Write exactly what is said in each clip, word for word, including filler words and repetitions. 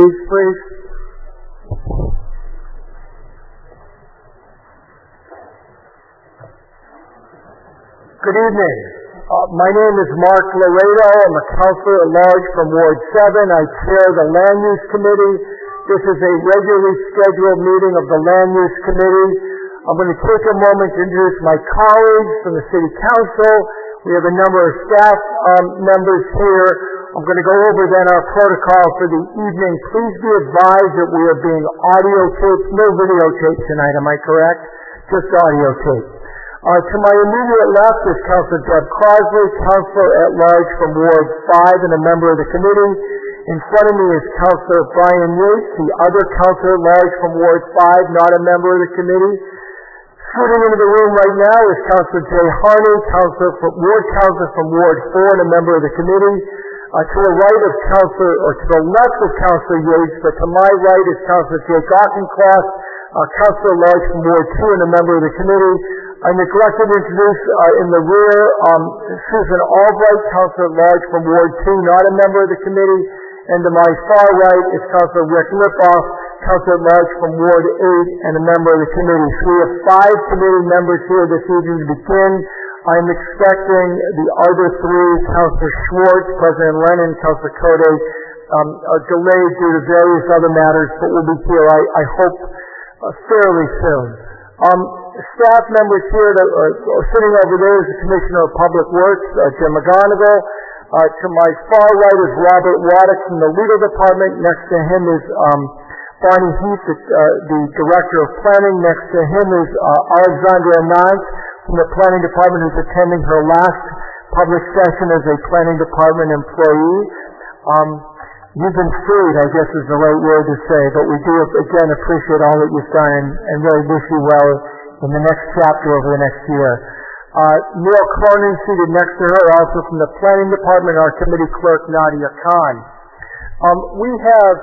please. Good evening. Uh, my name is Mark Laredo. I'm a counselor at large from Ward seven. I chair the Land Use Committee. This is a regularly scheduled meeting of the Land Use Committee. I'm going to take a moment to introduce my colleagues from the City Council. We have a number of staff um, members here. I'm going to go over then our protocol for the evening. Please be advised that we are being audio taped. No videotape tonight, am I correct? Just audio tape. Uh, to my immediate left is Councilor Deb Crosby, Councilor at Large from Ward five and a member of the committee. In front of me is Councilor Brian Yates, the other Councilor at Large from Ward five, not a member of the committee. Scooting into the room right now is Councilor Jay Harney, Councilor from, Ward Councilor from Ward four and a member of the committee. Uh, to the right of Councilor, or to the left of Councilor Yates, but to my right is Councilor Jake Auchincloss, uh, Councilor at Large from Ward two and a member of the committee. I neglected to introduce uh, in the rear um, Susan Albright, Councilor at Large from Ward two, not a member of the committee. And to my far right is Councilor Rick Lipoff, Councilor at Large from Ward eight and a member of the committee. So we have five committee members here this evening to begin. I'm expecting the other three, Councilor Schwartz, President Lennon, Councilor Code, um, are delayed due to various other matters, but we'll be here, I, I hope, uh, fairly soon. Um, staff members here that are, are sitting over there is the Commissioner of Public Works, uh, Jim McGonigal. Uh, to my far right is Robert Waddick from the Legal Department. Next to him is um, Bonnie Heath, the, uh, the Director of Planning. Next to him is uh, Alexandra Nance from the Planning Department, who's attending her last public session as a Planning Department employee. Um, you've been freed, I guess is the right word to say, but we do, again, appreciate all that you've done and, and really wish you well in the next chapter over the next year. Uh, Neil Cronin, seated next to her, also from the Planning Department, our committee clerk, Nadia Khan. Um, we have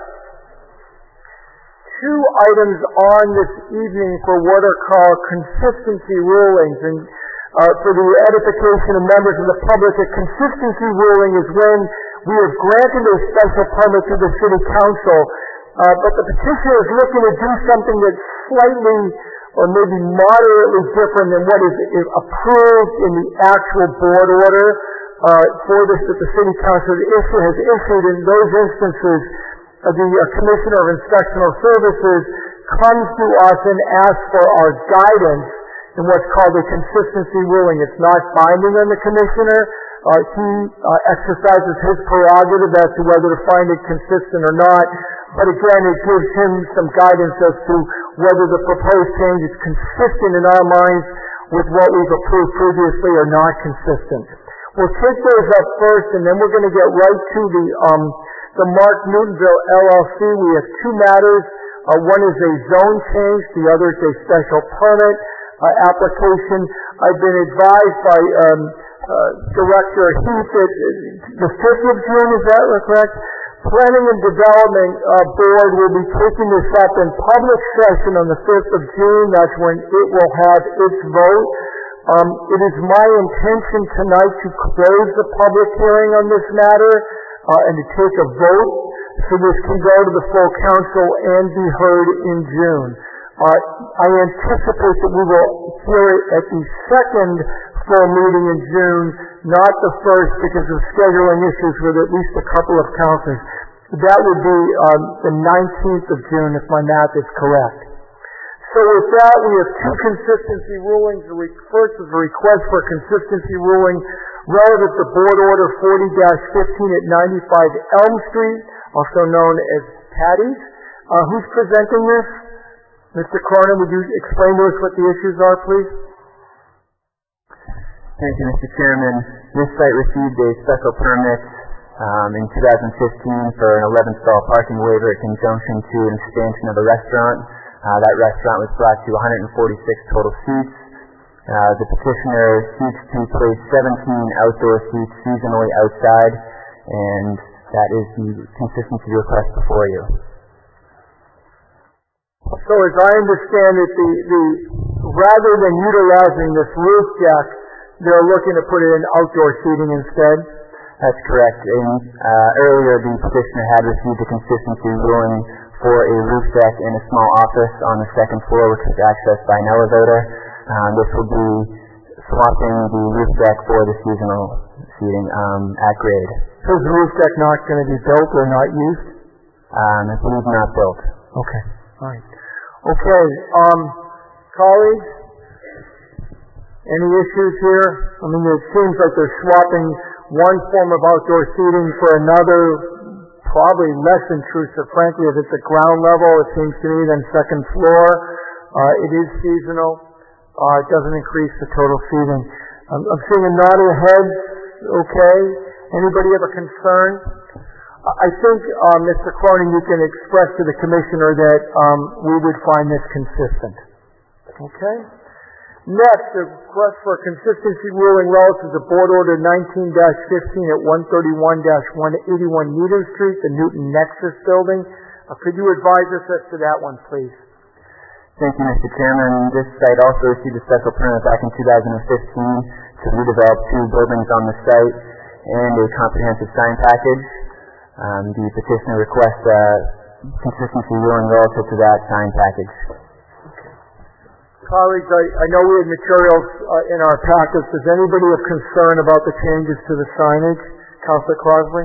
two items on this evening for what are called consistency rulings. And uh, for the edification of members of the public, a consistency ruling is when we have granted a special permit to the City Council, uh, but the petitioner is looking to do something that's slightly or maybe moderately different than what is, is approved in the actual board order uh, for this that the City Council issue, has issued. In those instances, uh, the uh, Commissioner of Inspectional Services comes to us and asks for our guidance in what's called a consistency ruling. It's not binding on the Commissioner. Uh, he uh, exercises his prerogative as to whether to find it consistent or not. But again, it gives him some guidance as to whether the proposed change is consistent in our minds with what we've approved previously or not consistent. We'll take those up first, and then we're going to get right to the um, the Mark Newtonville L L C. We have two matters. Uh, one is a zone change. The other is a special permit uh, application. I've been advised by um, uh, Director Heath that the fifth of June, is that correct? Planning and Development uh, Board will be taking this up in public session on the fifth of June. That's when it will have its vote. Um, it is my intention tonight to close the public hearing on this matter uh, and to take a vote so this can go to the full council and be heard in June. Uh, I anticipate that we will hear it at the second full meeting in June, not the first because of scheduling issues with at least a couple of councilors. That would be um, the nineteenth of June if my math is correct. So with that, we have two consistency rulings. The first is a request for a consistency ruling relative to Board Order forty dash fifteen at ninety-five Elm Street, also known as Patty's. Uh, who's presenting this? Mister Cronin, would you explain to us what the issues are, please? Thank you, Mister Chairman. This site received a special permit um, in two thousand fifteen for an eleven stall parking waiver in conjunction to an expansion of a restaurant. Uh, that restaurant was brought to one hundred forty-six total seats. Uh, the petitioner seeks to place seventeen outdoor seats seasonally outside, and that is the consistency request before you. So as I understand it, the, the rather than utilizing this roof deck, they're looking to put it in outdoor seating instead. That's correct. And uh, earlier, the petitioner had received a consistency ruling for a roof deck and a small office on the second floor, which was accessed by an elevator. Um, this will be swapping the roof deck for the seasonal seating um, at grade. So is the roof deck not going to be built or not used? Um, I believe not built. Okay. All right. Okay. Um, colleagues, any issues here? I mean, it seems like they're swapping one form of outdoor seating for another, probably less intrusive, frankly, if it's at ground level, it seems to me, than second floor. Uh, it is seasonal. Uh, it doesn't increase the total seating. I'm, I'm seeing a nod of heads. Okay. Anybody have a concern? I think, uh, Mister Cronin, you can express to the commissioner that um, we would find this consistent. Okay. Next, a request for a consistency ruling relative to Board Order nineteen dash fifteen at one thirty-one dash one eighty-one Needham Street, the Newton Nexus building. Uh, could you advise us as to that one, please? Thank you, Mister Chairman. This site also received a special permit back in two thousand fifteen to redevelop two buildings on the site and a comprehensive sign package. Um, the petitioner requests a consistency ruling relative to that sign package. Colleagues, I, I know we have materials uh, in our packets. Does anybody have concern about the changes to the signage? Councilor Crosby?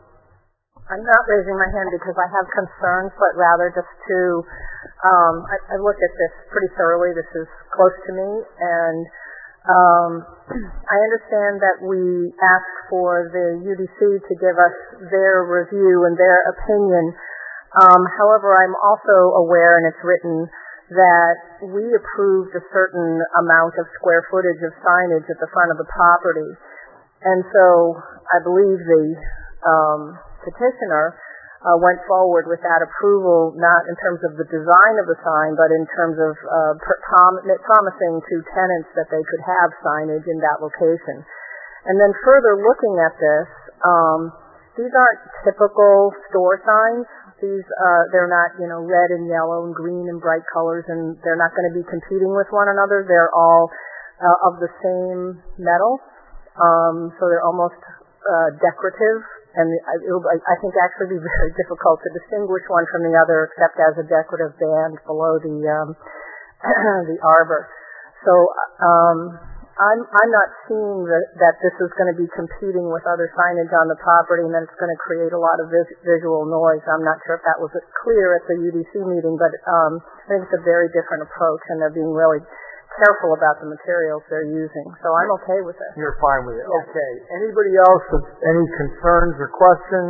I'm not raising my hand because I have concerns, but rather just to, um, I, I looked at this pretty thoroughly. This is close to me, and um, I understand that we asked for the U D C to give us their review and their opinion. Um, however, I'm also aware, and it's written, that we approved a certain amount of square footage of signage at the front of the property. And so I believe the um, petitioner uh, went forward with that approval, not in terms of the design of the sign, but in terms of uh, prom- promising to tenants that they could have signage in that location. And then further looking at this, um, these aren't typical store signs. These, uh, they're not, you know, red and yellow and green and bright colors, and they're not going to be competing with one another. They're all uh, of the same metal, um, so they're almost uh, decorative, and it'll, I think actually be very difficult to distinguish one from the other, except as a decorative band below the um, the arbor. So um, I'm I'm not seeing that, that this is going to be competing with other signage on the property, and that it's going to create a lot of vis- visual noise. I'm not sure if that was clear at the U D C meeting, but um, I think it's a very different approach, and they're being really careful about the materials they're using. So I'm okay with it. You're fine with it. Yes. Okay. Anybody else have any concerns or questions?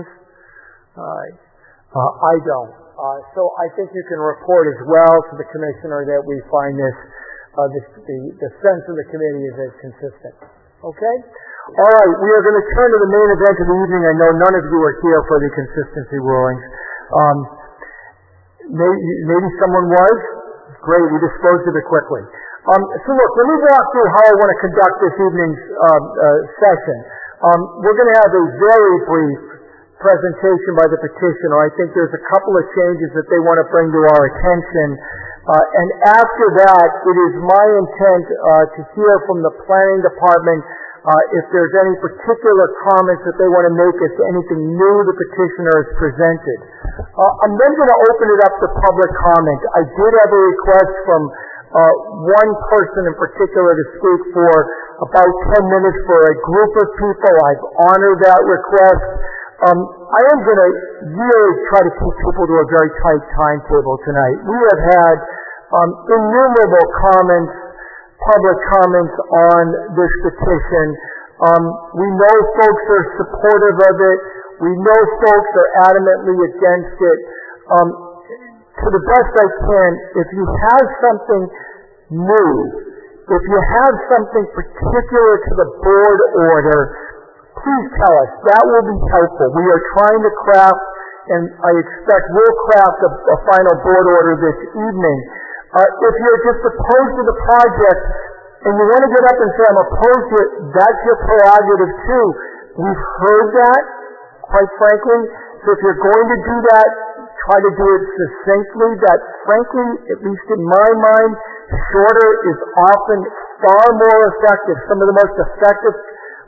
Uh, uh, I don't. Uh, so I think you can report as well to the commissioner that we find this Uh, this, the, the sense of the committee is as consistent. Okay? All right, we are going to turn to the main event of the evening. I know none of you are here for the consistency rulings. Um, maybe, maybe someone was. Great, we disposed of it quickly. Um, so look, let me walk through how I want to conduct this evening's uh, uh, session. Um, we're going to have a very brief presentation by the petitioner. I think there's a couple of changes that they want to bring to our attention. Uh, and after that, it is my intent uh, to hear from the planning department uh, if there's any particular comments that they want to make as to anything new the petitioner has presented. Uh, I'm then going to open it up to public comment. I did have a request from uh, one person in particular to speak for about ten minutes for a group of people. I've honored that request. Um, I am going to really try to keep people to a very tight timetable tonight. We have had um, innumerable comments, public comments on this petition. Um, we know folks are supportive of it. We know folks are adamantly against it. Um, to the best I can, if you have something new, if you have something particular to the board order, please tell us. That will be helpful. We are trying to craft, and I expect we'll craft a, a final board order this evening. Uh, if you're just opposed to the project and you want to get up and say, I'm opposed to it, that's your prerogative too. We've heard that, quite frankly. So if you're going to do that, try to do it succinctly. That, frankly, at least in my mind, shorter is often far more effective. Some of the most effective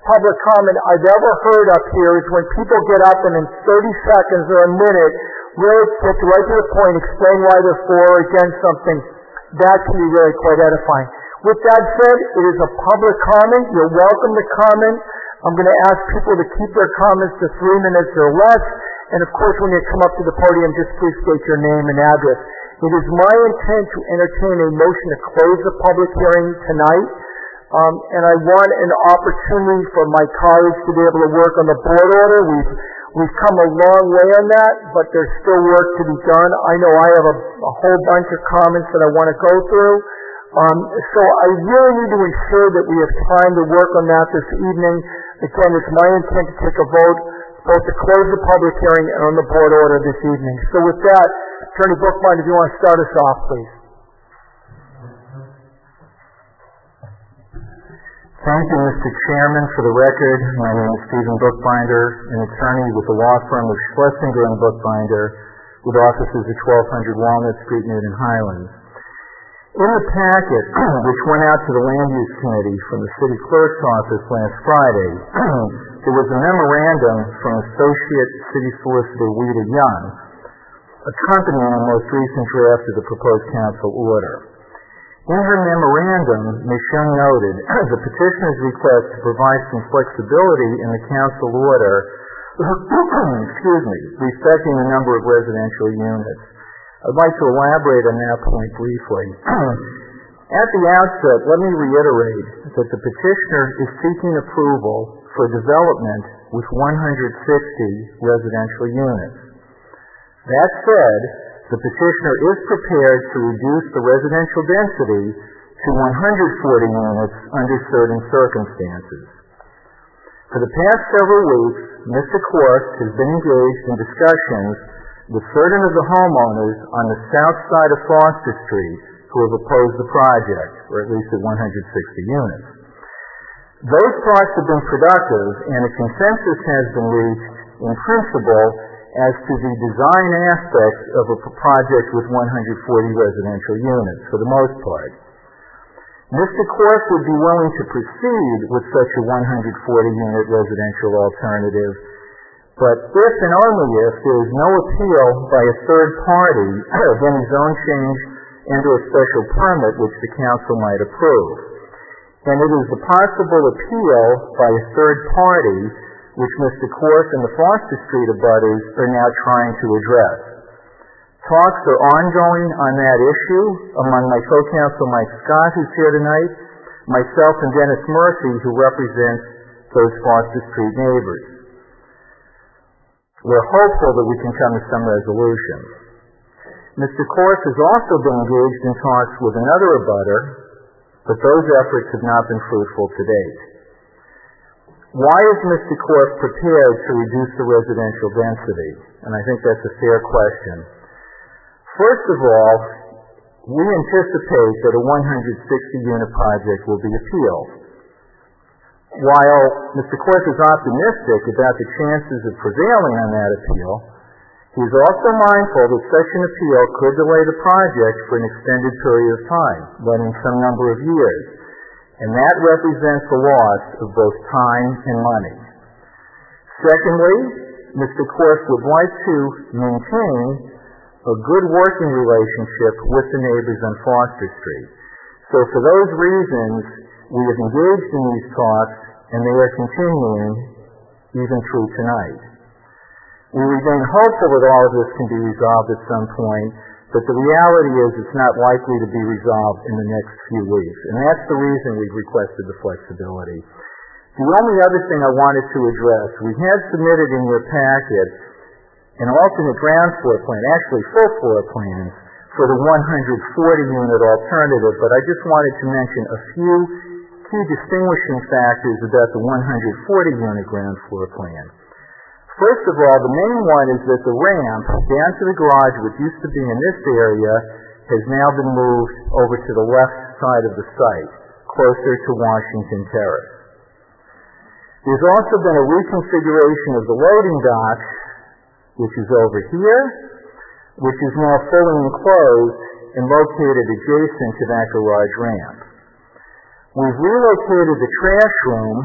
public comment I've ever heard up here is when people get up and in thirty seconds or a minute really get right to the point, explain why they're for or against something. That can be really quite edifying. With that said, it is a public comment. You're welcome to comment. I'm going to ask people to keep their comments to three minutes or less. And of course, when you come up to the podium, just please state your name and address. It is my intent to entertain a motion to close the public hearing tonight. Um, and I want an opportunity for my colleagues to be able to work on the board order. We've, we've come a long way on that, but there's still work to be done. I know I have a, a whole bunch of comments that I want to go through. Um, so I really need to ensure that we have time to work on that this evening. Again, it's my intent to take a vote both to close the public hearing and on the board order this evening. So with that, Attorney Bookbinder, if you want to start us off, please. Thank you, Mister Chairman. For the record, my name is Stephen Bookbinder, an attorney with the law firm of Schlesinger and Bookbinder, with offices at twelve hundred Walnut Street, Newton Highlands. In the packet, which went out to the Land Use Committee from the City Clerk's office last Friday, there was a memorandum from Associate City Solicitor Weta Young, accompanying the most recent draft of the proposed council order. In her memorandum, Miz Young noted the petitioner's request to provide some flexibility in the council order, excuse me, respecting the number of residential units. I'd like to elaborate on that point briefly. At the outset, let me reiterate that the petitioner is seeking approval for development with one hundred sixty residential units. That said, the petitioner is prepared to reduce the residential density to one hundred forty units under certain circumstances. For the past several weeks, Mister Korf has been engaged in discussions with certain of the homeowners on the south side of Foster Street who have opposed the project, or at least at one hundred sixty units. Those talks have been productive, and a consensus has been reached in principle as to the design aspects of a project with one hundred forty residential units, for the most part. Mister Korf would be willing to proceed with such a one hundred forty unit residential alternative, but if and only if there is no appeal by a third party of any zone change and or special permit which the council might approve. And it is the possible appeal by a third party which Mister Korf and the Foster Street abutters are now trying to address. Talks are ongoing on that issue among my co-counsel Mike Scott, who's here tonight, myself and Dennis Murphy, who represents those Foster Street neighbors. We're hopeful that we can come to some resolution. Mister Korf has also been engaged in talks with another abutter, but those efforts have not been fruitful to date. Why is Mister Korf prepared to reduce the residential density? And I think that's a fair question. First of all, we anticipate that a one hundred sixty unit project will be appealed. While Mister Korf is optimistic about the chances of prevailing on that appeal, he is also mindful that such an appeal could delay the project for an extended period of time, running some number of years, and that represents a loss of both time and money. Secondly, Mister Korf would like to maintain a good working relationship with the neighbors on Foster Street. So for those reasons, we have engaged in these talks, and they are continuing even through tonight. We remain hopeful that all of this can be resolved at some point, but the reality is it's not likely to be resolved in the next few weeks, and that's the reason we've requested the flexibility. The only other thing I wanted to address, we had submitted in your packet an alternate ground floor plan, actually full floor plans, for the one hundred forty unit alternative, but I just wanted to mention a few key distinguishing factors about the one hundred forty unit ground floor plan. First of all, the main one is that the ramp down to the garage, which used to be in this area, has now been moved over to the left side of the site, closer to Washington Terrace. There's also been a reconfiguration of the loading dock, which is over here, which is now fully enclosed and located adjacent to that garage ramp. We've relocated the trash room,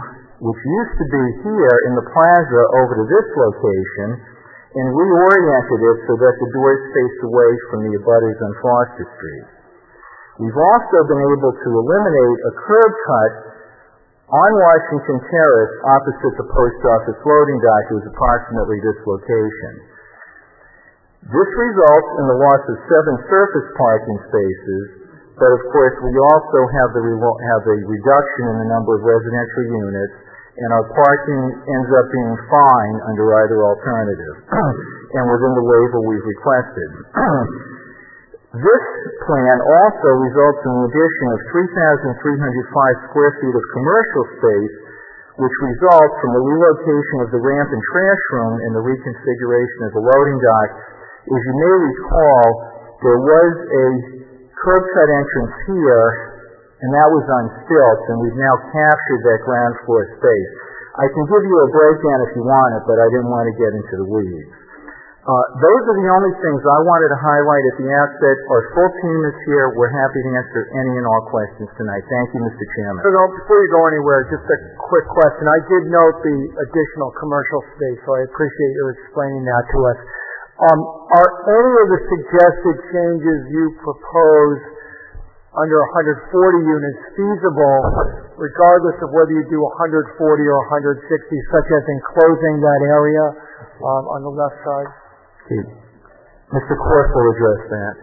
which used to be here in the plaza over to this location, and reoriented it so that the doors face away from the abutters on Foster Street. We've also been able to eliminate a curb cut on Washington Terrace opposite the post office loading dock. It was approximately this location. This results in the loss of seven surface parking spaces, but of course we also have the re- have a reduction in the number of residential units, and our parking ends up being fine under either alternative, and within the waiver we've requested. This plan also results in an addition of three thousand three hundred five square feet of commercial space, which results from the relocation of the ramp and trash room and the reconfiguration of the loading dock. As you may recall, there was a curb cut entrance here, and that was on stilts, and we've now captured that ground floor space. I can give you a breakdown if you want it, but I didn't want to get into the weeds. Uh, those are the only things I wanted to highlight at the outset. Our full team is here. We're happy to answer any and all questions tonight. Thank you, Mister Chairman. So no, before you go anywhere, just a quick question. I did note the additional commercial space, so I appreciate you explaining that to us. Um, are any of the suggested changes you propose under one hundred forty units feasible, regardless of whether you do one hundred forty or one hundred sixty, such as enclosing that area um, on the left side? Okay. Mister Korf will address that.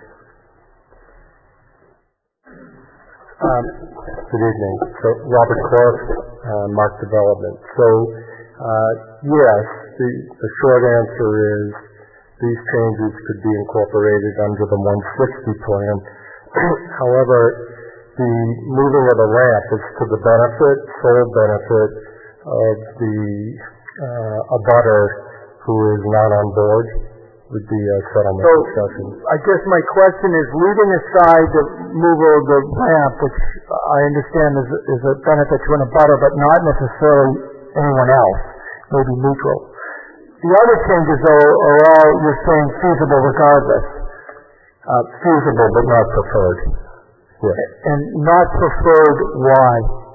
Um, good evening. So, Robert Korf, uh, Mark Development. So, uh, yes, the, the short answer is these changes could be incorporated under the one sixty plan. However, the moving of the ramp is to the benefit, sole benefit of the uh, abutter who is not on board with the uh, settlement so, discussion. I guess my question is, leaving aside the removal of the ramp, which I understand is, is a benefit to an abutter, but not necessarily anyone else, maybe neutral. The other changes are, are all, you're saying, feasible regardless. Uh, feasible, but not preferred. Yes. And not preferred, why?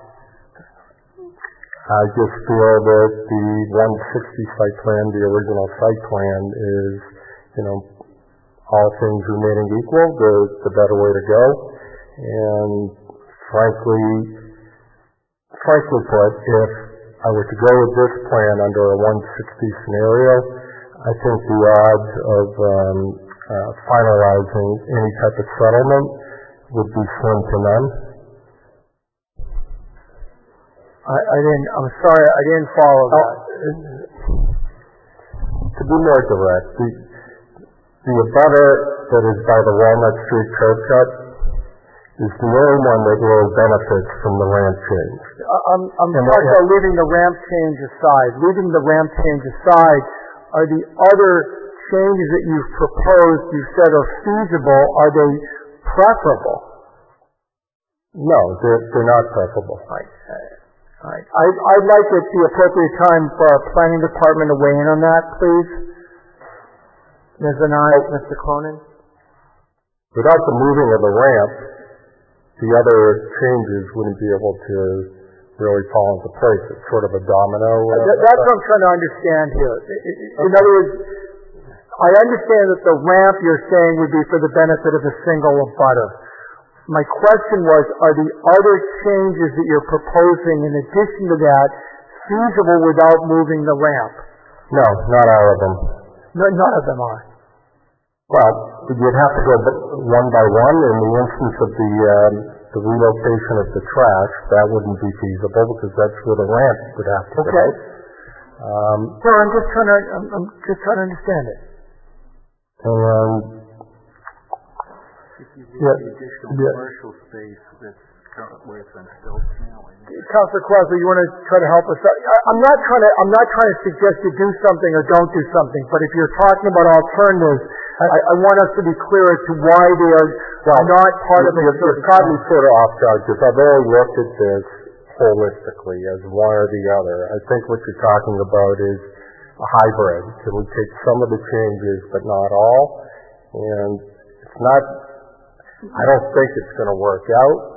I just feel that the one sixty site plan, the original site plan, is, you know, all things remaining equal, the, the better way to go. And frankly, frankly put, if I were to go with this plan under a one sixty scenario, I think the odds of um, uh, finalizing any type of settlement would be slim to none. I, I didn't, I'm sorry, I didn't follow that. To be more direct, the, the abutter that is by the Walnut Street curb cut is the only one that really benefits from the ramp change. I'm, I'm talking about leaving the ramp change aside. Leaving the ramp change aside, are the other changes that you've proposed, you said are feasible, are they preferable? No, they're, they're not preferable. Right. All right. I, I'd like at the appropriate time for our planning department to weigh in on that, please. Miz Anai, Mister Cronin. Without the moving of the ramp, the other changes wouldn't be able to really fall into place. It's sort of a domino. Uh, that, that's what I'm trying to understand here. In other words, I understand that the ramp you're saying would be for the benefit of a single abutter. My question was, are the other changes that you're proposing in addition to that feasible without moving the ramp? No, not all of them. No, none of them are. Well, you'd have to go one by one. In the instance of the um, the relocation of the trash, that wouldn't be feasible because that's where the ramp would have to okay. go. Um, no, I'm just trying to I'm, I'm just trying to understand it. And if you leave yeah, the additional yeah. commercial space that's currently it's on stilts now. Councilor Crosby, you want to try to help us out? I, I'm not trying to I'm not trying to suggest you do something or don't do something, but if you're talking about alternatives, I, I want us to be clear as to why they are well, not part of it. You're, you're caught me sort of off guard because I've already looked at this holistically as one or the other. I think what you're talking about is a hybrid. Can we take some of the changes but not all? And it's not, I don't think it's going to work out.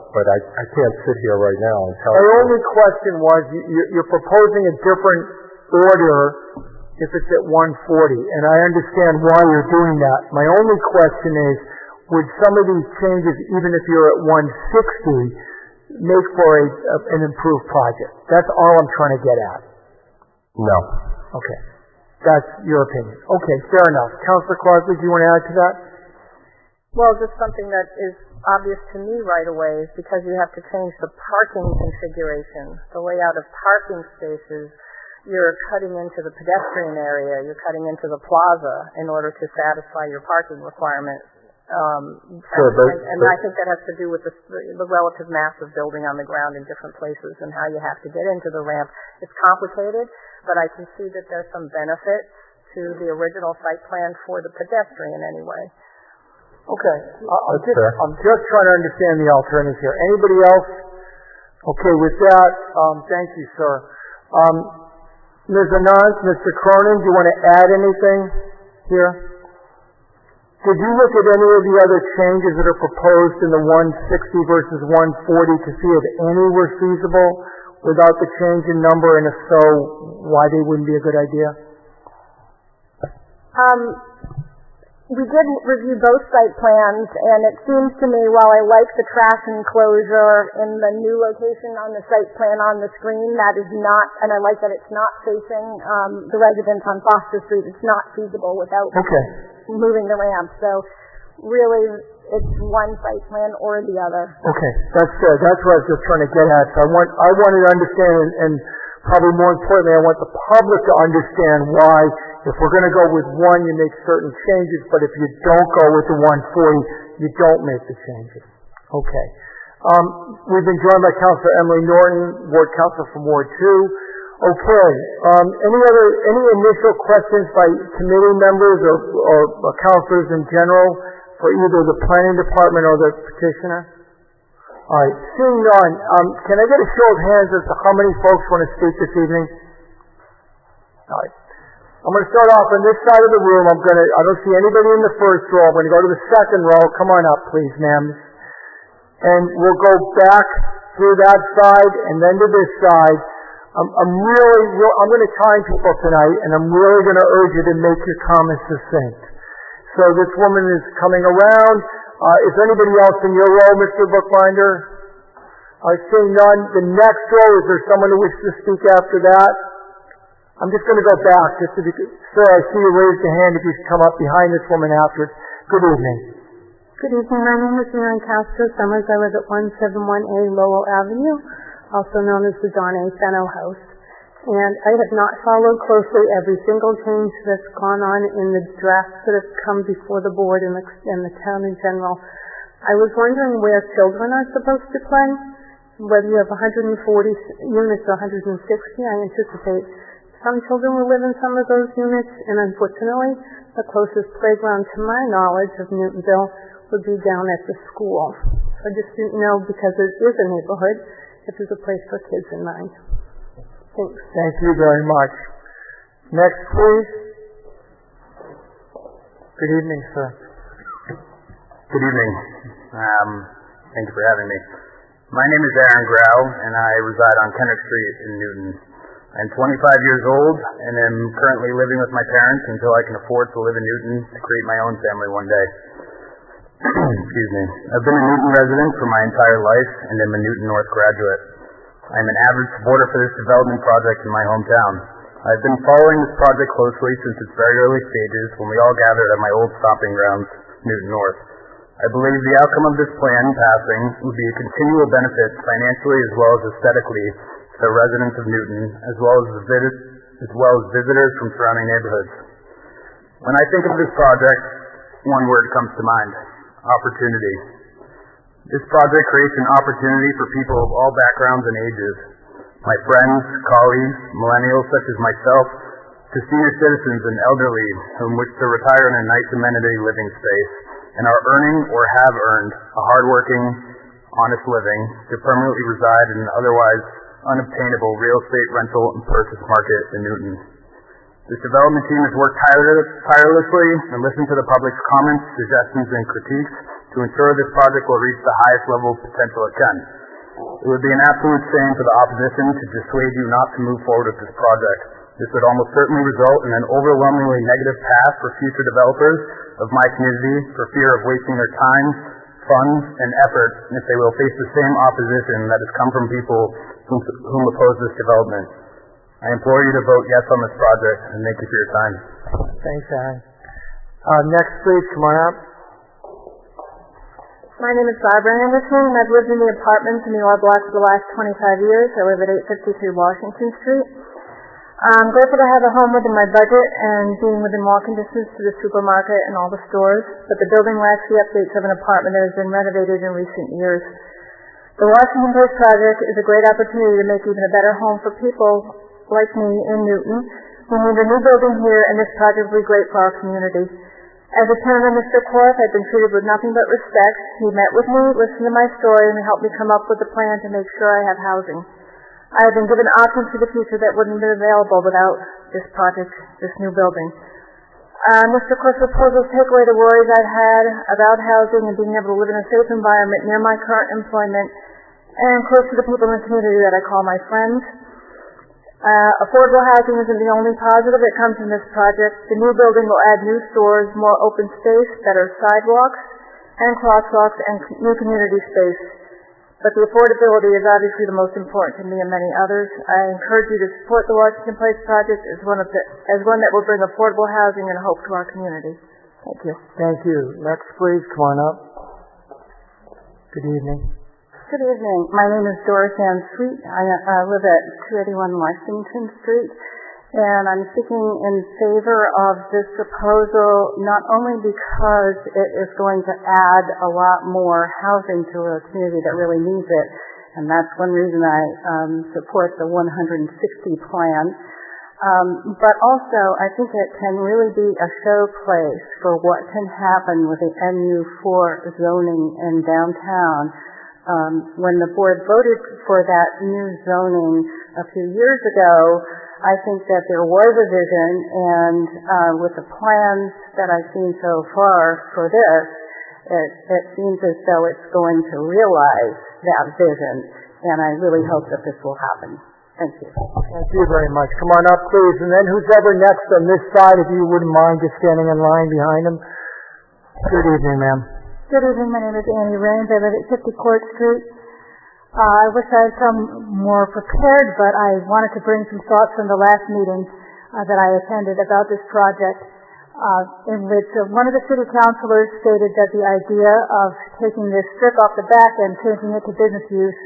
but I, I can't sit here right now and tell My you. only question was, you, you- you're proposing a different order if it's at one forty, and I understand why you're doing that. My only question is, would some of these changes, even if you're at one sixty, make for a, a, an improved project? That's all I'm trying to get at. No. Okay. That's your opinion. Okay, fair enough. Councilor Crosby, do you want to add to that? Well, just something that is obvious to me right away is because you have to change the parking configuration, the layout of parking spaces. You're cutting into the pedestrian area, you're cutting into the plaza in order to satisfy your parking requirement. Um, Sure, but- and, and but- I think that has to do with the, the relative mass of building on the ground in different places and how you have to get into the ramp. It's complicated, but I can see that there's some benefits to the original site plan for the pedestrian anyway. Okay. I- I'm That's just, fair. I'm just trying to understand the alternatives here. Anybody else? Okay, with that, um, thank you, sir. Um, Miz Anand, Mister Cronin, do you want to add anything here? Did you look at any of the other changes that are proposed in the one sixty versus one forty to see if any were feasible without the change in number, and if so, why they wouldn't be a good idea? Um, we did review both site plans, and it seems to me, while I like the trash enclosure in the new location on the site plan on the screen, that is not, and I like that it's not facing um, the residents on Foster Street. It's not feasible without Okay. moving the ramp. So really, it's one site plan or the other. Okay, that's good. That's what I was just trying to get at. So I want, I wanted to understand, and, and probably more importantly, I want the public to understand why, if we're going to go with one, you make certain changes, but if you don't go with the one forty, you don't make the changes. Okay. Um, we've been joined by Councilor Emily Norton, Ward Councilor from Ward two. Okay. Um, any other, any initial questions by committee members or, or, or councilors in general for either the planning department or the petitioner? All right. Seeing none, um, can I get a show of hands as to how many folks want to speak this evening? All right. I'm going to start off on this side of the room. I'm going to, I don't see anybody in the first row. I'm going to go to the second row. Come on up, please, ma'am. And we'll go back through that side and then to this side. I'm, I'm really, real, I'm going to time people tonight, and I'm really going to urge you to make your comments succinct. So this woman is coming around. Uh, is there anybody else in your row, Mister Bookbinder? I see none. The next row, is there someone who wishes to speak after that? I'm just going to go back. Just if you could, sir, I see you raised your hand. If you could come up behind this woman afterwards. Good evening. Good evening. My name is Mary Castro Summers. I live at one seventy-one A Lowell Avenue, also known as the John A. Fenno House. And I have not followed closely every single change that's gone on in the drafts that have come before the board and the, and the town in general. I was wondering where children are supposed to play, whether you have one hundred forty units or one hundred sixty. I anticipate some children will live in some of those units, and unfortunately, the closest playground to my knowledge of Newtonville would be down at the school. So I just didn't know, because it is a neighborhood, if there's a place for kids in mind. Thanks. Thank you very much. Next, please. Good evening, sir. Good evening. Um, thank you for having me. My name is Aaron Grau, and I reside on Kendrick Street in Newton. I'm twenty-five years old, and am currently living with my parents until I can afford to live in Newton to create my own family one day. Excuse me. I've been a Newton resident for my entire life, and am a Newton North graduate. I'm an avid supporter for this development project in my hometown. I've been following this project closely since its very early stages when we all gathered at my old stomping grounds, Newton North. I believe the outcome of this plan passing would be a continual benefit financially as well as aesthetically to the residents of Newton, as well as, the vid- as well as visitors from surrounding neighborhoods. When I think of this project, one word comes to mind: opportunity. This project creates an opportunity for people of all backgrounds and ages, my friends, colleagues, millennials such as myself, to senior citizens and elderly who wish to retire in a nice amenity living space and are earning or have earned a hardworking, honest living to permanently reside in an otherwise unobtainable real estate rental and purchase market in Newton. This development team has worked tirelessly and listened to the public's comments, suggestions, and critiques to ensure this project will reach the highest level of potential it can. It would be an absolute shame for the opposition to dissuade you not to move forward with this project. This would almost certainly result in an overwhelmingly negative path for future developers of my community for fear of wasting their time, funds, and effort if they will face the same opposition that has come from people whom, whom oppose this development. I implore you to vote yes on this project, and thank you for your time. Thanks, Aaron. Uh, next, please, come on up. My name is Barbara Anderson, and I've lived in the apartments in the R Block for the last twenty-five years. I live at eight fifty-three Washington Street. I'm grateful to have a home within my budget and being within walking distance to the supermarket and all the stores, but the building lacks the updates of an apartment that has been renovated in recent years. The Washington Place project is a great opportunity to make even a better home for people like me in Newton who need a new building here, and this project will be great for our community. As a tenant of Mister Korf, I've been treated with nothing but respect. He met with me, listened to my story, and helped me come up with a plan to make sure I have housing. I have been given options for the future that wouldn't have been available without this project, this new building. Uh, Mister Korf's proposals take away the worries I've had about housing and being able to live in a safe environment near my current employment and close to the people in the community that I call my friends. Uh, affordable housing isn't the only positive that comes from this project. The new building will add new stores, more open space, better sidewalks and crosswalks, and new community space. But the affordability is obviously the most important to me and many others. I encourage you to support the Washington Place project as one, of the, as one that will bring affordable housing and hope to our community. Thank you. Thank you. Next, please, come on up. Good evening. Good evening. My name is Doris Ann Sweet. I uh, live at two eighty-one Lexington Street, and I'm speaking in favor of this proposal not only because it is going to add a lot more housing to a community that really needs it, and that's one reason I um, support the one hundred sixty plan, um, but also I think it can really be a showplace for what can happen with the M U four zoning in downtown. Um, when the board voted for that new zoning a few years ago, I think that there was a vision, and uh, with the plans that I've seen so far for this, it, it seems as though it's going to realize that vision, and I really hope that this will happen. Thank you. Thank you very much. Come on up, please. And then who's ever next on this side, if you wouldn't mind just standing in line behind him. Good evening, ma'am. Good evening. My name is Annie Raines. I live at fifty Court Street. Uh, I wish I had come more prepared, but I wanted to bring some thoughts from the last meeting uh, that I attended about this project, uh, in which uh, one of the city councilors stated that the idea of taking this strip off the back and changing it to business use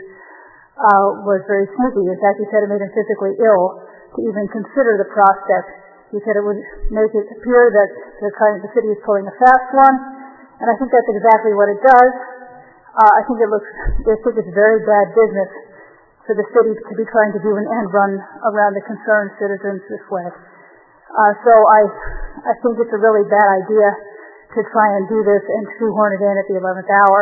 uh, was very sneaky. In fact, he said it made him physically ill to even consider the prospect. He said it would make it appear that the, kind of, the city is pulling a fast one. And I think that's exactly what it does. Uh, I think it looks, I think it's very bad business for the city to be trying to do an end run around the concerned citizens this way. Uh, so I, I think it's a really bad idea to try and do this and shoehorn it in at the eleventh hour.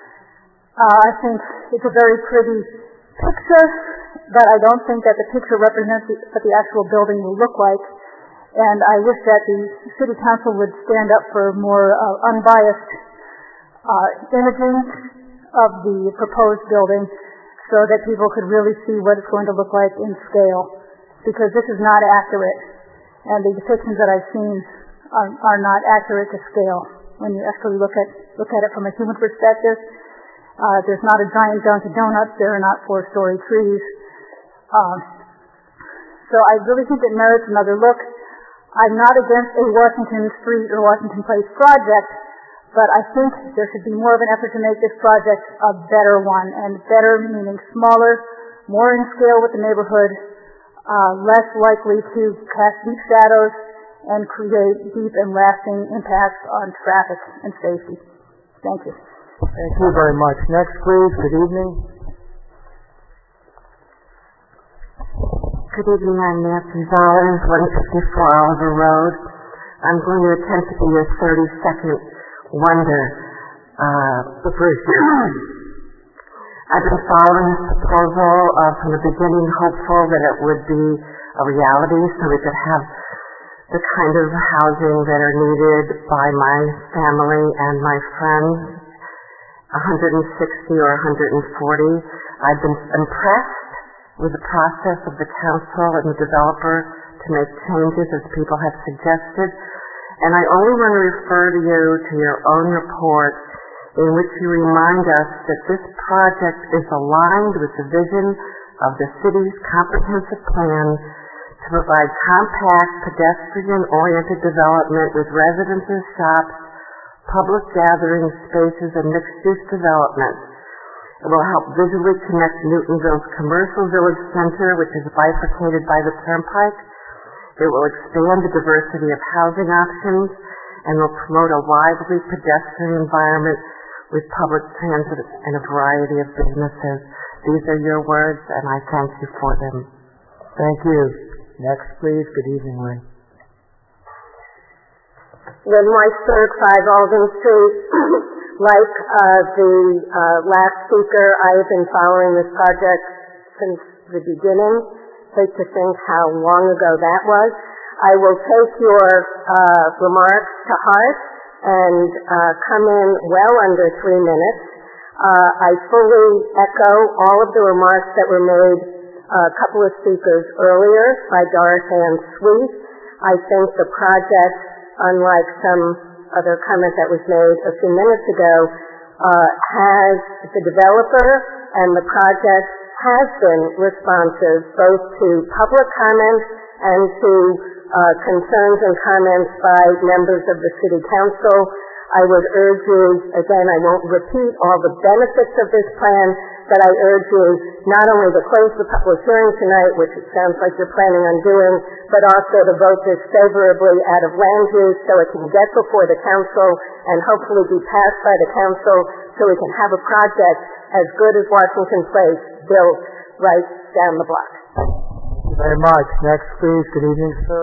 Uh, I think it's a very pretty picture, but I don't think that the picture represents what the actual building will look like. And I wish that the city council would stand up for more uh, unbiased uh, imaging of the proposed building so that people could really see what it's going to look like in scale, because this is not accurate, and the depictions that I've seen are, are not accurate to scale. When you actually look at look at it from a human perspective, uh, there's not a giant Dunkin' Donuts, there are not four-story trees. Uh, so I really think it merits another look. I'm not against a Washington Street or Washington Place project, but I think there should be more of an effort to make this project a better one, and better meaning smaller, more in scale with the neighborhood, uh, less likely to cast deep shadows and create deep and lasting impacts on traffic and safety. Thank you. Thank you very much. Next, please. Good evening. Good evening, I'm Nancy Zollins, one fifty-four Oliver Road. I'm going to attempt to be your thirty-second wonder. Uh, I've been following this proposal uh, from the beginning, hopeful that it would be a reality so we could have the kind of housing that are needed by my family and my friends one hundred sixty or one hundred forty. I've been impressed with the process of the council and the developer to make changes as people have suggested. And I only want to refer to you to your own report in which you remind us that this project is aligned with the vision of the city's comprehensive plan to provide compact, pedestrian-oriented development with residences, shops, public gathering spaces, and mixed-use development. It will help visually connect Newtonville's commercial village center, which is bifurcated by the turnpike. It will expand the diversity of housing options and will promote a lively pedestrian environment with public transit and a variety of businesses. These are your words, and I thank you for them. Thank you. Next, please. Good evening, Lynn. Lynn Weisberg, five Alden Street. Like uh, the uh, last speaker, I have been following this project since the beginning. Hate to think how long ago that was. I will take your uh, remarks to heart and uh, come in well under three minutes. Uh, I fully echo all of the remarks that were made uh, a couple of speakers earlier by Doris Ann Sweet. I think the project, unlike some other comment that was made a few minutes ago, uh, has the developer and the project has been responsive both to public comment and to uh, concerns and comments by members of the City Council. I would urge you, again, I won't repeat all the benefits of this plan, but I urge you not only to close the public hearing tonight, which it sounds like you're planning on doing, but also to vote this favorably out of land use so it can get before the council and hopefully be passed by the council so we can have a project as good as Washington Place built right down the block. Thank you very much. Next, please. Good evening, sir.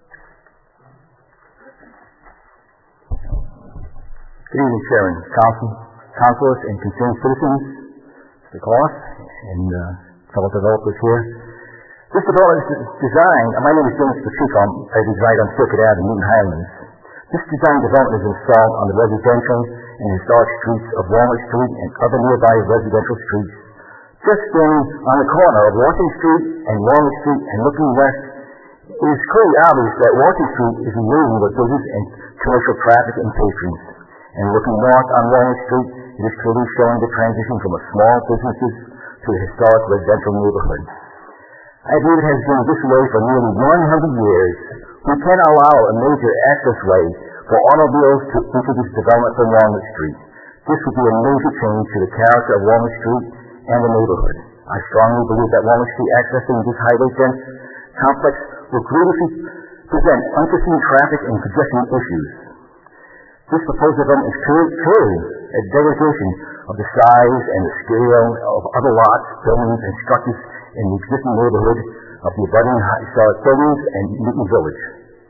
Good evening, Chairman, Council, Councilors, and concerned citizens, Mister Kloss, and uh, fellow developers here. This development is designed, my name is James Patrico, I reside on Circuit Avenue, Newton Highlands. This design development is installed on the residential and historic streets of Walnut Street and other nearby residential streets. Just standing on the corner of Washington Street and Walnut Street and looking west, it is clearly obvious that Washington Street is laden with business and commercial traffic and patrons. And looking north on Walnut Street, it is clearly showing the transition from a small businesses to a historic residential neighborhood. I believe it has been this way for nearly one hundred years. We cannot allow a major access way for automobiles to enter this development from Walnut Street. This would be a major change to the character of Walnut Street and the neighborhood. I strongly believe that Walnut Street accessing this highway dense complex will grievously present unforeseen traffic and congestion issues. This proposed development is clearly a derogation of the size and the scale of other lots, buildings, and structures in the existing neighborhood of the abutting historic buildings and Newton Village.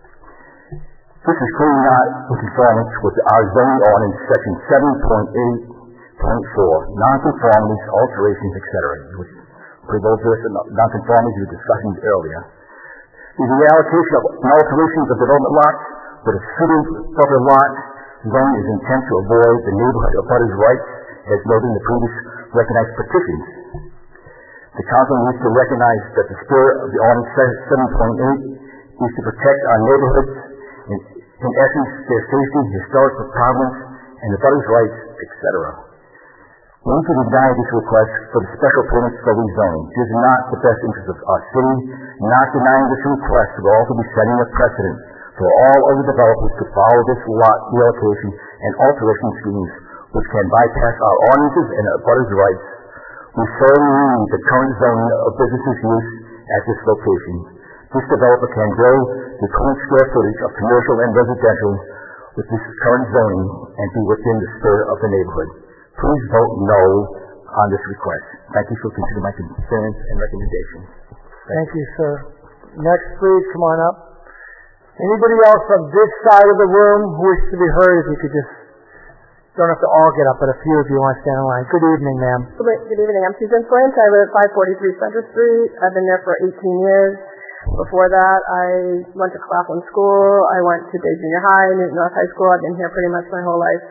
This is clearly not in conformance with our zoning ordinance section seven point eight point four, nonconformities, alterations, et cetera, which promotes this nonconformities we discussed earlier. The reallocation of and alterations of development lots with a suited buffer lot zone is intent to avoid the neighborhood abutters' rights as noted in the previous recognized petitions. The Council needs to recognize that the spirit of the ordinance seven point eight is to protect our neighborhoods, in, in essence, their safety, historic provenance, and the abutters' rights, et cetera. We need to deny this request for the special permits for rezoning. This is not the best interest of our city. Not denying this request will also be setting a precedent for all other developers to follow this lot relocation and alteration schemes which can bypass our ordinances and abutters' rights. We sorely need the current zoning of businesses use at this location. This developer can grow the current square footage of commercial and residential with this current zoning and be within the spirit of the neighborhood. Please vote no on this request. Thank you for considering my concerns and recommendations. Thank you, sir. Next, please, come on up. Anybody else from this side of the room who wishes to be heard, if you could just, don't have to all get up, but a few of you want to stand in line. Good evening, ma'am. Good evening. I'm Susan Flint. I live at five forty-three Center Street. I've been there for eighteen years. Before that, I went to Claflin School. I went to Day Junior High, Newton North High School. I've been here pretty much my whole life.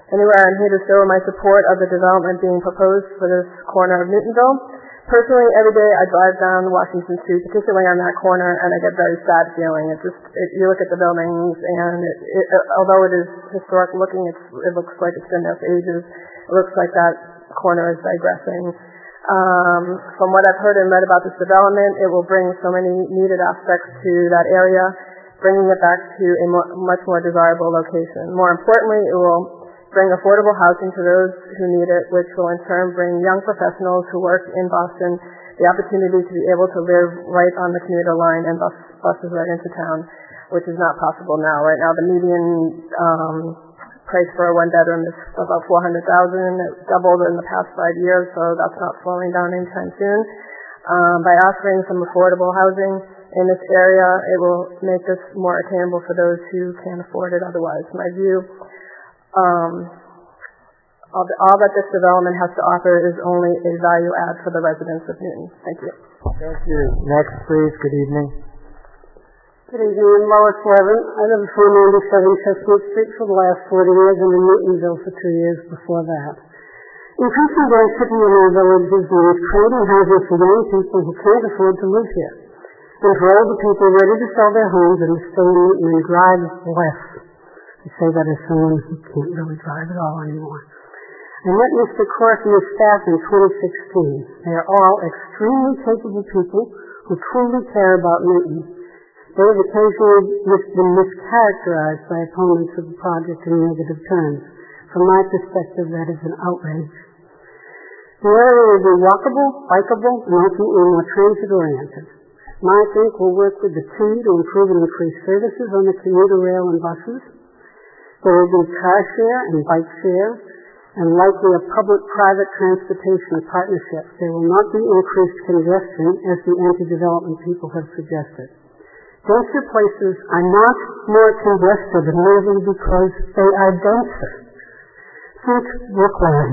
Anywhere I'm here to show my support of the development being proposed for this corner of Newtonville. Personally, every day I drive down Washington Street, particularly on that corner, and I get very sad feeling. It just, it, you look at the buildings, and it, it, although it is historic looking, it's, it looks like it's been there for ages. It looks like that corner is digressing. Um, from what I've heard and read about this development, it will bring so many needed aspects to that area, bringing it back to a more, much more desirable location. More importantly, it will bring affordable housing to those who need it, which will in turn bring young professionals who work in Boston the opportunity to be able to live right on the commuter line and bus buses right into town, which is not possible now. Right now, the median um, price for a one-bedroom is about four hundred thousand dollars. It doubled in the past five years, so that's not slowing down anytime soon. Um, by offering some affordable housing in this area, it will make this more attainable for those who can't afford it otherwise. My view Um, all, the, all that this development has to offer is only a value add for the residents of Newton. Thank you. Thank you. Next, please. Good evening. Good evening. I'm Lois Levin. I live at four ninety-seven Chestnut Street for the last forty years and in Newtonville for two years before that. Increasing density in our villages means creating housing for young people who can't afford to live here, and for older people ready to sell their homes and to stay in Newton and drive less. I say that as someone who can't really drive at all anymore. I met Mister Korf and his staff in twenty sixteen. They are all extremely capable people who truly care about Newton. They have occasionally been mischaracterized by opponents of the project in negative terms. From my perspective, that is an outrage. The area will be walkable, bikeable, and ultimately more transit-oriented. I think will work with the T to improve and increase services on the commuter rail and buses. There will be car share and bike share, and likely a public-private transportation partnership. There will not be increased congestion, as the anti-development people have suggested. Denser places are not more congested merely because they are denser. Think Brookline.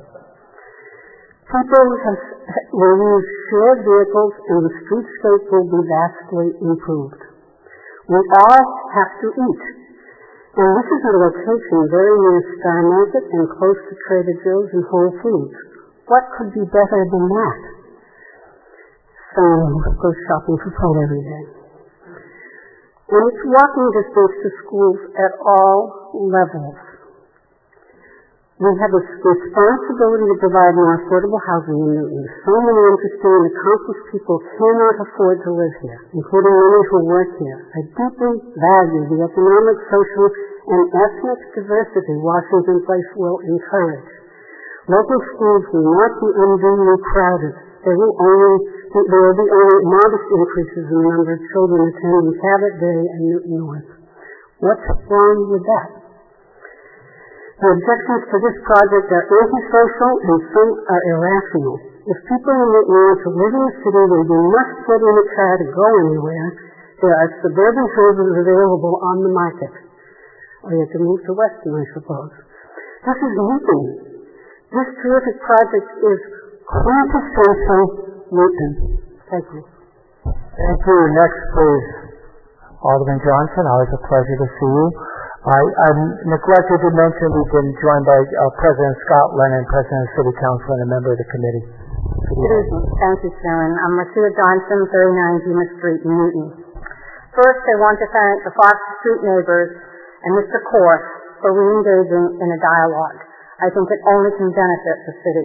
People have, will use shared vehicles, and the streetscape will be vastly improved. We all have to eat. And this is a location very near Star Market and close to Trader Joe's and Whole Foods. What could be better than that? Someone who goes shopping for food every day. And it's walking distance to schools at all levels. We have a responsibility to provide more affordable housing in Newton. So many interesting and accomplished people cannot afford to live here, including many who work here. I deeply value the economic, social, and ethnic diversity Washington Place will encourage. Local schools will not be unduly crowded. There will only there will be only modest increases in the number of children attending Cabot Day and Newton North. What's wrong with that? The objections to this project are antisocial and some are irrational. If people in Newton want to live in a city where you must get in a car to go anywhere, there are suburban houses available on the market. Or you have to move to Weston, I suppose. This is Newton. This terrific project is quintessential Newton. Thank you. Thank you. Next, please. Alderman Johnson, always a pleasure to see you. I, I neglected to mention we've been joined by uh, President Scott Lennon, President of the City Council, and a member of the committee. Good evening. Thank you, Chairman. I'm Marcia Johnson, thirty-nine Beamer Street in Newton. First, I want to thank the Foster Street neighbors and Mister Korf for re-engaging in a dialogue. I think it only can benefit the city.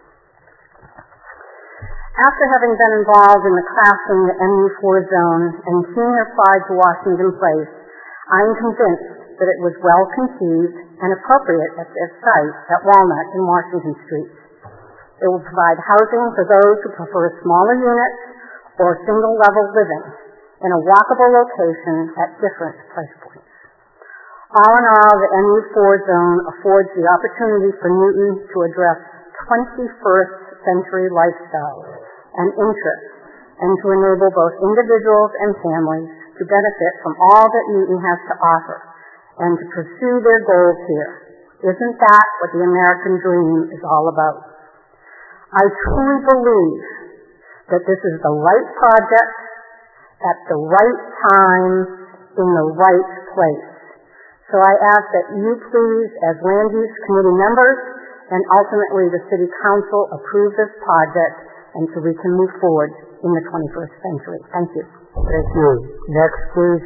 After having been involved in the crafting the M U four zone and seeing it applied to Washington Place, I am convinced that it was well conceived and appropriate at this site at Walnut and Washington Streets. It will provide housing for those who prefer smaller units or single-level living in a walkable location at different price points. All in all, the M U four zone affords the opportunity for Newton to address twenty-first century lifestyles and interests, and to enable both individuals and families to benefit from all that Newton has to offer and to pursue their goals here. Isn't that what the American dream is all about? I truly believe that this is the right project at the right time in the right place. So I ask that you please, as land use committee members and ultimately the city council, approve this project and so we can move forward in the twenty-first century. Thank you. Thank you. Next, please.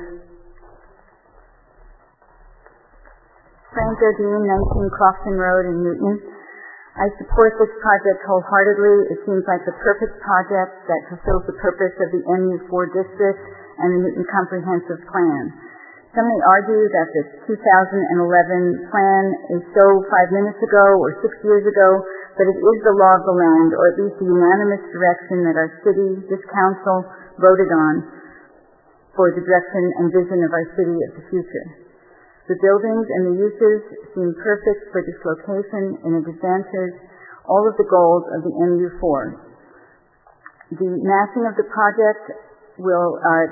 Fran Jardine, nineteen Crofton Road in Newton. I support this project wholeheartedly. It seems like the perfect project that fulfills the purpose of the M U four district and the Newton Comprehensive Plan. Some may argue that the two thousand eleven plan is so five minutes ago or six years ago, but it is the law of the land, or at least the unanimous direction that our city, this council, voted on for the direction and vision of our city of the future. The buildings and the uses seem perfect for this location, and it advances all of the goals of the M U four. The massing of the project will, uh,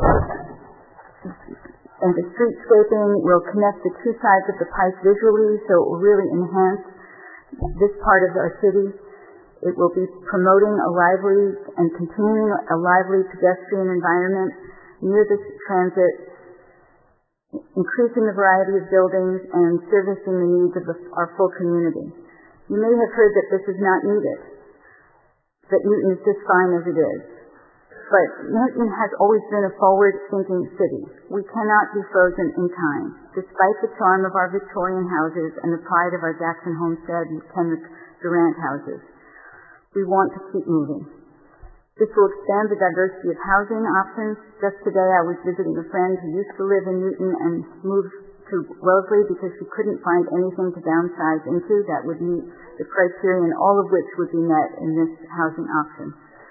and the streetscaping will connect the two sides of the pike visually, so it will really enhance this part of our city. It will be promoting a lively and continuing a lively pedestrian environment near this transit, increasing the variety of buildings and servicing the needs of the, our full community. You may have heard that this is not needed, that Newton is just fine as it is. But Newton has always been a forward-thinking city. We cannot be frozen in time. Despite the charm of our Victorian houses and the pride of our Jackson Homestead and Kenrick Durant houses, we want to keep moving. This will expand the diversity of housing options. Just today I was visiting a friend who used to live in Newton and moved to Wellesley because she couldn't find anything to downsize into that would meet the criterion, all of which would be met in this housing option.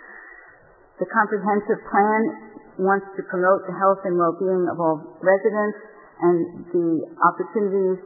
The comprehensive plan wants to promote the health and well-being of all residents, and the opportunities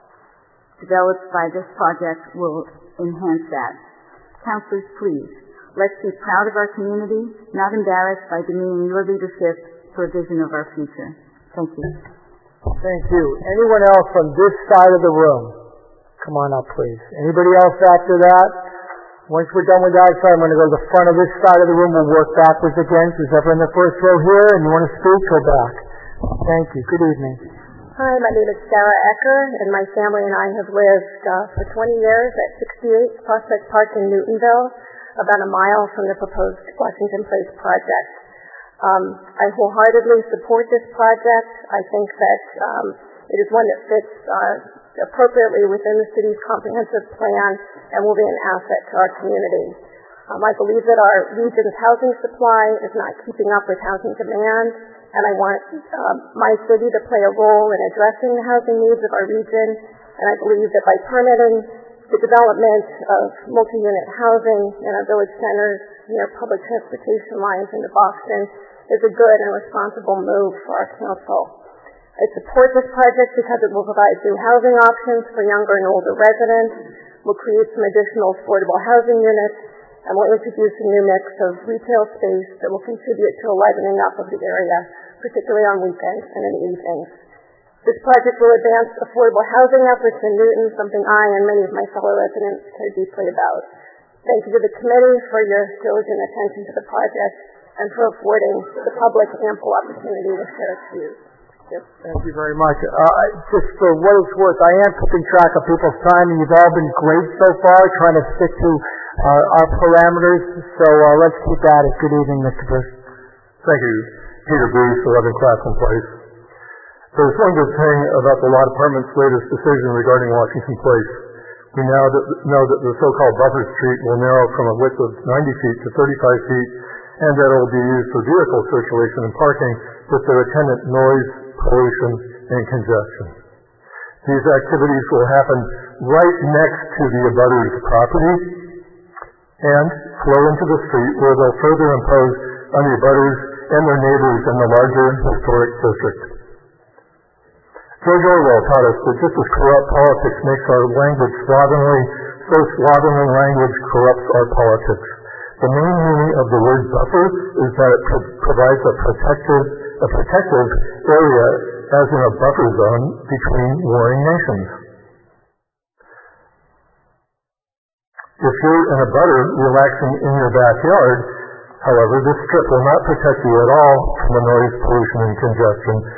developed by this project will enhance that. Councilors, please, let's be proud of our community, not embarrassed by demeaning your leadership for a vision of our future. Thank you. Thank you. Anyone else from this side of the room? Come on up, please. Anybody else after that? Once we're done with that side, I'm going to go to the front of this side of the room. We'll work backwards again. So who's in the first row here and you want to speak, go back. Thank you. Good evening. Hi, my name is Sarah Ecker, and my family and I have lived uh, for twenty years at sixty-eight Prospect Park in Newtonville, about a mile from the proposed Washington Place project. Um, I wholeheartedly support this project. I think that um, it is one that fits uh, appropriately within the city's comprehensive plan and will be an asset to our community. Um, I believe that our region's housing supply is not keeping up with housing demand, and I want um, my city to play a role in addressing the housing needs of our region, and I believe that by permitting the development of multi-unit housing in our village centers near public transportation lines into Boston is a good and responsible move for our council. I support this project because it will provide new housing options for younger and older residents, will create some additional affordable housing units, and will introduce a new mix of retail space that will contribute to a livening up of the area, particularly on weekends and in the evenings. This project will advance affordable housing efforts in Newton, something I and many of my fellow residents care deeply about. Thank you to the committee for your diligent attention to the project and for affording the public ample opportunity to share its views. Thank you. Thank you very much. Uh, just for what it's worth, I am keeping track of people's time, and you've all been great so far, trying to stick to uh, our parameters. So uh, let's keep at it. Good evening, Mister Bruce. Thank you. Peter Bruce, eleven Claflin Place. There's one good thing about the law department's latest decision regarding Washington Place. We now know that the so-called buffer street will narrow from a width of ninety feet to thirty-five feet, and that it will be used for vehicle circulation and parking with their attendant noise, pollution, and congestion. These activities will happen right next to the abutters' property and flow into the street, where they'll further impose on the abutters and their neighbors in the larger historic district. George Orwell taught us that just as corrupt politics makes our language slovenly, so slovenly language corrupts our politics. The main meaning of the word buffer is that it pro- provides a protective, a protective area, as in a buffer zone between warring nations. If you're in a butter relaxing in your backyard, however, this strip will not protect you at all from the noise, pollution, and congestion.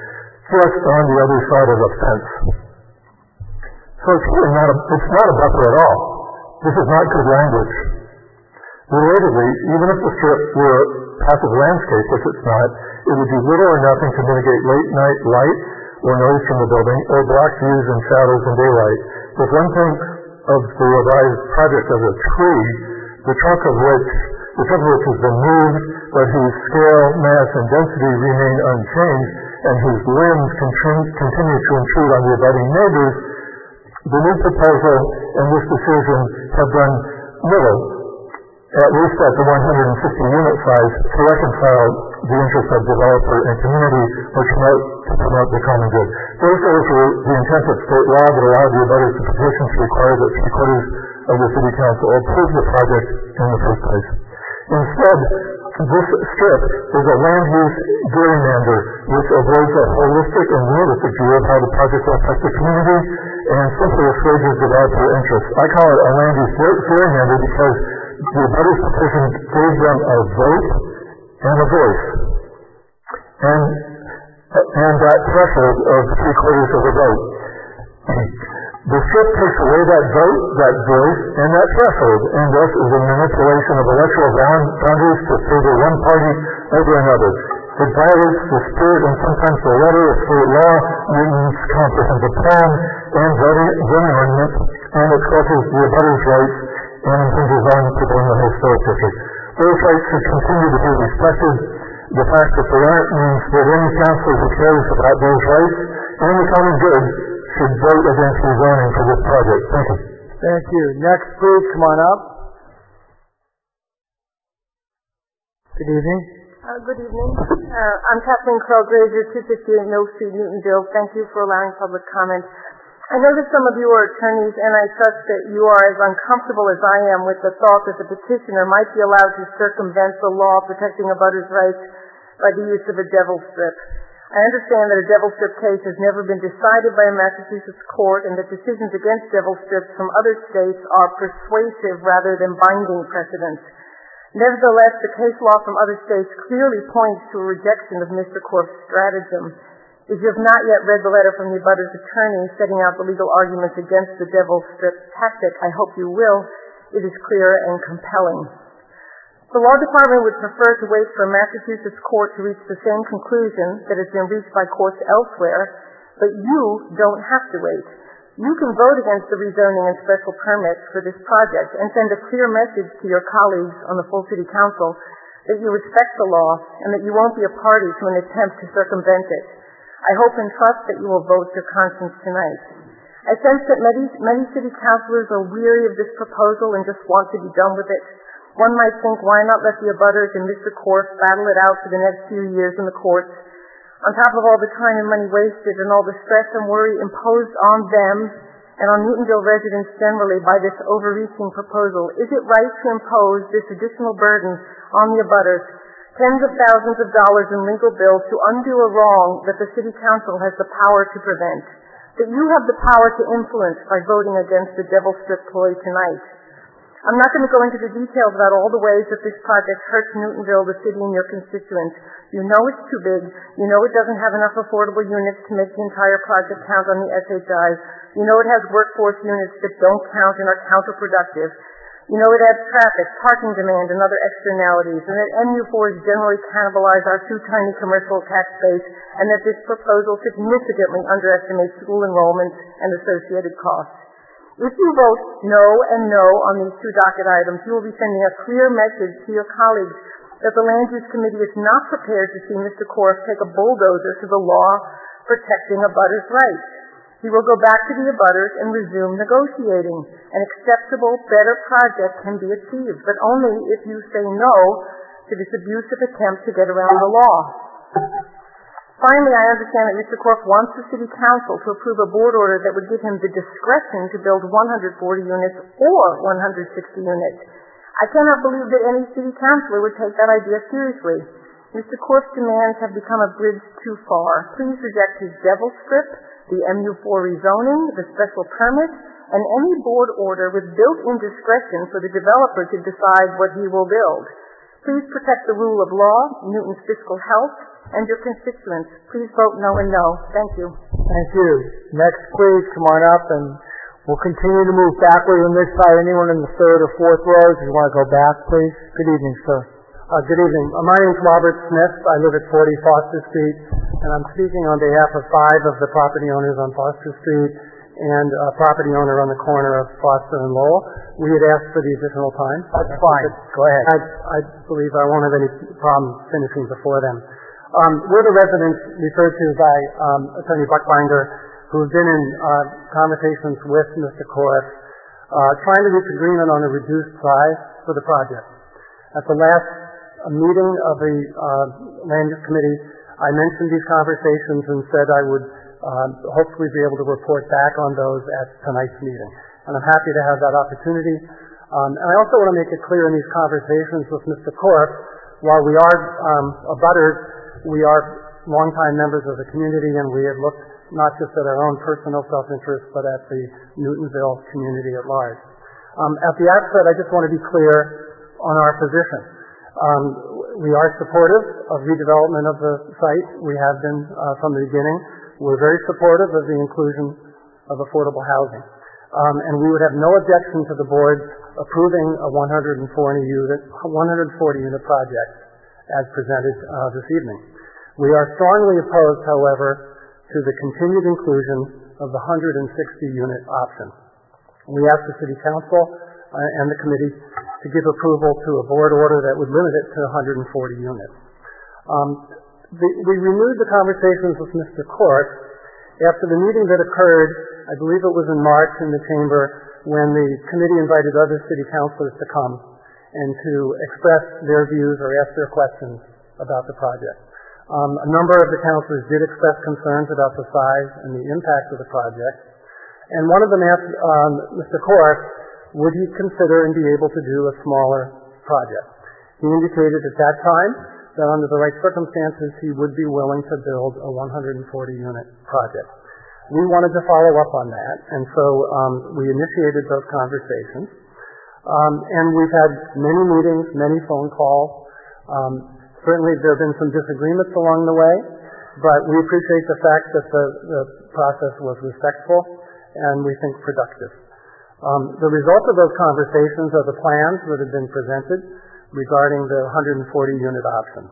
just on the other side of the fence. So it's really not a, it's not a buffer at all. This is not good language. Relatedly, even if the strip were a passive landscape, which it's not, it would do little or nothing to mitigate late-night light or noise from the building, or block views and shadows in daylight. If one thinks of the revised project as a tree, the trunk of which, the trunk of which has been moved, but whose scale, mass, and density remain unchanged, and whose limbs continue, continue to intrude on the abutting neighbors, the new proposal and this decision have done little, at least at the one hundred fifty unit size, to reconcile the interests of developer and community, or to promote, to promote the common good. Those goals were the intent of state law that allowed the abutters to petition to require that three quarters of the city council approve the project in the first place. Instead, this strip is a land use gerrymander which avoids a holistic and realistic view of how the project will affect the community and simply assuages developer interests. I call it a land use gerrymander because the abutters petition gave them a vote and a voice. And, and that threshold of three quarters of a vote. The strip takes away that vote, that voice, and that threshold, and thus is a manipulation of electoral boundaries to favor one party over another. It violates the spirit and sometimes the letter of state law, Newton's comprehensive plan, and zoning ordinance, and it crushes the abutters' rights and impinges on people in the historic district. Those rights should continue to be respected. The fact that there aren't means that any councilor who cares about those rights and the common good should vote against rezoning for this project. Thank you. Thank you. Next, please, come on up. Good evening. Uh, good evening. Uh, I'm Kathleen Crow-Grazer, two fifty-eight Mill Street, Newtonville. Thank you for allowing public comment. I know that some of you are attorneys, and I trust that you are as uncomfortable as I am with the thought that the petitioner might be allowed to circumvent the law protecting abutters' rights by the use of a devil strip. I understand that a devil strip case has never been decided by a Massachusetts court and that decisions against devil strips from other states are persuasive rather than binding precedents. Nevertheless, the case law from other states clearly points to a rejection of Mister Korf's stratagem. If you have not yet read the letter from the abutter's attorney setting out the legal arguments against the devil strip tactic, I hope you will. It is clear and compelling. The law department would prefer to wait for a Massachusetts court to reach the same conclusion that has been reached by courts elsewhere, but you don't have to wait. You can vote against the rezoning and special permits for this project and send a clear message to your colleagues on the full city council that you respect the law and that you won't be a party to an attempt to circumvent it. I hope and trust that you will vote your conscience tonight. I sense that many, many city councilors are weary of this proposal and just want to be done with it. One might think, why not let the abutters and Mister Korf battle it out for the next few years in the courts, on top of all the time and money wasted and all the stress and worry imposed on them and on Newtonville residents generally by this overreaching proposal. Is it right to impose this additional burden on the abutters, tens of thousands of dollars in legal bills to undo a wrong that the city council has the power to prevent, that you have the power to influence by voting against the devil strip ploy tonight? I'm not going to go into the details about all the ways that this project hurts Newtonville, the city, and your constituents. You know it's too big. You know it doesn't have enough affordable units to make the entire project count on the S H I. You know it has workforce units that don't count and are counterproductive. You know it adds traffic, parking demand, and other externalities, and that M U fours generally cannibalize our too tiny commercial tax base, and that this proposal significantly underestimates school enrollment and associated costs. If you vote no and no on these two docket items, you will be sending a clear message to your colleagues that the Land Use Committee is not prepared to see Mister Korf take a bulldozer to the law protecting abutters' rights. He will go back to the abutters and resume negotiating. An acceptable, better project can be achieved, but only if you say no to this abusive attempt to get around the law. Finally, I understand that Mister Korf wants the City Council to approve a board order that would give him the discretion to build one hundred forty units or one hundred sixty units. I cannot believe that any City Councilor would take that idea seriously. Mister Korf's demands have become a bridge too far. Please reject his devil strip, the M U four rezoning, the special permit, and any board order with built-in discretion for the developer to decide what he will build. Please protect the rule of law, Newton's fiscal health, and your constituents. Please vote no and no. Thank you. Thank you. Next, please, come on up, and we'll continue to move backward on this side. Anyone in the third or fourth rows, if you want to go back, please. Good evening, sir. Uh, good evening. Uh, my name is Robert Smith. I live at forty Foster Street, and I'm speaking on behalf of five of the property owners on Foster Street and a property owner on the corner of Foster and Lowell. We had asked for the additional time. That's fine. Go ahead. I, I believe I won't have any problem finishing before them. Um, we're the residents referred to by um, Attorney Buckbinder who have been in uh, conversations with Mister Korf, uh, trying to reach agreement on a reduced size for the project. At the last uh, meeting of the uh, Land Use Committee, I mentioned these conversations and said I would uh, hopefully be able to report back on those at tonight's meeting. And I'm happy to have that opportunity. Um, and I also want to make it clear in these conversations with Mister Korf, while we are um, abutters, we are longtime members of the community, and we have looked not just at our own personal self-interest, but at the Newtonville community at large. Um, at the outset, I just want to be clear on our position. Um, we are supportive of redevelopment of the site. We have been uh, from the beginning. We're very supportive of the inclusion of affordable housing. Um, and we would have no objection to the board approving a one hundred forty unit, one hundred forty unit project as presented uh, this evening. We are strongly opposed, however, to the continued inclusion of the one hundred sixty unit option. We ask the City Council uh, and the committee to give approval to a board order that would limit it to one hundred forty units. Um, the, we renewed the conversations with Mister Korf after the meeting that occurred, I believe it was in March in the chamber, when the committee invited other city councilors to come and to express their views or ask their questions about the project. Um, a number of the councilors did express concerns about the size and the impact of the project, and one of them asked um, Mister Korf, would he consider and be able to do a smaller project? He indicated at that time that under the right circumstances he would be willing to build a one hundred forty unit project. We wanted to follow up on that, and so um, we initiated those conversations. Um, and we've had many meetings, many phone calls. Um, certainly there have been some disagreements along the way, but we appreciate the fact that the, the process was respectful and we think productive. Um, the result of those conversations are the plans that have been presented regarding the one hundred forty unit option.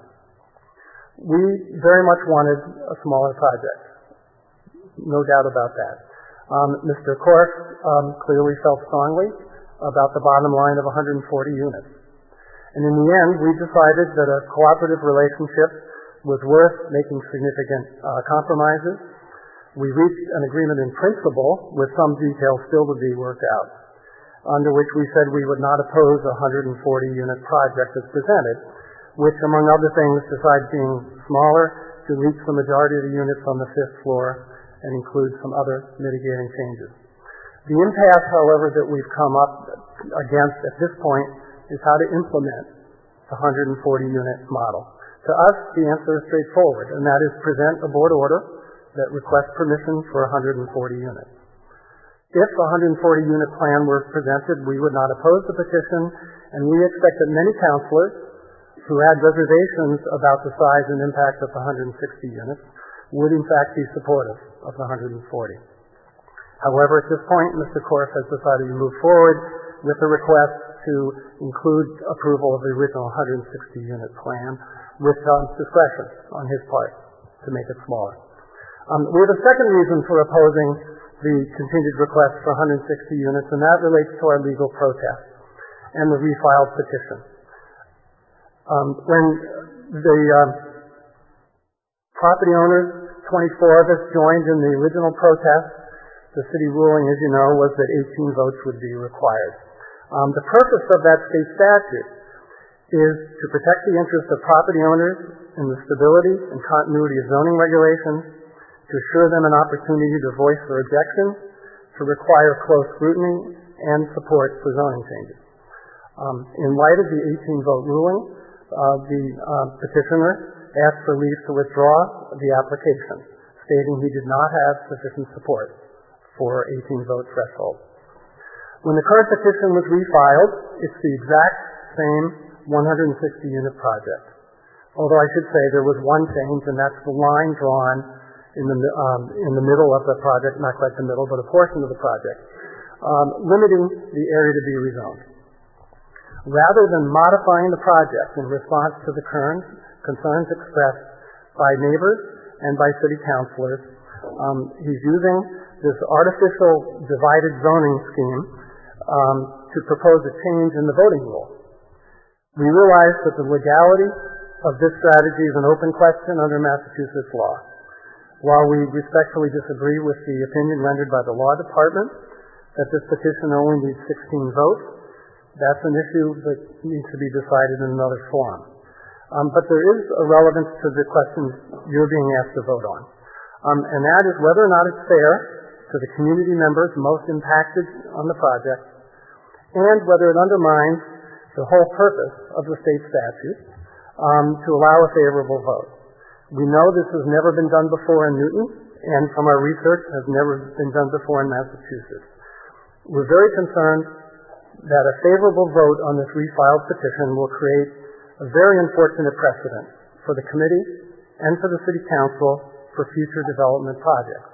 We very much wanted a smaller project. No doubt about that. Um, Mister Korf um, clearly felt strongly about the bottom line of one hundred forty units. And in the end, we decided that a cooperative relationship was worth making significant uh, compromises. We reached an agreement in principle with some details still to be worked out, under which we said we would not oppose a one hundred forty unit project as presented, which, among other things, besides being smaller, deletes the majority of the units on the fifth floor and includes some other mitigating changes. The impasse, however, that we've come up against at this point is how to implement the one hundred forty unit model. To us, the answer is straightforward, and that is present a board order that requests permission for one hundred forty units. If a one hundred forty unit plan were presented, we would not oppose the petition, and we expect that many councilors who had reservations about the size and impact of one hundred sixty units would in fact be supportive of the one hundred forty. However, at this point, Mister Korf has decided to move forward with a request to include approval of the original one hundred sixty unit plan with um, discretion on his part to make it smaller. Um, we have a second reason for opposing the continued request for one hundred sixty units, and that relates to our legal protest and the refiled petition. Um, when the um, property owners, twenty-four of us, joined in the original protest, the city ruling, as you know, was that eighteen votes would be required. Um, the purpose of that state statute is to protect the interests of property owners in the stability and continuity of zoning regulations, to assure them an opportunity to voice their objections, to require close scrutiny, and support for zoning changes. Um, in light of the eighteen vote ruling, uh, the uh, petitioner asked for leave to withdraw the application, stating he did not have sufficient support for eighteen vote threshold. When the current petition was refiled, it's the exact same one hundred sixty unit project. Although I should say there was one change, and that's the line drawn in the, um, in the middle of the project, not quite the middle, but a portion of the project, um, limiting the area to be rezoned. Rather than modifying the project in response to the current concerns expressed by neighbors and by city councilors, um, he's using this artificial divided zoning scheme um, to propose a change in the voting rule. We realize that the legality of this strategy is an open question under Massachusetts law. While we respectfully disagree with the opinion rendered by the law department that this petition only needs sixteen votes, that's an issue that needs to be decided in another forum. Um, but there is a relevance to the questions you're being asked to vote on. Um, and that is whether or not it's fair to the community members most impacted on the project, and whether it undermines the whole purpose of the state statute um, to allow a favorable vote. We know this has never been done before in Newton, and from our research has never been done before in Massachusetts. We're very concerned that a favorable vote on this refiled petition will create a very unfortunate precedent for the committee and for the city council for future development projects.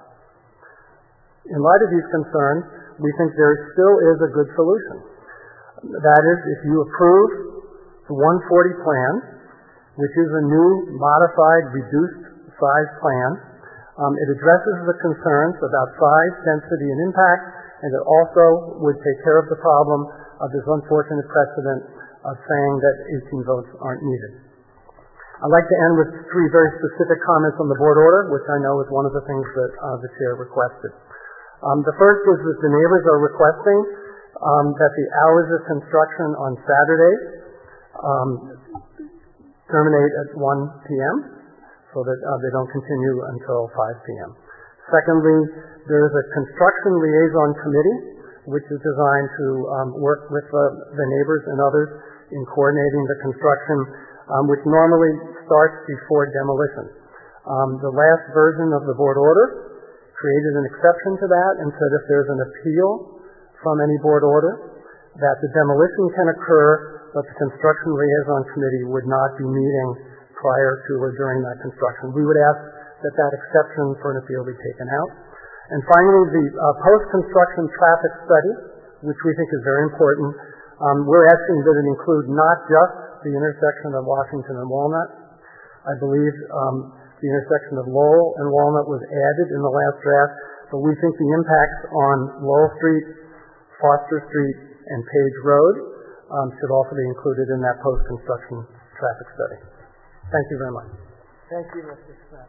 In light of these concerns, we think there still is a good solution. That is, if you approve the one forty plan, which is a new, modified, reduced size plan, um, it addresses the concerns about size, density, and impact, and it also would take care of the problem of this unfortunate precedent of saying that eighteen votes aren't needed. I'd like to end with three very specific comments on the board order, which I know is one of the things that uh, the chair requested. Um, the first is that the neighbors are requesting um, that the hours of construction on Saturday um, terminate at one p.m. so that uh, they don't continue until five p.m. Secondly, there is a construction liaison committee which is designed to um, work with uh, the neighbors and others in coordinating the construction, um, which normally starts before demolition. Um, the last version of the board order created an exception to that and said if there's an appeal from any board order, that the demolition can occur, but the construction liaison committee would not be meeting prior to or during that construction. We would ask that that exception for an appeal be taken out. And finally, the uh, post-construction traffic study, which we think is very important, um, we're asking that it include not just the intersection of Washington and Walnut. I believe um, the intersection of Lowell and Walnut was added in the last draft, but we think the impacts on Lowell Street, Foster Street, and Page Road um, should also be included in that post-construction traffic study. Thank you very much. Thank you, Mister Smith.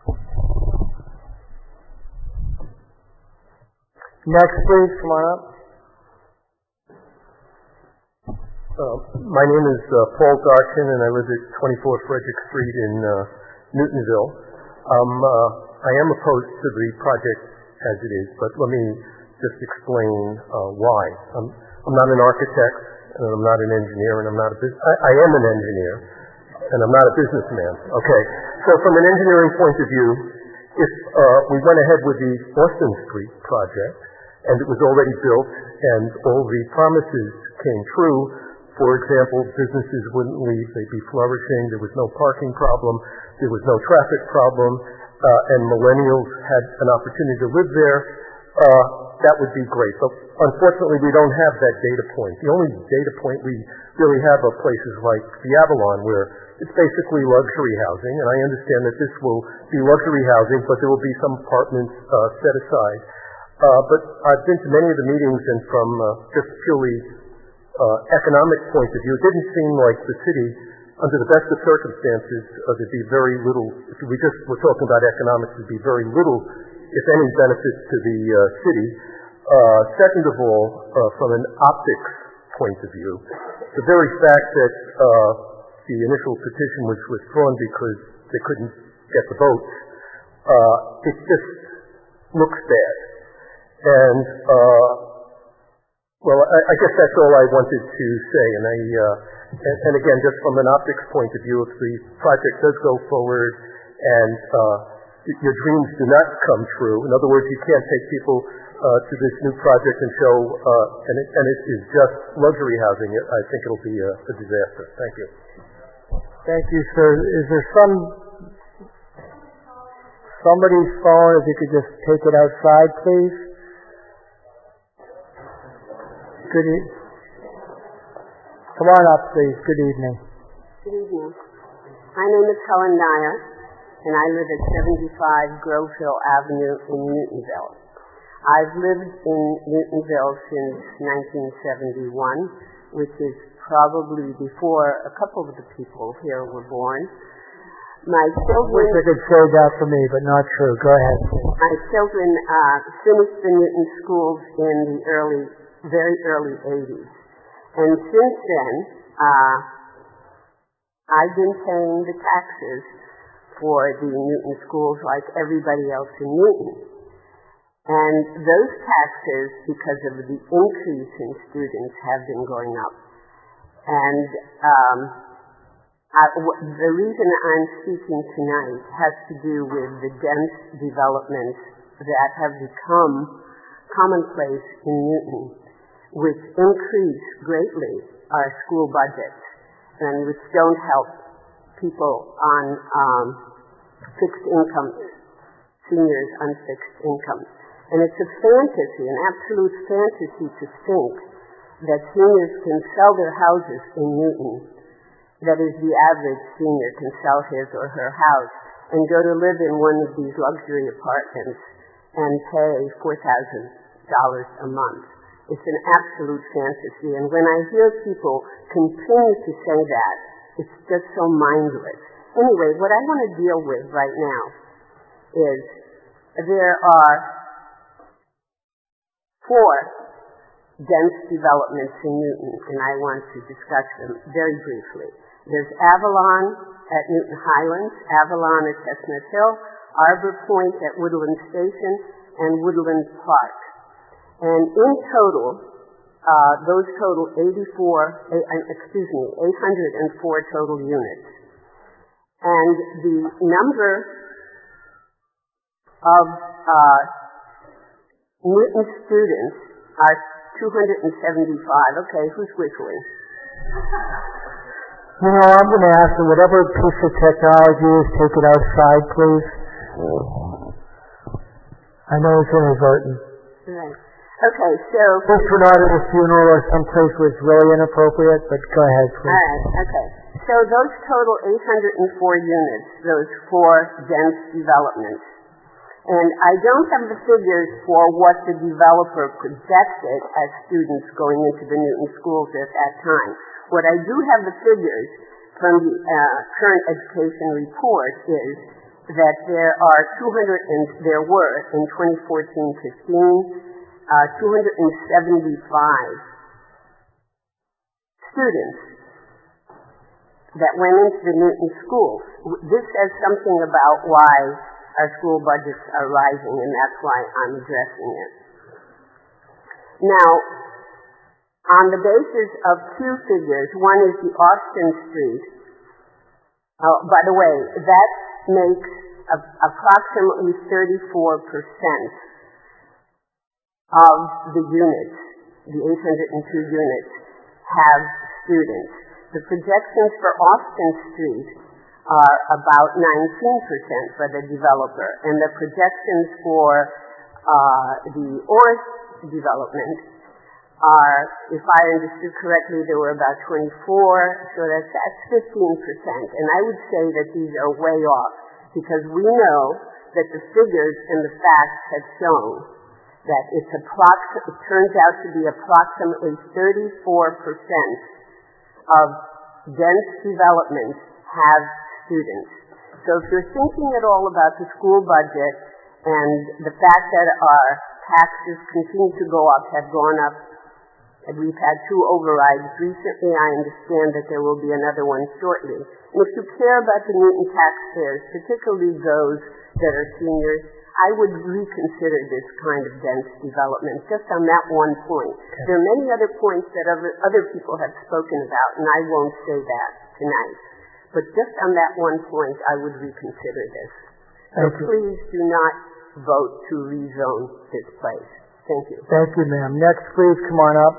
Next, please, come on up. Uh, my name is uh, Paul Darchin, and I live at twenty-four Frederick Street in uh, Newtonville. Um, uh, I am opposed to the project as it is, but let me just explain uh, why. I'm, I'm not an architect, and I'm not an engineer, and I'm not a bus- I, I am an engineer, and I'm not a businessman. Okay, so from an engineering point of view, if uh, we went ahead with the Austin Street project, and it was already built, and all the promises came true, for example, businesses wouldn't leave, they'd be flourishing, there was no parking problem, there was no traffic problem, uh, and millennials had an opportunity to live there, uh, that would be great. But unfortunately, we don't have that data point. The only data point we really have are places like the Avalon, where it's basically luxury housing, and I understand that this will be luxury housing, but there will be some apartments uh, set aside. Uh, but I've been to many of the meetings, and from uh, just purely uh, economic point of view, it didn't seem like the city, under the best of circumstances, uh, there'd be very little, if we just were talking about economics, there'd be very little, if any, benefits to the uh, city. Uh, second of all, uh, from an optics point of view, the very fact that uh, the initial petition was withdrawn because they couldn't get the votes, uh, it just looks bad. And, uh, well, I, I guess that's all I wanted to say. And, I, uh, and, and again, just from an optics point of view, if the project does go forward and uh, your dreams do not come true, in other words, you can't take people uh, to this new project and show, uh, and, it, and it is just luxury housing, I think it'll be a, a disaster. Thank you. Thank you, sir. Is there some somebody's phone? If you could just take it outside, please. Good e- Come on up, please. Good evening. Good evening. My name is Helen Dyer, and I live at seventy-five Groveville Avenue in Newtonville. I've lived in Newtonville since nineteen seventy-one, which is probably before a couple of the people here were born. My children... I wish I could say that for me, but not true. Go ahead. My children uh, finished the Newton schools in the early, very early eighties. And since then, uh, I've been paying the taxes for the Newton schools like everybody else in Newton. And those taxes, because of the increase in students, have been going up. And um, I, w- the reason I'm speaking tonight has to do with the dense developments that have become commonplace in Newton, which increase greatly our school budgets and which don't help people on um, fixed incomes, seniors on fixed incomes. And it's a fantasy, an absolute fantasy to think that seniors can sell their houses in Newton, that is, the average senior can sell his or her house and go to live in one of these luxury apartments and pay four thousand dollars a month. It's an absolute fantasy. And when I hear people continue to say that, it's just so mindless. Anyway, what I want to deal with right now is there are four dense developments in Newton, and I want to discuss them very briefly. There's Avalon at Newton Highlands, Avalon at Chestnut Hill, Arbor Point at Woodland Station, and Woodland Park. And in total, uh, those total eighty-four, uh, excuse me, eight hundred four total units. And the number of uh, Newton students are two hundred seventy-five. Okay, who's whistling? You know, I'm going to ask you, whatever piece of technology is, take it outside, please. I know it's inadvertent. Right. Okay, so... If we're not at a funeral or someplace where it's really inappropriate, but go ahead, please. All right, okay. So those total eight hundred four units, those four dense developments. And I don't have the figures for what the developer projected as students going into the Newton schools at that time. What I do have the figures from the uh, current education report is that there are two hundred and there were in twenty fourteen fifteen uh, two hundred seventy-five students that went into the Newton schools. This says something about why our school budgets are rising, and that's why I'm addressing it. Now, on the basis of two figures, one is the Austin Street. Oh, by the way, that makes a, approximately thirty-four percent of the units, the eight hundred two units, have students. The projections for Austin Street are about nineteen percent for the developer, and the projections for uh, the Orris development are, if I understood correctly, there were about twenty-four, so that's, that's fifteen percent. And I would say that these are way off, because we know that the figures and the facts have shown that it's approx- it turns out to be approximately thirty-four percent of dense developments have students. So if you're thinking at all about the school budget and the fact that our taxes continue to go up, have gone up, and we've had two overrides recently, I understand that there will be another one shortly. And if you care about the Newton taxpayers, particularly those that are seniors, I would reconsider this kind of dense development just on that one point. Okay. There are many other points that other, other people have spoken about, and I won't say that tonight. But just on that one point, I would reconsider this. So please do not vote to rezone this place. Thank you. Thank you, ma'am. Next, please, come on up.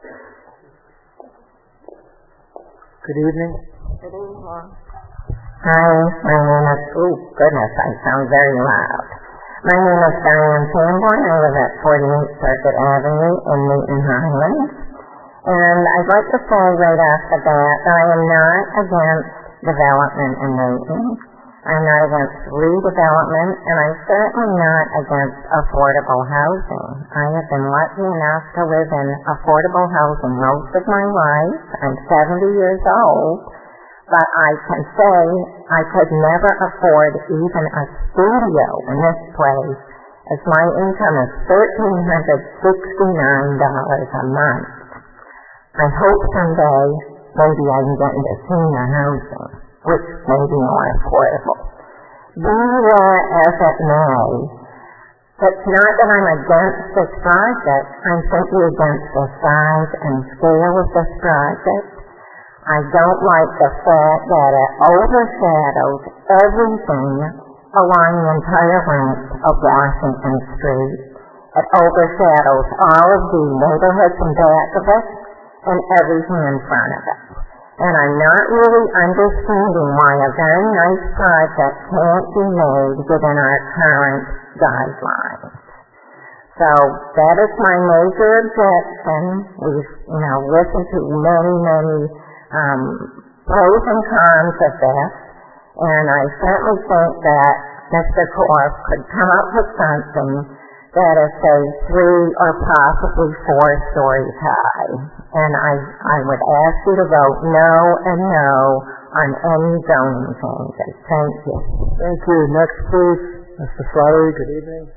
Good evening. Good evening. Hi, my name is, oh goodness, I sound very loud. My name is Diane Sanborn. I live at forty-eight Circuit Avenue in Newton Highlands. And I'd like to say right off the bat that I am not against development in Newton. I'm not against redevelopment, and I'm certainly not against affordable housing. I have been lucky enough to live in affordable housing most of my life. I'm seventy years old, but I can say I could never afford even a studio in this place, as my income is one thousand three hundred sixty-nine dollars a month. I hope someday maybe I can get into senior housing, which may be more affordable. Be that as it may, it's not that I'm against this project. I'm simply against the size and scale of this project. I don't like the fact that it overshadows everything along the entire length of Washington Street. It overshadows all of the neighborhoods in back of it and everything in front of it. And I'm not really understanding why a very nice project can't be made within our current guidelines. So that is my major objection. We've, you know, listened to many, many um, pros and cons of this, and I certainly think that Mister Korf could come up with something that is, say, three or possibly four stories high. And I, I would ask you to vote no and no on any zoning changes. Thank you. Thank you. Next, please. Mister Slattery, good evening.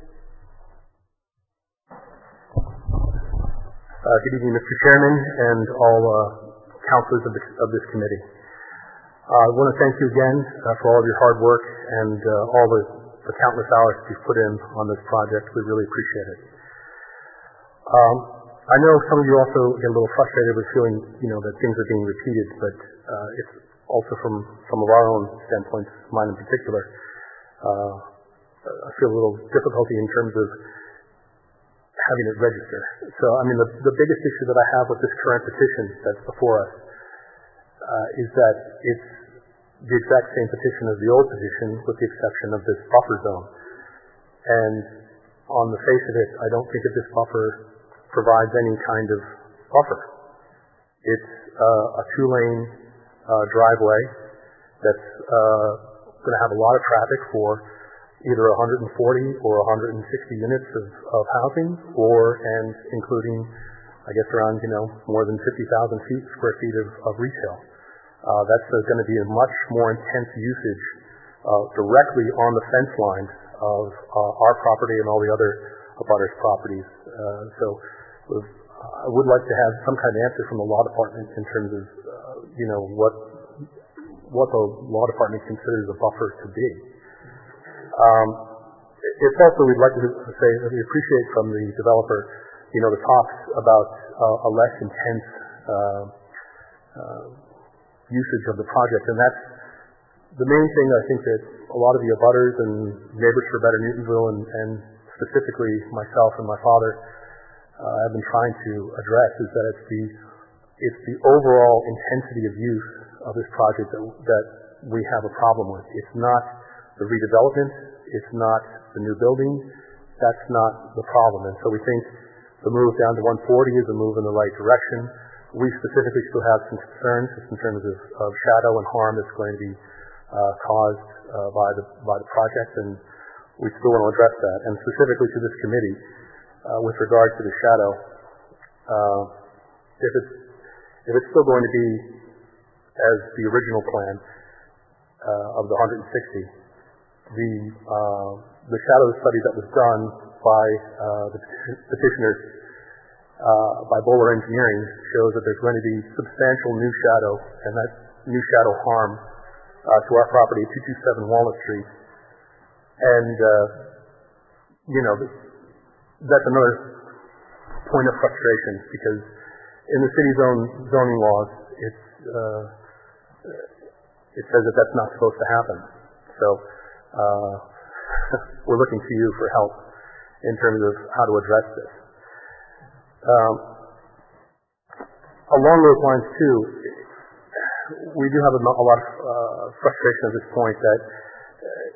Uh, good evening, Mister Chairman, and all uh, councilors of, the, of this committee. Uh, I want to thank you again uh, for all of your hard work and uh, all the, the countless hours you've put in on this project. We really appreciate it. Um, I know some of you also get a little frustrated with feeling, you know, that things are being repeated, but uh, it's also from some of our own standpoints, mine in particular. Uh, I feel a little difficulty in terms of having it register. So, I mean, the, the biggest issue that I have with this current petition that's before us uh, is that it's the exact same petition as the old petition, with the exception of this buffer zone. And on the face of it, I don't think that this buffer provides any kind of buffer. It's uh, a two-lane uh, driveway that's uh, going to have a lot of traffic for either one hundred forty or one hundred sixty units of, of housing, or and including, I guess, around you know more than fifty thousand feet square feet of, of retail. Uh, that's uh, going to be a much more intense usage uh, directly on the fence lines of uh, our property and all the other abutters' properties. Uh, so uh, I would like to have some kind of answer from the law department in terms of uh, you know what what the law department considers a buffer to be. Um, it's also, we'd like to say that we appreciate from the developer, you know, the talks about uh, a less intense uh, uh, usage of the project, and that's the main thing I think that a lot of the abutters and Neighbors for Better Newtonville, and, and specifically myself and my father, uh, have been trying to address, is that it's the it's the overall intensity of use of this project that, that we have a problem with. It's not the redevelopment, it's not the new building, that's not the problem. And so we think the move down to one forty is a move in the right direction. We specifically still have some concerns just in terms of, of shadow and harm that's going to be uh, caused uh, by the by the project, and we still want to address that. And specifically to this committee, uh, with regard to the shadow, uh, if it's if it's still going to be as the original plan uh, of the one hundred sixty, the uh, the shadow study that was done by uh, the petitioners uh, by Bowler Engineering shows that there's going to be substantial new shadow, and that new shadow harm uh, to our property at two twenty-seven Walnut Street. And uh, you know that's another point of frustration, because in the city's own zoning laws, it's uh, it says that that's not supposed to happen. So uh, we're looking to you for help in terms of how to address this. Um, along those lines, too, we do have a, a lot of uh, frustration at this point that uh,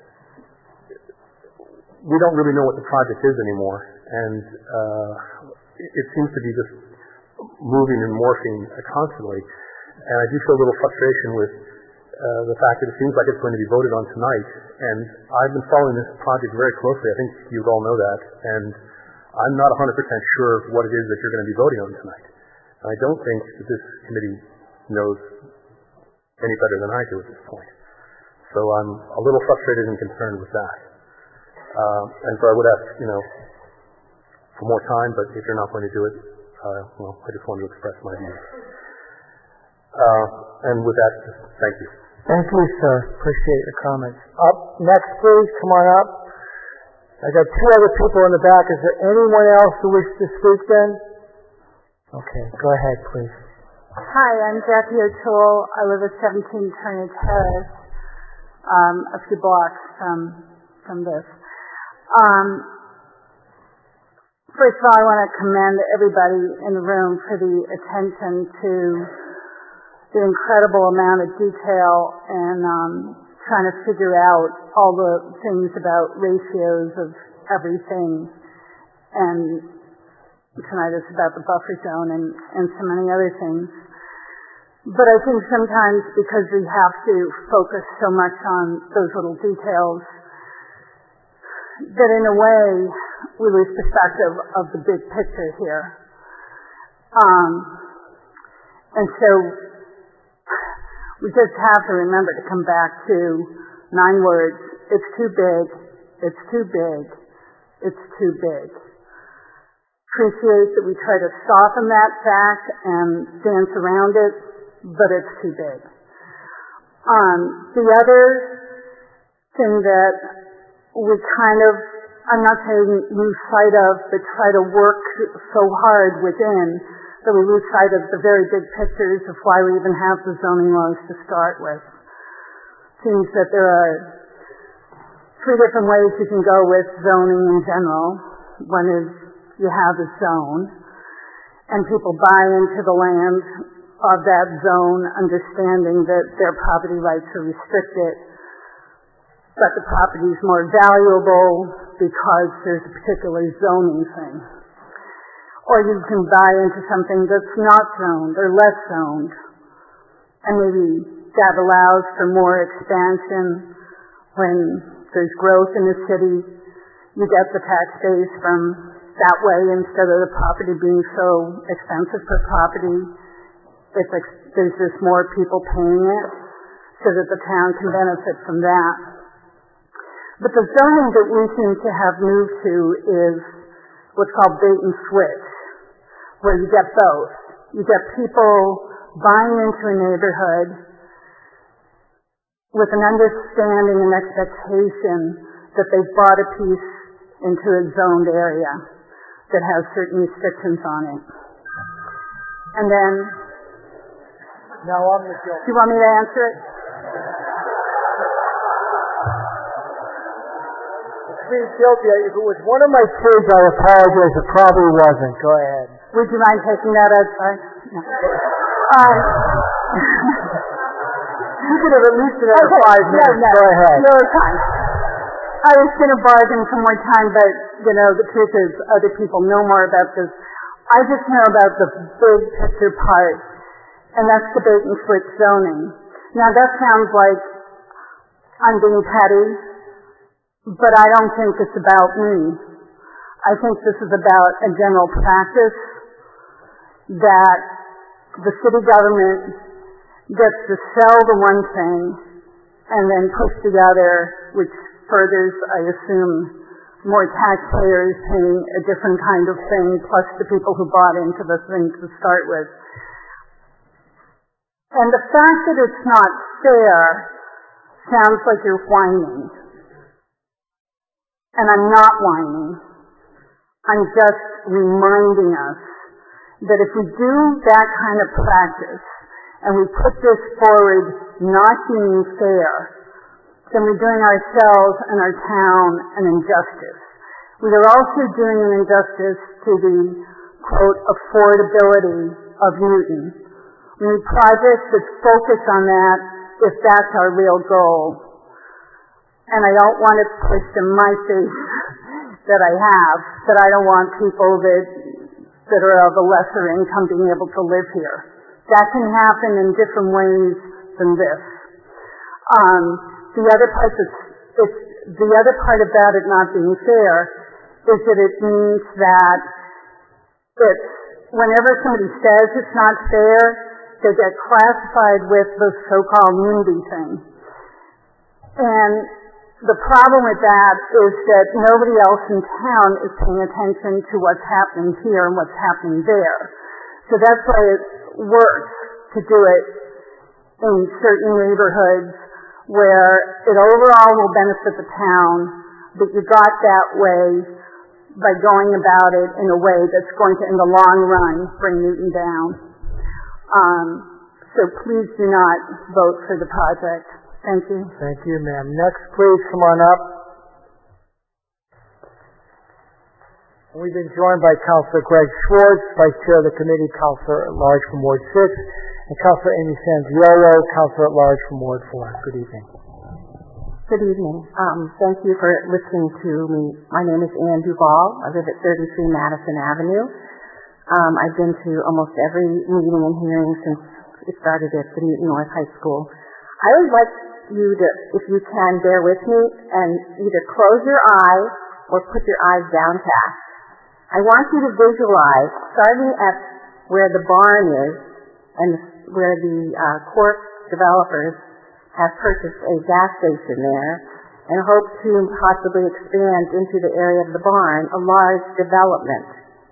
we don't really know what the project is anymore, and uh, it, it seems to be just moving and morphing constantly. And I do feel a little frustration with uh, the fact that it seems like it's going to be voted on tonight. And I've been following this project very closely. I think you all know that. And I'm not one hundred percent sure what it is that you're going to be voting on tonight. And I don't think that this committee knows any better than I do at this point. So I'm a little frustrated and concerned with that. Uh, and so I would ask, you know, for more time, but if you're not going to do it, uh, well, I just wanted to express my views. Uh, and with that, thank you. Thank you, sir. Appreciate your comments. Up next, please. Come on up. I got two other people in the back. Is there anyone else who wishes to speak then? Okay, go ahead, please. Hi, I'm Jackie O'Toole. I live at seventeen Turner Terrace, um, a few blocks from from this. Um, first of all, I want to commend everybody in the room for the attention to the incredible amount of detail and um, trying to figure out all the things about ratios of everything. And tonight it's about the buffer zone and, and so many other things. But I think sometimes because we have to focus so much on those little details, that in a way we lose perspective of the big picture here. Um, and so we just have to remember to come back to nine words. It's too big. It's too big. It's too big. Appreciate that we try to soften that fact and dance around it, but it's too big. Um, the other thing that we kind of, I'm not saying lose sight of, but try to work so hard within, that we lose sight of the very big pictures of why we even have the zoning laws to start with. Seems that there are three different ways you can go with zoning in general. One is you have a zone, and people buy into the land of that zone, understanding that their property rights are restricted, but the property is more valuable because there's a particular zoning thing. Or you can buy into something that's not zoned or less zoned, and maybe that allows for more expansion when there's growth in the city. You get the tax base from that way instead of the property being so expensive per property. It's like there's just more people paying it so that the town can benefit from that. But the zoning that we seem to have moved to is what's called bait and switch, where you get both. You get people buying into a neighborhood with an understanding and expectation that they've bought a piece into a zoned area that has certain restrictions on it. And then, now I'm the guilty. Do you want me to answer it? Please guilty. If it was one of my kids, I apologize. It probably wasn't. Go ahead. Would you mind taking that outside? No. Um, you could have at least another okay, five minutes. No, no, Go ahead. No time. I was going to bargain for more time, but, you know, the truth is other people know more about this. I just know about the big picture part, and that's the bait and switch zoning. Now, that sounds like I'm being petty, but I don't think it's about me. I think this is about a general practice that the city government gets to sell the one thing and then push the other, which furthers, I assume, more taxpayers paying a different kind of thing, plus the people who bought into the thing to start with. And the fact that it's not fair sounds like you're whining. And I'm not whining. I'm just reminding us that if we do that kind of practice and we put this forward not being fair, then we're doing ourselves and our town an injustice. We are also doing an injustice to the quote, affordability of Newton. We need projects that focus on that if that's our real goal. And I don't want it pushed in my face that I have, that I don't want people that that are of a lesser income being able to live here. That can happen in different ways than this. Um, the other part that's, it's, the other part about it not being fair is that it means that it's, whenever somebody says it's not fair, they get classified with the so-called NIMBY thing. And the problem with that is that nobody else in town is paying attention to what's happening here and what's happening there. So that's why it works to do it in certain neighborhoods where it overall will benefit the town, but you got that way by going about it in a way that's going to, in the long run, bring Newton down. Um, so please do not vote for the project. Thank you. Thank you, ma'am. Next, please, come on up. We've been joined by Councilor Greg Schwartz, Vice Chair of the Committee, Councilor at Large from Ward six, and Councilor Amy Sanziolo, Councilor at Large from Ward four. Good evening. Good evening. Um, thank you for listening to me. My name is Ann Duval. I live at thirty-three Madison Avenue. Um, I've been to almost every meeting and hearing since it started at the Newton North High School. I would like you to, if you can, bear with me and either close your eyes or put your eyes downcast. I want you to visualize, starting at where the barn is and where the uh, Corp developers have purchased a gas station there and hope to possibly expand into the area of the barn, a large development,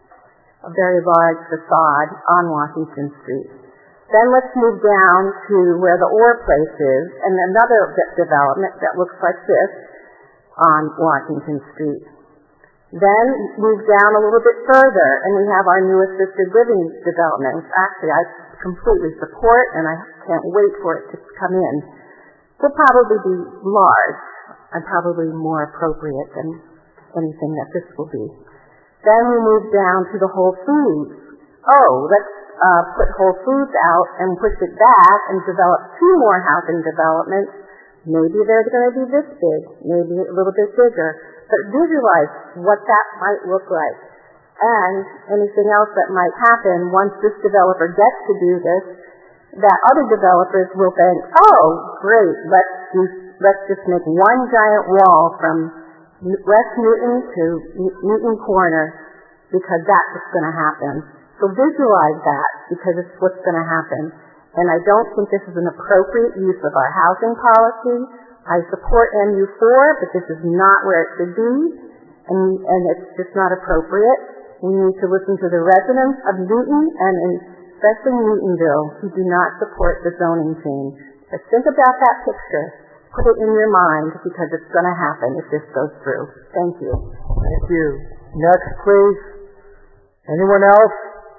a very large facade on Washington Street. Then let's move down to where the ore place is and another development that looks like this on Washington Street. Then move down a little bit further and we have our new assisted living development, which actually I completely support and I can't wait for it to come in. Will probably be large and probably more appropriate than anything that this will be. Then we move down to the Whole Foods. Oh, let's uh, put Whole Foods out and push it back and develop two more housing developments. Maybe they're going to be this big, maybe a little bit bigger. But visualize what that might look like. And anything else that might happen once this developer gets to do this, that other developers will think, oh, great, let's do, let's just make one giant wall from West Newton to Newton Corner because that's what's going to happen. So visualize that because it's what's going to happen. And I don't think this is an appropriate use of our housing policy. I support N U four, but this is not where it should be, and, and it's just not appropriate. We need to listen to the residents of Newton and especially Newtonville who do not support the zoning change. But think about that picture. Put it in your mind because it's going to happen if this goes through. Thank you. Thank you. Next, please. Anyone else?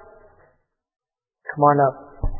Come on up.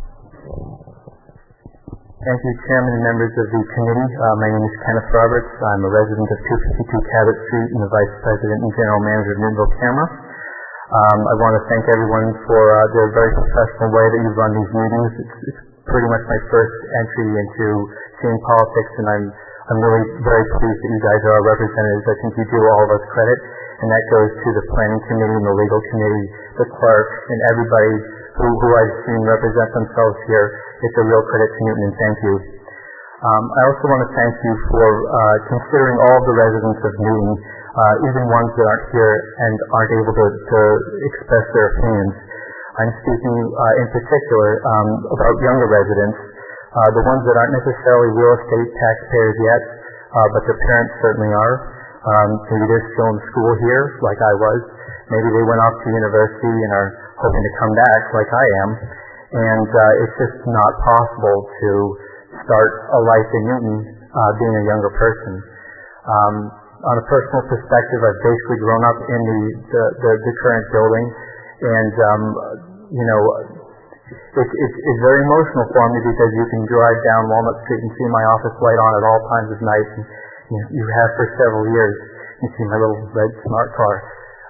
Thank you, Chairman and members of the committee. Uh, my name is Kenneth Roberts. I'm a resident of two fifty-two Cabot Street and the Vice President and General Manager of Newtonville Camera. Um, I want to thank everyone for uh, the very professional way that you run these meetings. It's, it's pretty much my first entry into seeing politics, and I'm I'm really very pleased that you guys are our representatives. I think you do all of us credit, and that goes to the Planning Committee and the Legal Committee, the clerk, and everybody who, who I've seen represent themselves here. It's a real credit to Newton, and thank you. Um, I also want to thank you for uh, considering all of the residents of Newton, uh, even ones that aren't here and aren't able to, to express their opinions. I'm speaking uh, in particular um, about younger residents, uh, the ones that aren't necessarily real estate taxpayers yet, uh, but their parents certainly are. Um, maybe they're still in school here, like I was. Maybe they went off to university and are hoping to come back, like I am. And uh, it's just not possible to start a life in Newton uh, being a younger person. Um, on a personal perspective, I've basically grown up in the, the, the, the current building, and um, you know, it, it, it's very emotional for me because you can drive down Walnut Street and see my office light on at all times of night, and you, you have for several years. You see my little red smart car.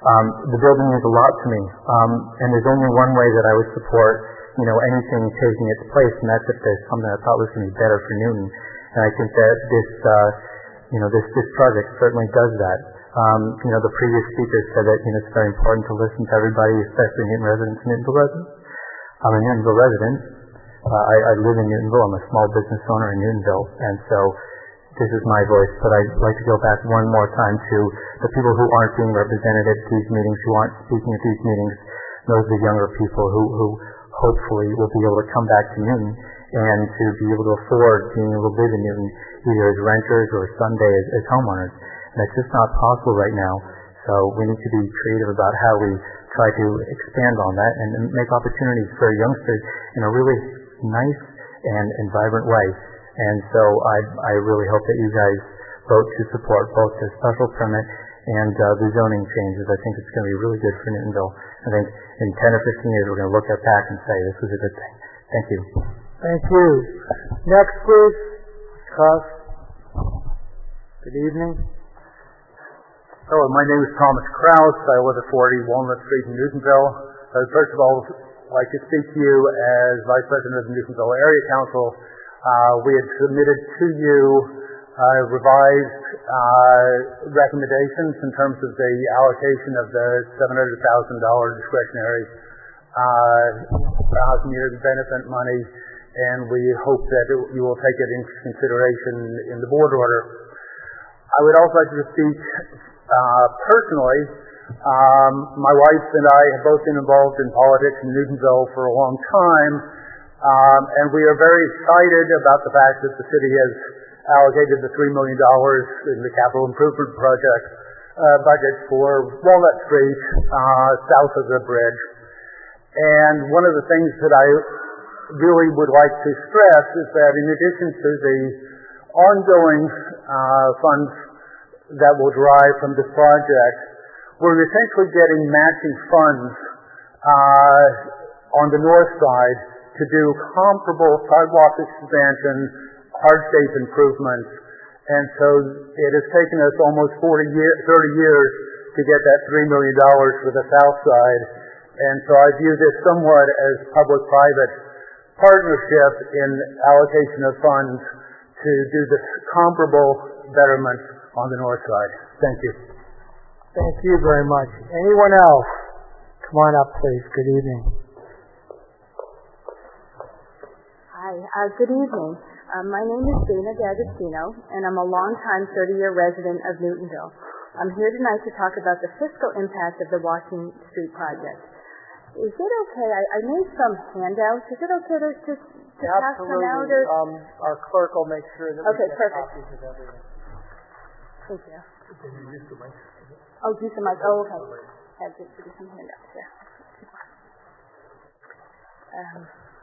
Um, the building means a lot to me, um, and there's only one way that I would support, you know, anything taking its place, and that's if there's something I thought was going to be better for Newton. And I think that this, uh, you know, this this project certainly does that. Um, you know, the previous speaker said that, you know, it's very important to listen to everybody, especially Newton residents and Newtonville residents. I'm a Newtonville resident. Uh, I, I live in Newtonville. I'm a small business owner in Newtonville, and so this is my voice. But I'd like to go back one more time to the people who aren't being represented at these meetings, who aren't speaking at these meetings. Those are the younger people who, who hopefully will be able to come back to Newton and to be able to afford being able to live in Newton, either as renters or someday as, as homeowners. And that's just not possible right now. So we need to be creative about how we try to expand on that and, and make opportunities for youngsters in a really nice and, and vibrant way. And so I, I really hope that you guys vote to support both the special permit and uh, the zoning changes. I think it's going to be really good for Newtonville. I think in ten or fifteen years we're going to look at back and say this was a good thing. Thank you. Thank you. Next, please. Cuss. Good evening. Hello, my name is Thomas Kraus. I live at forty Walnut Street in Newtonville. Uh, first of all, I'd like to speak to you as Vice President of the Newtonville Area Council. Uh, we had submitted to you uh, revised uh, recommendations in terms of the allocation of the seven hundred thousand dollars discretionary uh, community benefit money, and we hope that it, you will take it into consideration in the board order. I would also like to speak uh, personally. Um, my wife and I have both been involved in politics in Newtonville for a long time, um, and we are very excited about the fact that the city has allocated the three million dollars in the capital improvement project uh, budget for Walnut Street uh, south of the bridge. And one of the things that I really would like to stress is that in addition to the ongoing uh, funds that will derive from this project, we're essentially getting matching funds uh, on the north side to do comparable sidewalk expansion, hardscape improvements, and so it has taken us almost forty years, thirty years to get that three million dollars for the south side, and so I view this somewhat as public-private partnership in allocation of funds to do this comparable betterment on the north side. Thank you. Thank you very much. Anyone else? Come on up, please. Good evening. Hi. Uh, good evening. Uh, my name is Dana D'Agostino, and I'm a longtime thirty-year resident of Newtonville. I'm here tonight to talk about the fiscal impact of the Washington Street project. Is it okay? I, I made some handouts. Is it okay to, to, to pass them out? Or? Um, our clerk will make sure that okay, we get perfect. copies of everything. Thank you. Can you use the mic? Oh, use the mic. Oh, okay. I have to do some handouts there. Um,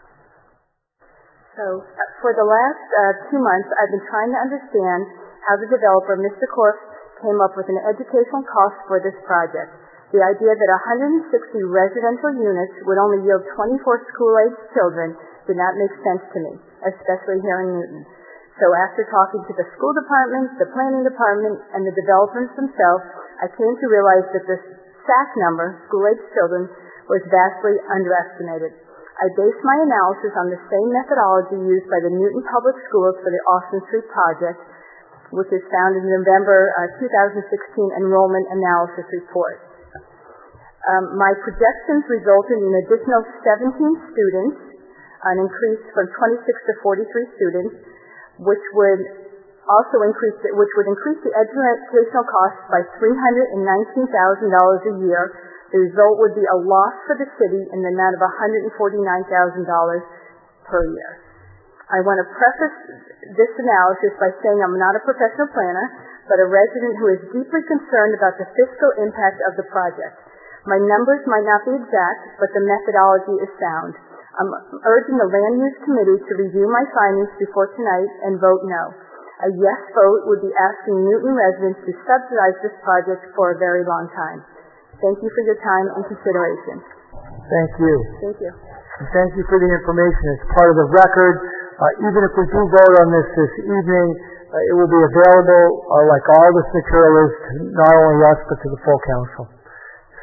so, uh, for the last uh, two months, I've been trying to understand how the developer, Mister Korf, came up with an educational cost for this project. The idea that one hundred sixty residential units would only yield twenty-four school-aged children did not make sense to me, especially here in Newton. So after talking to the school department, the planning department, and the developers themselves, I came to realize that the S A C number, school-aged children, was vastly underestimated. I based my analysis on the same methodology used by the Newton Public Schools for the Austin Street project, which is found in the November uh, two thousand sixteen Enrollment Analysis Report. Um, my projections resulted in an additional seventeen students, an increase from twenty-six to forty-three students, which would also increase the, which would increase the educational costs by three hundred nineteen thousand dollars a year. The result would be a loss for the city in the amount of one hundred forty-nine thousand dollars per year. I want to preface this analysis by saying I'm not a professional planner, but a resident who is deeply concerned about the fiscal impact of the project. My numbers might not be exact, but the methodology is sound. I'm urging the Land Use Committee to review my findings before tonight and vote no. A yes vote would be asking Newton residents to subsidize this project for a very long time. Thank you for your time and consideration. Thank you. Thank you. And thank you for the information. It's part of the record. Uh, even if we do vote on this this evening, uh, it will be available, uh, like all this material is, to not only us, but to the full council.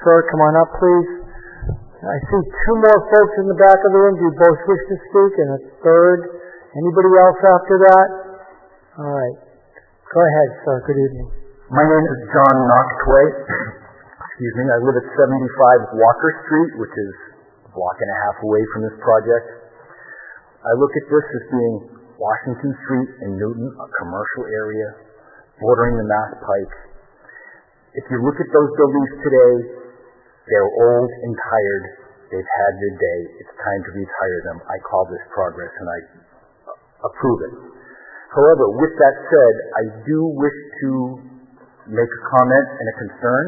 Sir, come on up, please. I see two more folks in the back of the room. Do you both wish to speak? And a third. Anybody else after that? All right. Go ahead, sir. Good evening. My name is John Noctway. Excuse me. I live at seventy-five Walker Street, which is a block and a half away from this project. I look at this as being Washington Street in Newton, a commercial area bordering the Mass Pike. If you look at those buildings today, they're old and tired. They've had their day. It's time to retire them. I call this progress, and I approve it. However, with that said, I do wish to make a comment and a concern.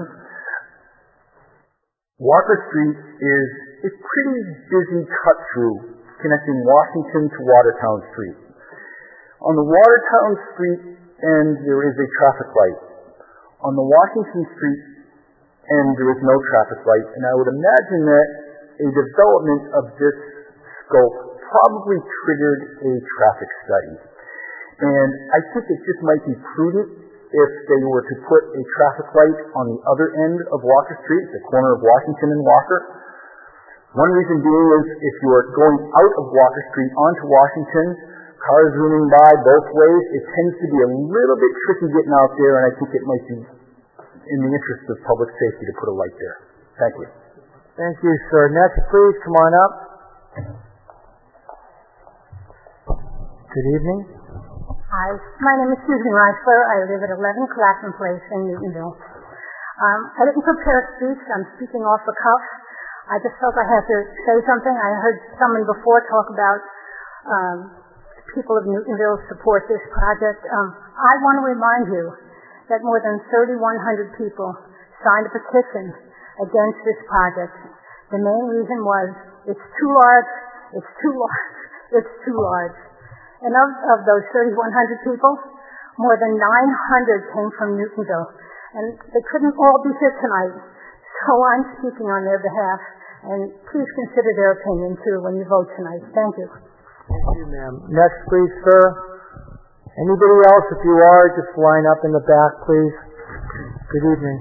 Walker Street is a pretty busy cut-through connecting Washington to Watertown Street. On the Watertown Street end, there is a traffic light. On the Washington Street end, there is no traffic light, and I would imagine that a development of this scope probably triggered a traffic study. And I think it just might be prudent if they were to put a traffic light on the other end of Walker Street, the corner of Washington and Walker. One reason being is if you are going out of Walker Street onto Washington, cars zooming by both ways, it tends to be a little bit tricky getting out there, and I think it might be in the interest of public safety to put a light there. Thank you. Thank you, sir. Next, please. Come on up. Good evening. Hi, my name is Susan Reisler. I live at eleven Clapham Place in Newtonville. Um, I didn't prepare a speech. I'm speaking off the cuff. I just felt I had to say something. I heard someone before talk about um, people of Newtonville support this project. Um, I want to remind you that more than thirty-one hundred people signed a petition against this project. The main reason was it's too large, it's too large, it's too large. And of, of those thirty-one hundred people, more than nine hundred came from Newtonville. And they couldn't all be here tonight, so I'm speaking on their behalf. And please consider their opinion, too, when you vote tonight. Thank you. Thank you, ma'am. Next, please, sir. Anybody else? If you are, just line up in the back, please. Good evening.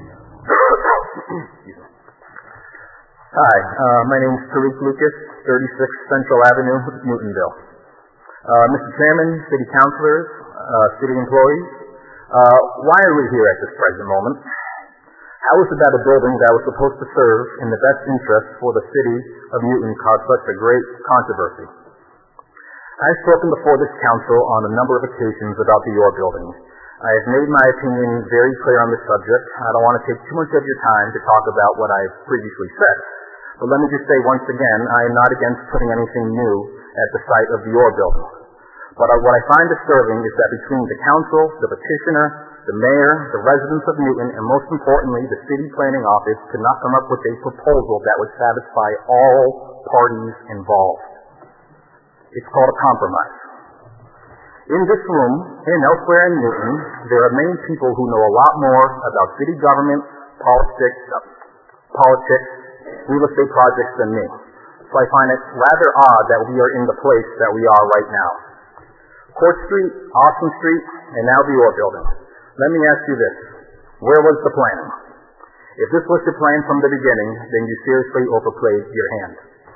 Hi, uh, my name is Tariq Lucas, thirty-six Central Avenue, Newtonville. Uh, Mister Chairman, City Councilors, uh, City employees, uh, why are we here at this present moment? How is it that a building that was supposed to serve in the best interest for the City of Newton caused such a great controversy? I've spoken before this council on a number of occasions about the Orr building. I have made my opinion very clear on this subject. I don't want to take too much of your time to talk about what I've previously said. But let me just say once again, I am not against putting anything new at the site of the Orr building. But what I find disturbing is that between the council, the petitioner, the mayor, the residents of Newton, and most importantly, the city planning office could not come up with a proposal that would satisfy all parties involved. It's called a compromise. In this room and elsewhere in Newton, there are many people who know a lot more about city government, politics, uh, politics, real estate projects than me. So I find it rather odd that we are in the place that we are right now. Court Street, Austin Street, and now the Orr building. Let me ask you this. Where was the planning? If this was your plan from the beginning, then you seriously overplayed your hand.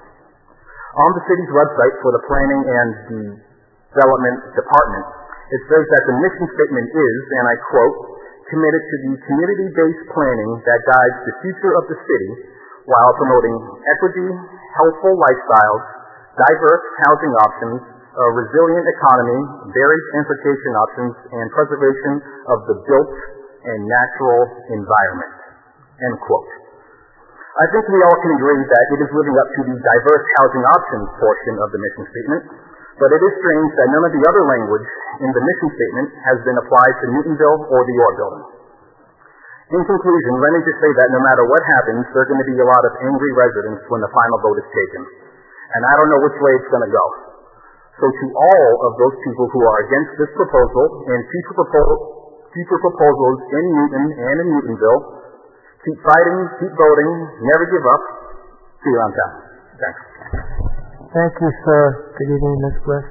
On the city's website for the planning and the development department, it says that the mission statement is, and I quote, committed to the community-based planning that guides the future of the city while promoting equity, healthful lifestyles, diverse housing options, a resilient economy, varied transportation options, and preservation of the built and natural environment. End quote. I think we all can agree that it is living up to the diverse housing options portion of the mission statement, but it is strange that none of the other language in the mission statement has been applied to Newtonville or the Orr building. In conclusion, let me just say that no matter what happens, there are going to be a lot of angry residents when the final vote is taken. And I don't know which way it's going to go. So to all of those people who are against this proposal and future, propo- future proposals in Newton and in Newtonville, keep fighting, keep voting, never give up. See you around town. Thanks. Thank you, sir. Good evening, Miz Bliss.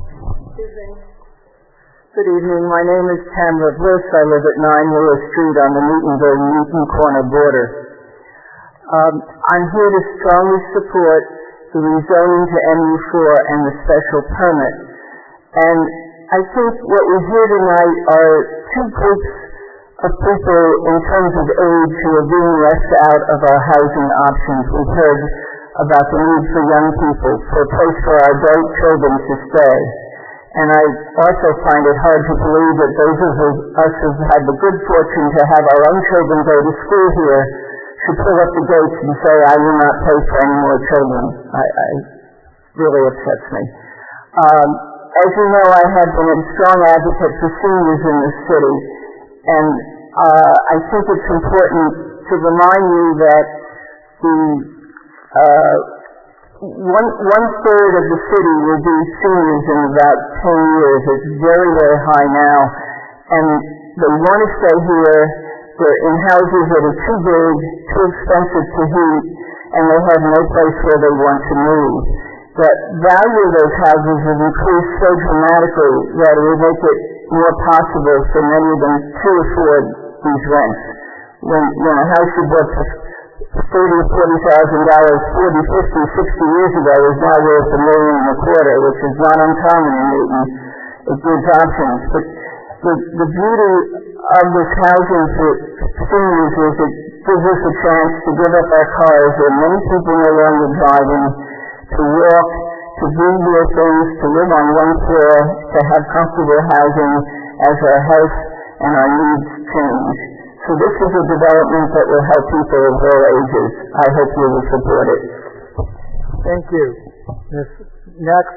Good evening. My name is Tamara Bliss. I live at nine Willow Street on the Newtonville-Newton corner border. Um, I'm here to strongly support the rezoning to M U four and the special permit. And I think what we hear tonight are two groups of people in terms of age who are being left out of our housing options. We've heard about the need for young people, for a place for our adult children to stay. And I also find it hard to believe that those of us who've had the good fortune to have our own children go to school here should pull up the gates and say, I will not pay for any more children. I, I really upsets me. Um, as you know, I have been a strong advocate for seniors in the city, and uh, I think it's important to remind you that the uh, one one third of the city will be seniors in about ten years. It's very, very high now, and they want to stay here. They're in houses that are too big, too expensive to heat, and they have no place where they want to move. The value of those houses has increased so dramatically that it will make it more possible for many of them to afford these rents. When, when a house you bought for thirty or forty thousand dollars, forty, fifty, sixty years ago is now worth a million and a quarter, which is not uncommon in Newton. It gives options, but the, the beauty of this housing for seniors is it gives us a chance to give up our cars, where many people no longer driving, to walk, to do more things, to live on one floor, to have comfortable housing as our health and our needs change. So this is a development that will help people of all ages. I hope you will support it. Thank you. Miz Next.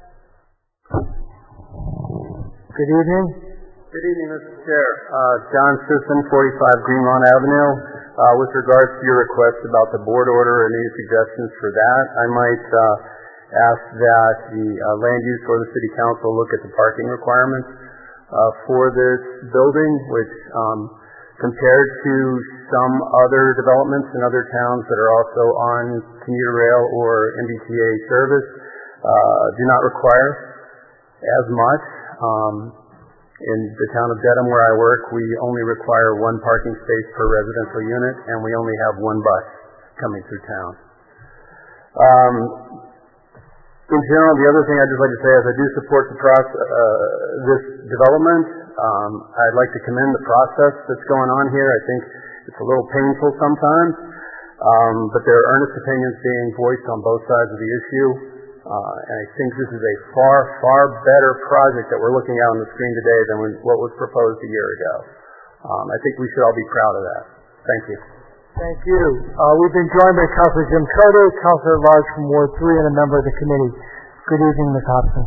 Good evening. Good evening, Mister Chair. Uh, John Sisson, forty-five Greenlawn Avenue. Uh, with regards to your request about the board order and any suggestions for that, I might uh, ask that the uh, land use or the city council look at the parking requirements uh, for this building, which um, compared to some other developments in other towns that are also on commuter rail or M B T A service, uh, do not require as much. Um, In the town of Dedham, where I work, we only require one parking space per residential unit, and we only have one bus coming through town. Um, in general, the other thing I'd just like to say is I do support the process, uh, this development. Um, I'd like to commend the process that's going on here. I think it's a little painful sometimes, um, but there are earnest opinions being voiced on both sides of the issue. Uh, and I think this is a far, far better project that we're looking at on the screen today than when, what was proposed a year ago. Um, I think we should all be proud of that. Thank you. Thank you. Uh, we've been joined by Councilor Jim Cote, Councilor at Large from Ward three, and a member of the committee. Good evening, Miz Hobson.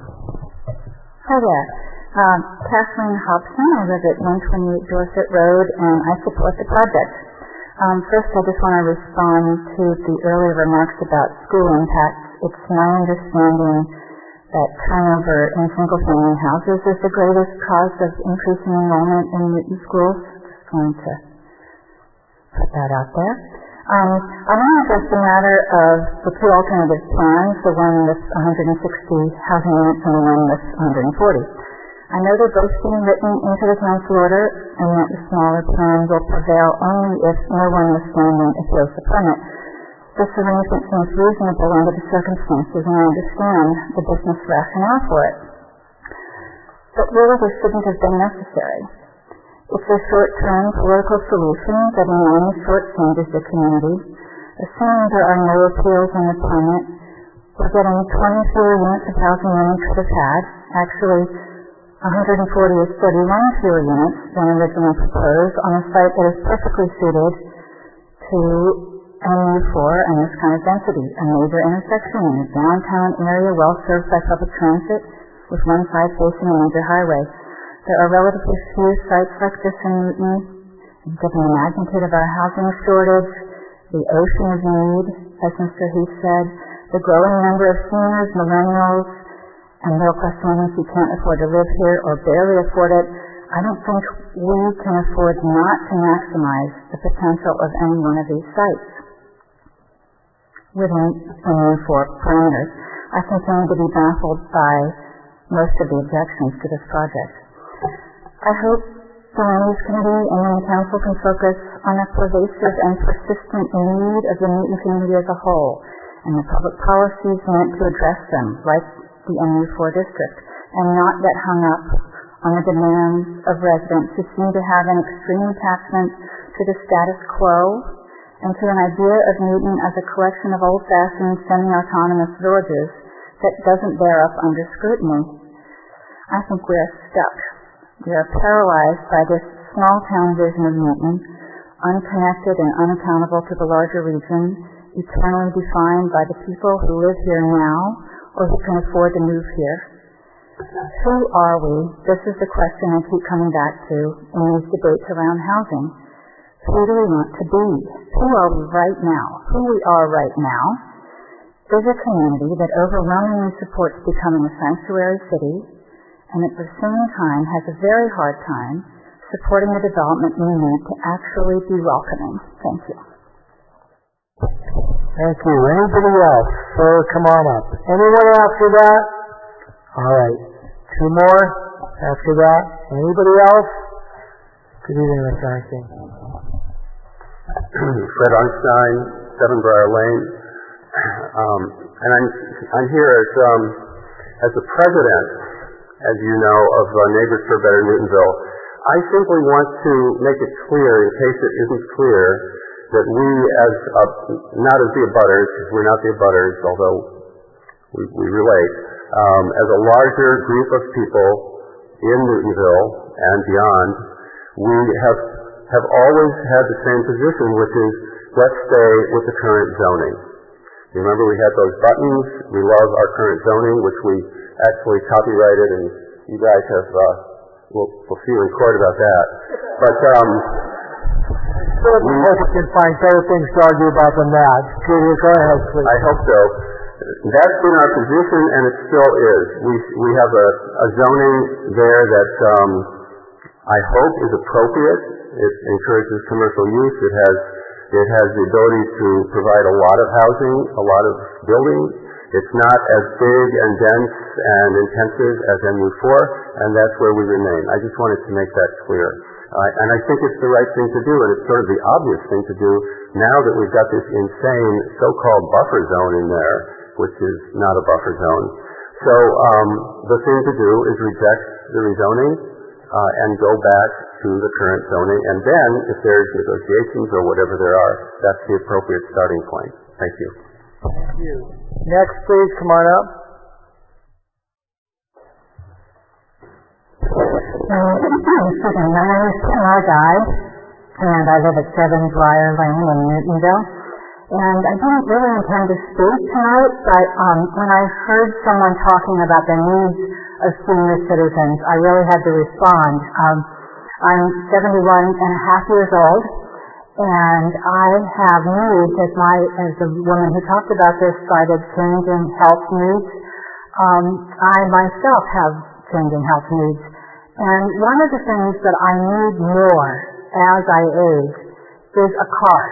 Hi there. Um, Kathleen Hobson. I live at one twenty-eight Dorset Road, and I support the project. Um, first, I just want to respond to the earlier remarks about school impacts. It's my understanding that turnover in single-family houses is the greatest cause of increasing enrollment in Newton schools. Just going to put that out there. Um, I want to address the matter of the two alternative plans, the one with one hundred sixty housing units and the one with one hundred forty. I know they're both being written into the council order, and that the smaller plan will prevail only if no one withstanding appeals the permit. This arrangement seems reasonable under the circumstances, and I understand the business rationale for it. But really, this shouldn't have been necessary. It's a short-term political solution that in only short-changes the community. Assuming there are no appeals on the permit, we're getting twenty fewer units of housing than we could have had. Actually, one hundred forty is thirty-one fewer units than originally proposed on a site that is perfectly suited to M U four and this kind of density, a major intersection in a downtown area well served by public transit with one side facing a major highway. There are relatively few sites like this in Newton, and given the magnitude of our housing shortage, the ocean of need, as Mister Heath said, the growing number of seniors, millennials, and middle-class families who can't afford to live here or barely afford it, I don't think we can afford not to maximize the potential of any one of these sites within M U four parameters. I continue to be baffled by most of the objections to this project. I hope the Land Use Committee and the Council can focus on a pervasive and persistent need of the Newton community as a whole, and the public policies meant to address them, like the M U four district, and not get hung up on the demands of residents who seem to have an extreme attachment to the status quo and to an idea of Newton as a collection of old-fashioned, semi-autonomous villages that doesn't bear up under scrutiny. I think we are stuck. We are paralyzed by this small-town vision of Newton, unconnected and unaccountable to the larger region, eternally defined by the people who live here now or who can afford to move here. Who are we? This is the question I keep coming back to in these debates around housing. Who do we want to be? Who are we right now? Who we are right now is a community that overwhelmingly supports becoming a sanctuary city, and at the same time has a very hard time supporting the development we need to actually be welcoming. Thank you. Thank you. Anybody else? Sir, come on up. Anyone after that? All right. Two more after that. Anybody else? Good evening, Mister Arnstein. Fred Arnstein, Seven Briar Lane. Um, and I'm, I'm here as, um, as the president, as you know, of uh, Neighbors for a Better Newtonville. I simply want to make it clear, in case it isn't clear, that we as, uh, not as the abutters, because we're not the abutters, although we, we relate, um, as a larger group of people in Newtonville and beyond, we have, have always had the same position, which is let's stay with the current zoning. You remember we had those buttons, we love our current zoning, which we actually copyrighted, and you guys have, uh, we'll, we'll see you in court about that. But, um, we hope we can find better things to argue about than that. Julia, go ahead, please. I hope so. That's been our position, and it still is. We, we have a, a zoning there that, um, I hope is appropriate. It encourages commercial use. It has, it has the ability to provide a lot of housing, a lot of building. It's not as big and dense and intensive as M U four, and that's where we remain. I just wanted to make that clear. Uh, and I think it's the right thing to do, and it's sort of the obvious thing to do now that we've got this insane so-called buffer zone in there, which is not a buffer zone. So um, the thing to do is reject the rezoning uh, and go back to the current zoning, and then if there's negotiations or whatever there are, that's the appropriate starting point. Thank you. Thank you. Next, please, come on up. Uh, excuse me, my name is Tamar Guy, and I live at seven Briar Lane in Newtonville. And I didn't really intend to speak tonight, but um, when I heard someone talking about the needs of senior citizens, I really had to respond. Um, I'm seventy-one and a half years old, and I have needs, as my as the woman who talked about this cited changing health needs. Um, I myself have changing health needs. And one of the things that I need more as I age is a car.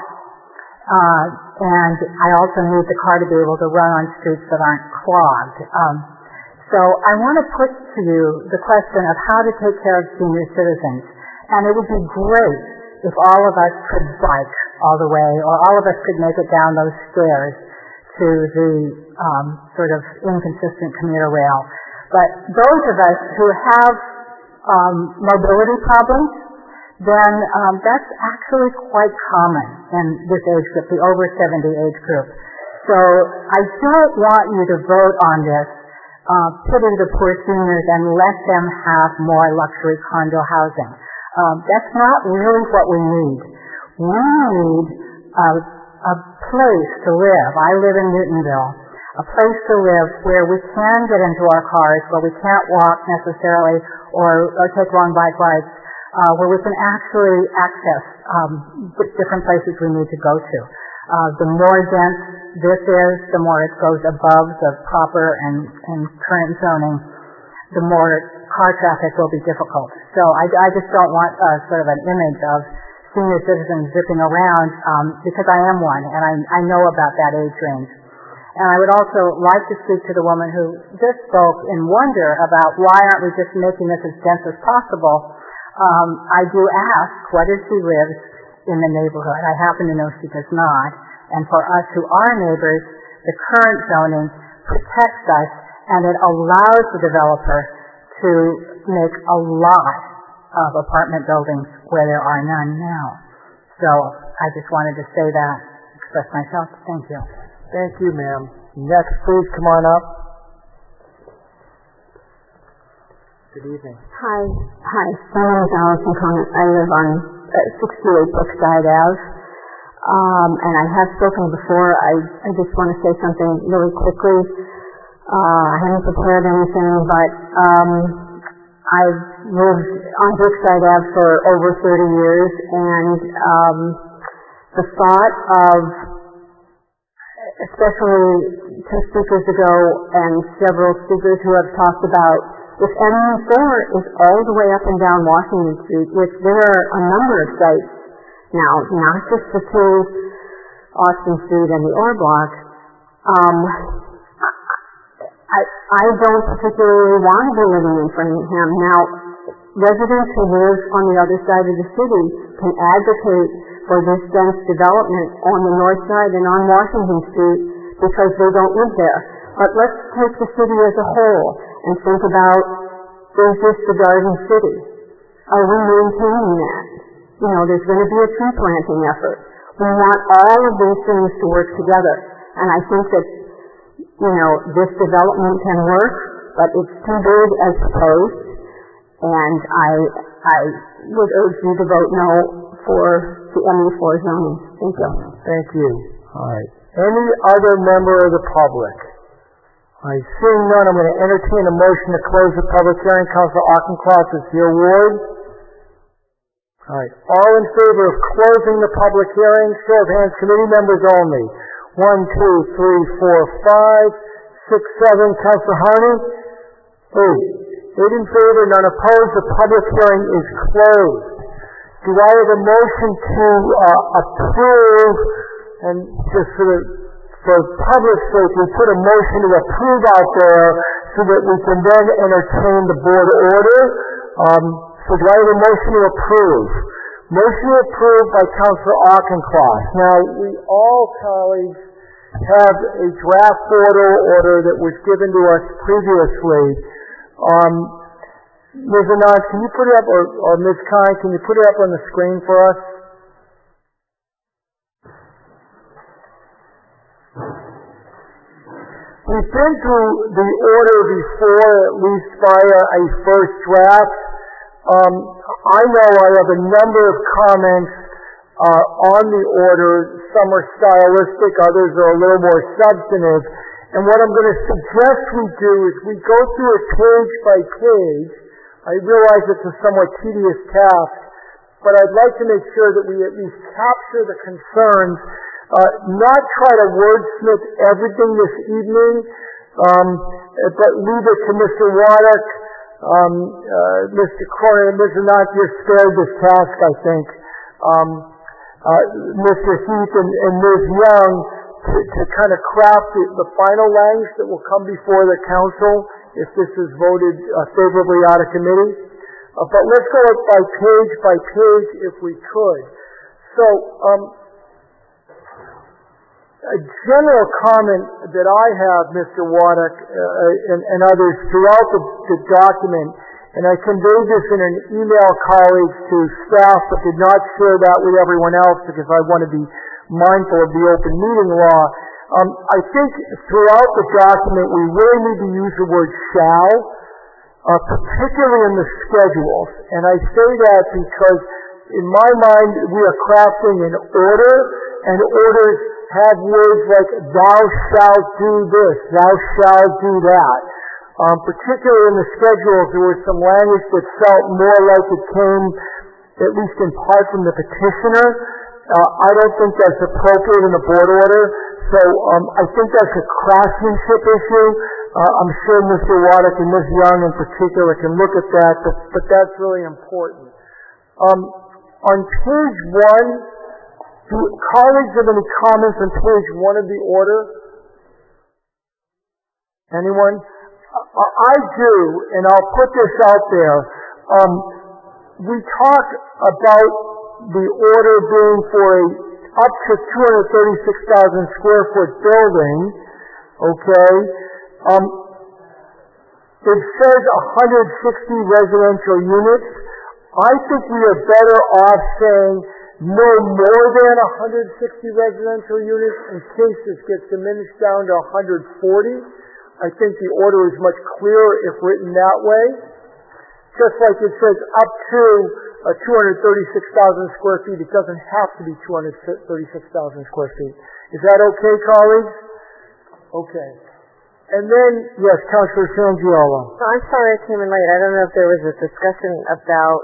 Uh, and I also need the car to be able to run on streets that aren't clogged. Um, so I want to put to you the question of how to take care of senior citizens. And it would be great if all of us could bike all the way, or all of us could make it down those stairs to the um, sort of inconsistent commuter rail. But those of us who have um, mobility problems, then um, that's actually quite common in this age group, the over seventy age group. So I don't want you to vote on this, uh, pity the poor seniors and let them have more luxury condo housing. Um, that's not really what we need. We need a, a place to live. I live in Newtonville. A place to live where we can get into our cars, where we can't walk necessarily or, or take long bike rides, uh, where we can actually access um, different places we need to go to. Uh, the more dense this is, the more it goes above the proper and, and current zoning, the more car traffic will be difficult. So I, I just don't want uh, sort of an image of senior citizens zipping around um, because I am one, and I, I know about that age range. And I would also like to speak to the woman who just spoke in wonder about why aren't we just making this as dense as possible. um, I do ask whether she lives in the neighborhood. I happen to know she does not. And for us who are neighbors, the current zoning protects us, and it allows the developer to make a lot of apartment buildings where there are none now. So I just wanted to say that, express myself. Thank you. Thank you, ma'am. Next, please come on up. Good evening. Hi. Hi. My name is Allison Conant. I live on uh, sixty-eight Brookside Ave. Um, and I have spoken before. I, I just want to say something really quickly. Uh, I haven't prepared anything, but um, I've lived on Brookside Ave for over thirty years, and um, the thought of, especially two speakers ago and several speakers who have talked about, if M U four is all the way up and down Washington Street, which there are a number of sites now, not just the two, Austin Street and the Orr Block, um, I, I don't particularly want to be living in Framingham. Now, residents who live on the other side of the city can advocate for this dense development on the north side and on Washington Street because they don't live there. But let's take the city as a whole and think about, is this the Garden City? Are we maintaining that? You know, there's going to be a tree planting effort. We want all of these things to work together. And I think that, you know, this development can work, but it's too big as proposed. And I, I would urge you to vote no for the M U four zoning. Thank you. Thank you. All right. Any other member of the public? I seeing none, I'm going to entertain a motion to close the public hearing. Councilor Auchincloss, it's your ward. All right. All in favor of closing the public hearing? Show of hands. Committee members only. One, two, three, four, five, six, seven. Councilor Harney? Eight. Eight in favor, none opposed. The public hearing is closed. Do I have a motion to uh, approve, and just for the for public sake, we put a motion to approve out there so that we can then entertain the board order. Um, so do I have a motion to approve? Motion to approve by Councilor Auchincloss. Now, we all, colleagues, have a draft order order that was given to us previously. Um, Miz Anand, can you put it up, or, or Miz Kine, can you put it up on the screen for us? We've been through the order before, at least via a first draft. Um, I know I have a number of comments uh, on the order. Some are stylistic, others are a little more substantive. And what I'm going to suggest we do is we go through it page by page. I realize it's a somewhat tedious task, but I'd like to make sure that we at least capture the concerns. Uh, not try to wordsmith everything this evening, um, but leave it to Mister Waddick, um, uh, Mister Cronin, and Miz Anand. You're spared this task, I think. Um, uh, Mister Heath and, and Miz Young to, to kind of craft the, the final language that will come before the council if this is voted uh, favorably out of committee. Uh, but let's go by page by page if we could. So, um, a general comment that I have, Mister Waddick, uh, and, and others throughout the, the document, and I conveyed this in an email, colleagues, to staff, but did not share that with everyone else because I want to be mindful of the open meeting law. Um, I think throughout the document we really need to use the word shall, uh, particularly in the schedules. And I say that because in my mind we are crafting an order, and orders have words like thou shalt do this, thou shalt do that. Um, particularly in the schedules, there was some language that felt more like it came, at least in part, from the petitioner. Uh, I don't think that's appropriate in the board order, so um, I think that's a craftsmanship issue. Uh, I'm sure Mister Waddick and Miz Young in particular can look at that, but, but that's really important. Um, on page one, do colleagues have any comments on page one of the order? Anyone? I, I do, and I'll put this out there. Um, we talked about the order being for a up to two hundred thirty-six thousand square foot building, okay? Um, it says one hundred sixty residential units. I think we are better off saying no more than one hundred sixty residential units in case this gets diminished down to one hundred forty. I think the order is much clearer if written that way. Just like it says up to uh, two hundred thirty-six thousand square feet, it doesn't have to be two hundred thirty-six thousand square feet. Is that okay, colleagues? Okay. And then, yes, Councilor Sangiolo. I'm sorry I came in late. I don't know if there was a discussion about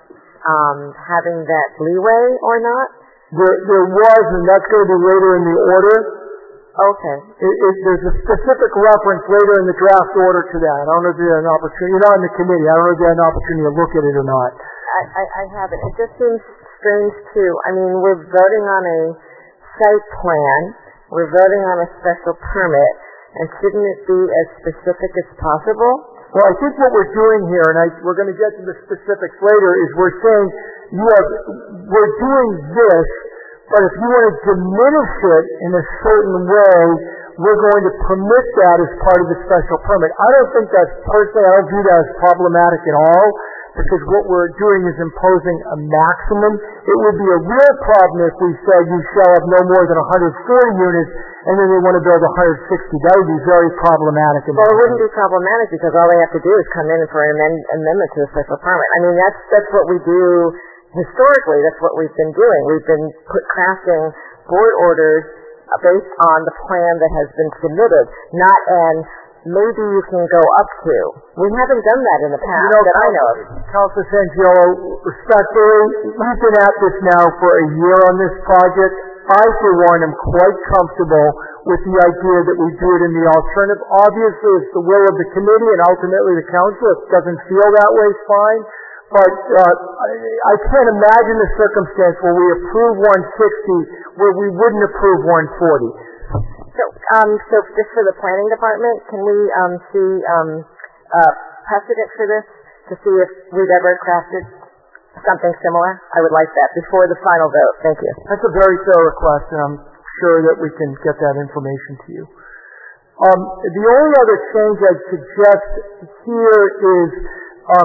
um, having that leeway or not. There, there was, and that's going to be later in the order. Okay. It, it, there's a specific reference later in the draft order to that. I don't know if you had an opportunity. You're not in the committee. I don't know if you had an opportunity to look at it or not. I, I, I haven't. It just seems strange, too. I mean, we're voting on a site plan. We're voting on a special permit. And shouldn't it be as specific as possible? Well, I think what we're doing here, and I, we're going to get to the specifics later, is we're saying you have, we're doing this, but if you want to diminish it in a certain way, we're going to permit that as part of the special permit. I don't think that's, personally, I don't view that as problematic at all, because what we're doing is imposing a maximum. It would be a real problem if we said you shall have no more than one hundred forty units, and then they want to build one hundred sixty. That would be very problematic. Well, it wouldn't be problematic because all they have to do is come in for an amend- amendment to the special permit. I mean, that's that's what we do historically. That's what we've been doing. We've been put, crafting board orders based on the plan that has been submitted, not an maybe you can go up to. We haven't done that in the past you know, that I know of. Councilor Sangiolo, respectfully, we've been at this now for a year on this project. I, for one, am quite comfortable with the idea that we do it in the alternative. Obviously, it's the will of the committee and ultimately the council. If it doesn't feel that way, fine. But uh, I, I can't imagine a circumstance where we approve one sixty where we wouldn't approve one forty. So, um, so just for the planning department, can we um, see um, uh, precedent for this to see if we've ever crafted something similar? I would like that before the final vote. Thank you. That's a very fair request, and I'm sure that we can get that information to you. Um, the only other change I'd suggest here is, um,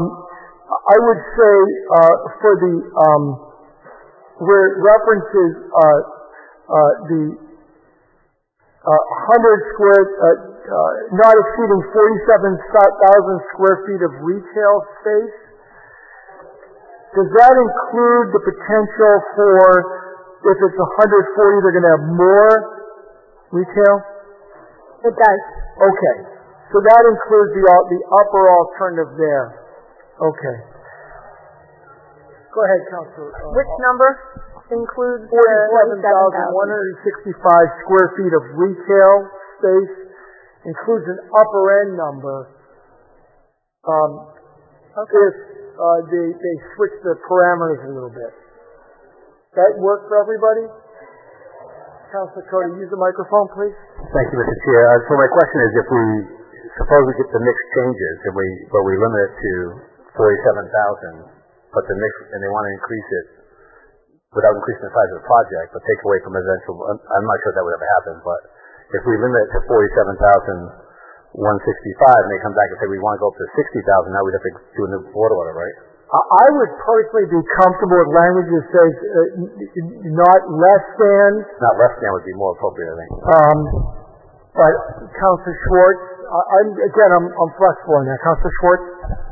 I would say uh, for the um, where it references uh, uh, the Uh, one hundred square, uh, uh, not exceeding forty-seven thousand square feet of retail space. Does that include the potential for, if it's one hundred forty, they're going to have more retail? It does. Okay. So that includes the, the upper alternative there. Okay. Go ahead, Councilor. Uh, Which number includes forty-seven thousand one hundred sixty-five square feet of retail space, includes an upper end number. Um, okay. If uh, they, they switch the parameters a little bit. That work for everybody? Councilor Cody, use the microphone, please. Thank you, Mister Chair. Uh, so my question is, if we suppose we get the mix changes, and we but we limit it to forty-seven thousand, but the mix and they want to increase it without increasing the size of the project, but take away from residential. I'm not sure if that would ever happen, but if we limit it to forty-seven thousand one hundred sixty-five and they come back and say we want to go up to sixty thousand, now we'd have to do a new board order, right? I would personally be comfortable with language that says uh, not less than. Not less than would be more appropriate, I think. Um, but Councilor Schwartz, I, I'm, again, I'm, I'm flexible on that. Councilor Schwartz?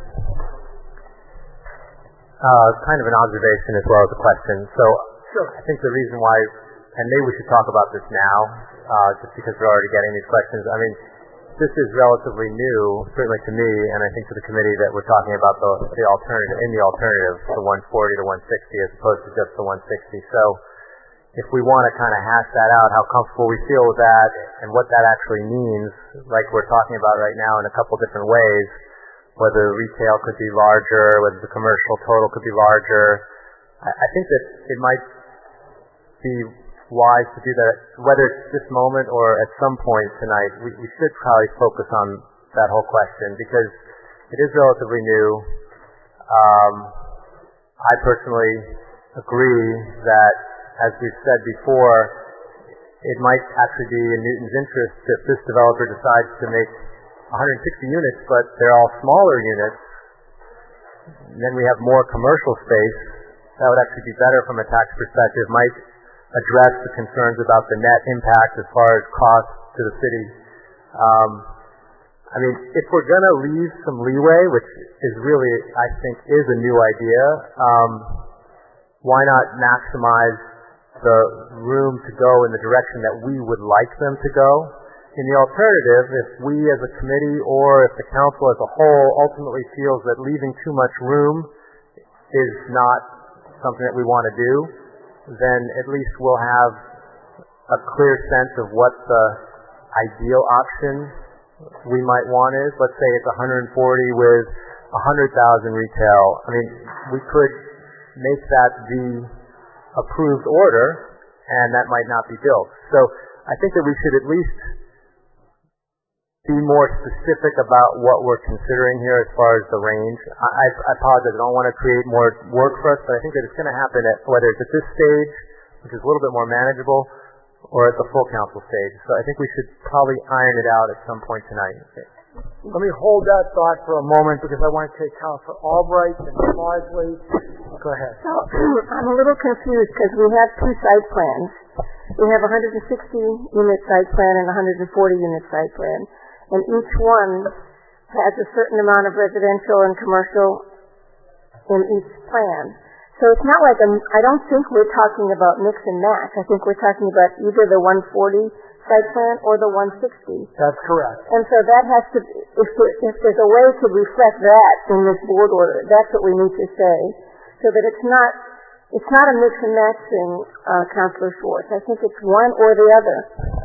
Uh, kind of an observation as well as a question. So sure. I think the reason why, and maybe we should talk about this now, uh, just because we're already getting these questions. I mean, this is relatively new, certainly to me, and I think to the committee, that we're talking about the, the alternative, in the alternative, the one forty to one sixty as opposed to just the one sixty. So if we want to kind of hash that out, how comfortable we feel with that and what that actually means, like we're talking about right now in a couple different ways, whether retail could be larger, whether the commercial total could be larger. I, I think that it might be wise to do that, whether it's this moment or at some point tonight. We, we should probably focus on that whole question because it is relatively new. Um, I personally agree that, as we've said before, it might actually be in Newton's interest if this developer decides to make one hundred sixty units, but they're all smaller units, and then we have more commercial space. That would actually be better from a tax perspective, might address the concerns about the net impact as far as costs to the city. Um, I mean, if we're going to leave some leeway, which is really, I think, is a new idea, um, why not maximize the room to go in the direction that we would like them to go? In the alternative, if we as a committee or if the council as a whole ultimately feels that leaving too much room is not something that we want to do, then at least we'll have a clear sense of what the ideal option we might want is. Let's say it's one hundred forty with one hundred thousand retail. I mean, we could make that the approved order, and that might not be built. So I think that we should at least be more specific about what we're considering here as far as the range. I, I apologize, I don't want to create more work for us, but I think that it's going to happen at whether it's at this stage, which is a little bit more manageable, or at the full council stage. So I think we should probably iron it out at some point tonight. Let me hold that thought for a moment because I want to take Councilor Albright and Crosley. Go ahead. So I'm a little confused because we have two site plans. We have a one hundred sixty unit site plan and a one hundred forty unit site plan. And each one has a certain amount of residential and commercial in each plan. So it's not like, a, I don't think we're talking about mix and match. I think we're talking about either the one forty site plan or the one sixty. That's correct. And so that has to, if, if there's a way to reflect that in this board order, that's what we need to say, so that it's not, it's not a mix and match thing, uh, Councilor Schwartz. I think it's one or the other.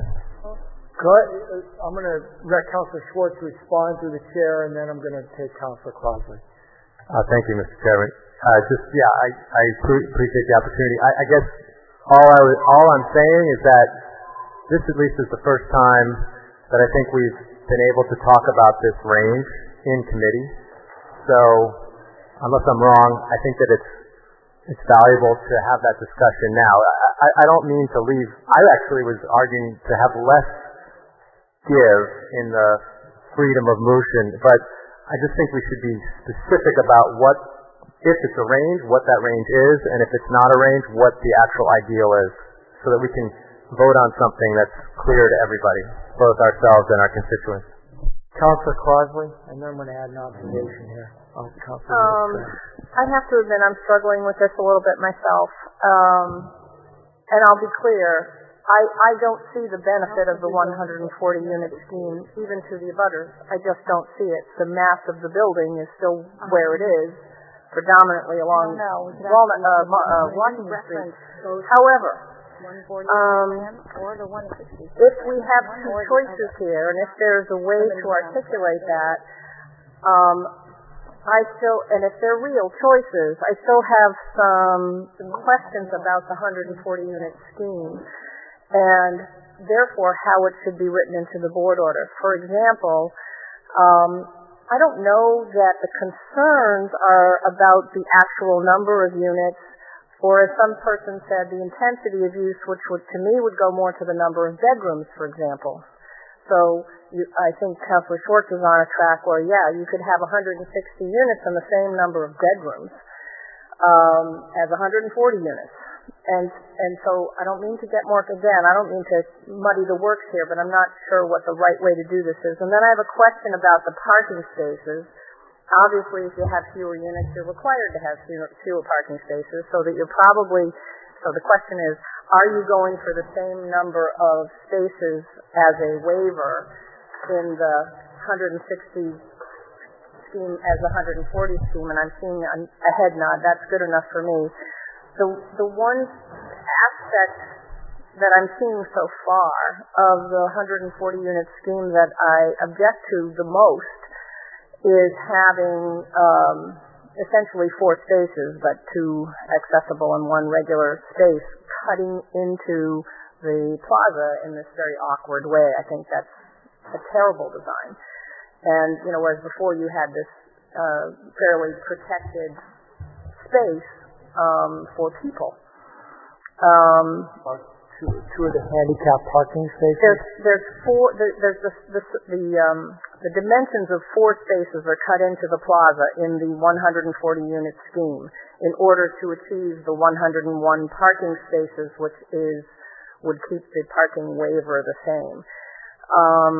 Go ahead. I'm going to let Councilor Schwartz respond through the chair, and then I'm going to take Councilor Crosley. Uh, thank you, Mister Chairman. Uh, just yeah, I, I pre- appreciate the opportunity. I, I guess all I was, all I'm saying is that this at least is the first time that I think we've been able to talk about this range in committee. So unless I'm wrong, I think that it's it's valuable to have that discussion now. I, I don't mean to leave. I actually was arguing to have less give in the freedom of motion, but I just think we should be specific about what, if it's a range, what that range is, and if it's not a range, what the actual ideal is, so that we can vote on something that's clear to everybody, both ourselves and our constituents. Councilor Crosley, and then I'm going to add an observation here. Oh, um, I have to admit I'm struggling with this a little bit myself, um, and I'll be clear. I, I don't see the benefit of the one hundred forty unit scheme, even to the abutters. I just don't see it. The mass of the building is still where it is, predominantly along no, no, Walnut, uh, uh, Washington Street. However, um, if we have two choices here, and if there's a way to articulate that, um, I still, and if they're real choices, I still have some questions about the one hundred forty unit scheme, and therefore how it should be written into the board order. For example, um, I don't know that the concerns are about the actual number of units, or as some person said, the intensity of use, which would, to me would go more to the number of bedrooms, for example. So you, I think Councilor Schwartz is on a track where, yeah, you could have one hundred sixty units and the same number of bedrooms um, as one hundred forty units. And and so I don't mean to get more, again, I don't mean to muddy the works here, but I'm not sure what the right way to do this is. And then I have a question about the parking spaces. Obviously, if you have fewer units, you're required to have fewer, fewer parking spaces, so that you're probably, so the question is, are you going for the same number of spaces as a waiver in the one hundred sixty scheme as the one hundred forty scheme? And I'm seeing a head nod. That's good enough for me. The the one aspect that I'm seeing so far of the one hundred forty unit scheme that I object to the most is having um, essentially four spaces, but two accessible and one regular space, cutting into the plaza in this very awkward way. I think that's a terrible design. And, you know, whereas before you had this uh, fairly protected space um, for people. Um, two, two of the handicap parking spaces? There's, there's four, there, there's the, the, the, um, the dimensions of four spaces are cut into the plaza in the one hundred forty unit scheme in order to achieve the one hundred one parking spaces, which is, would keep the parking waiver the same. Um,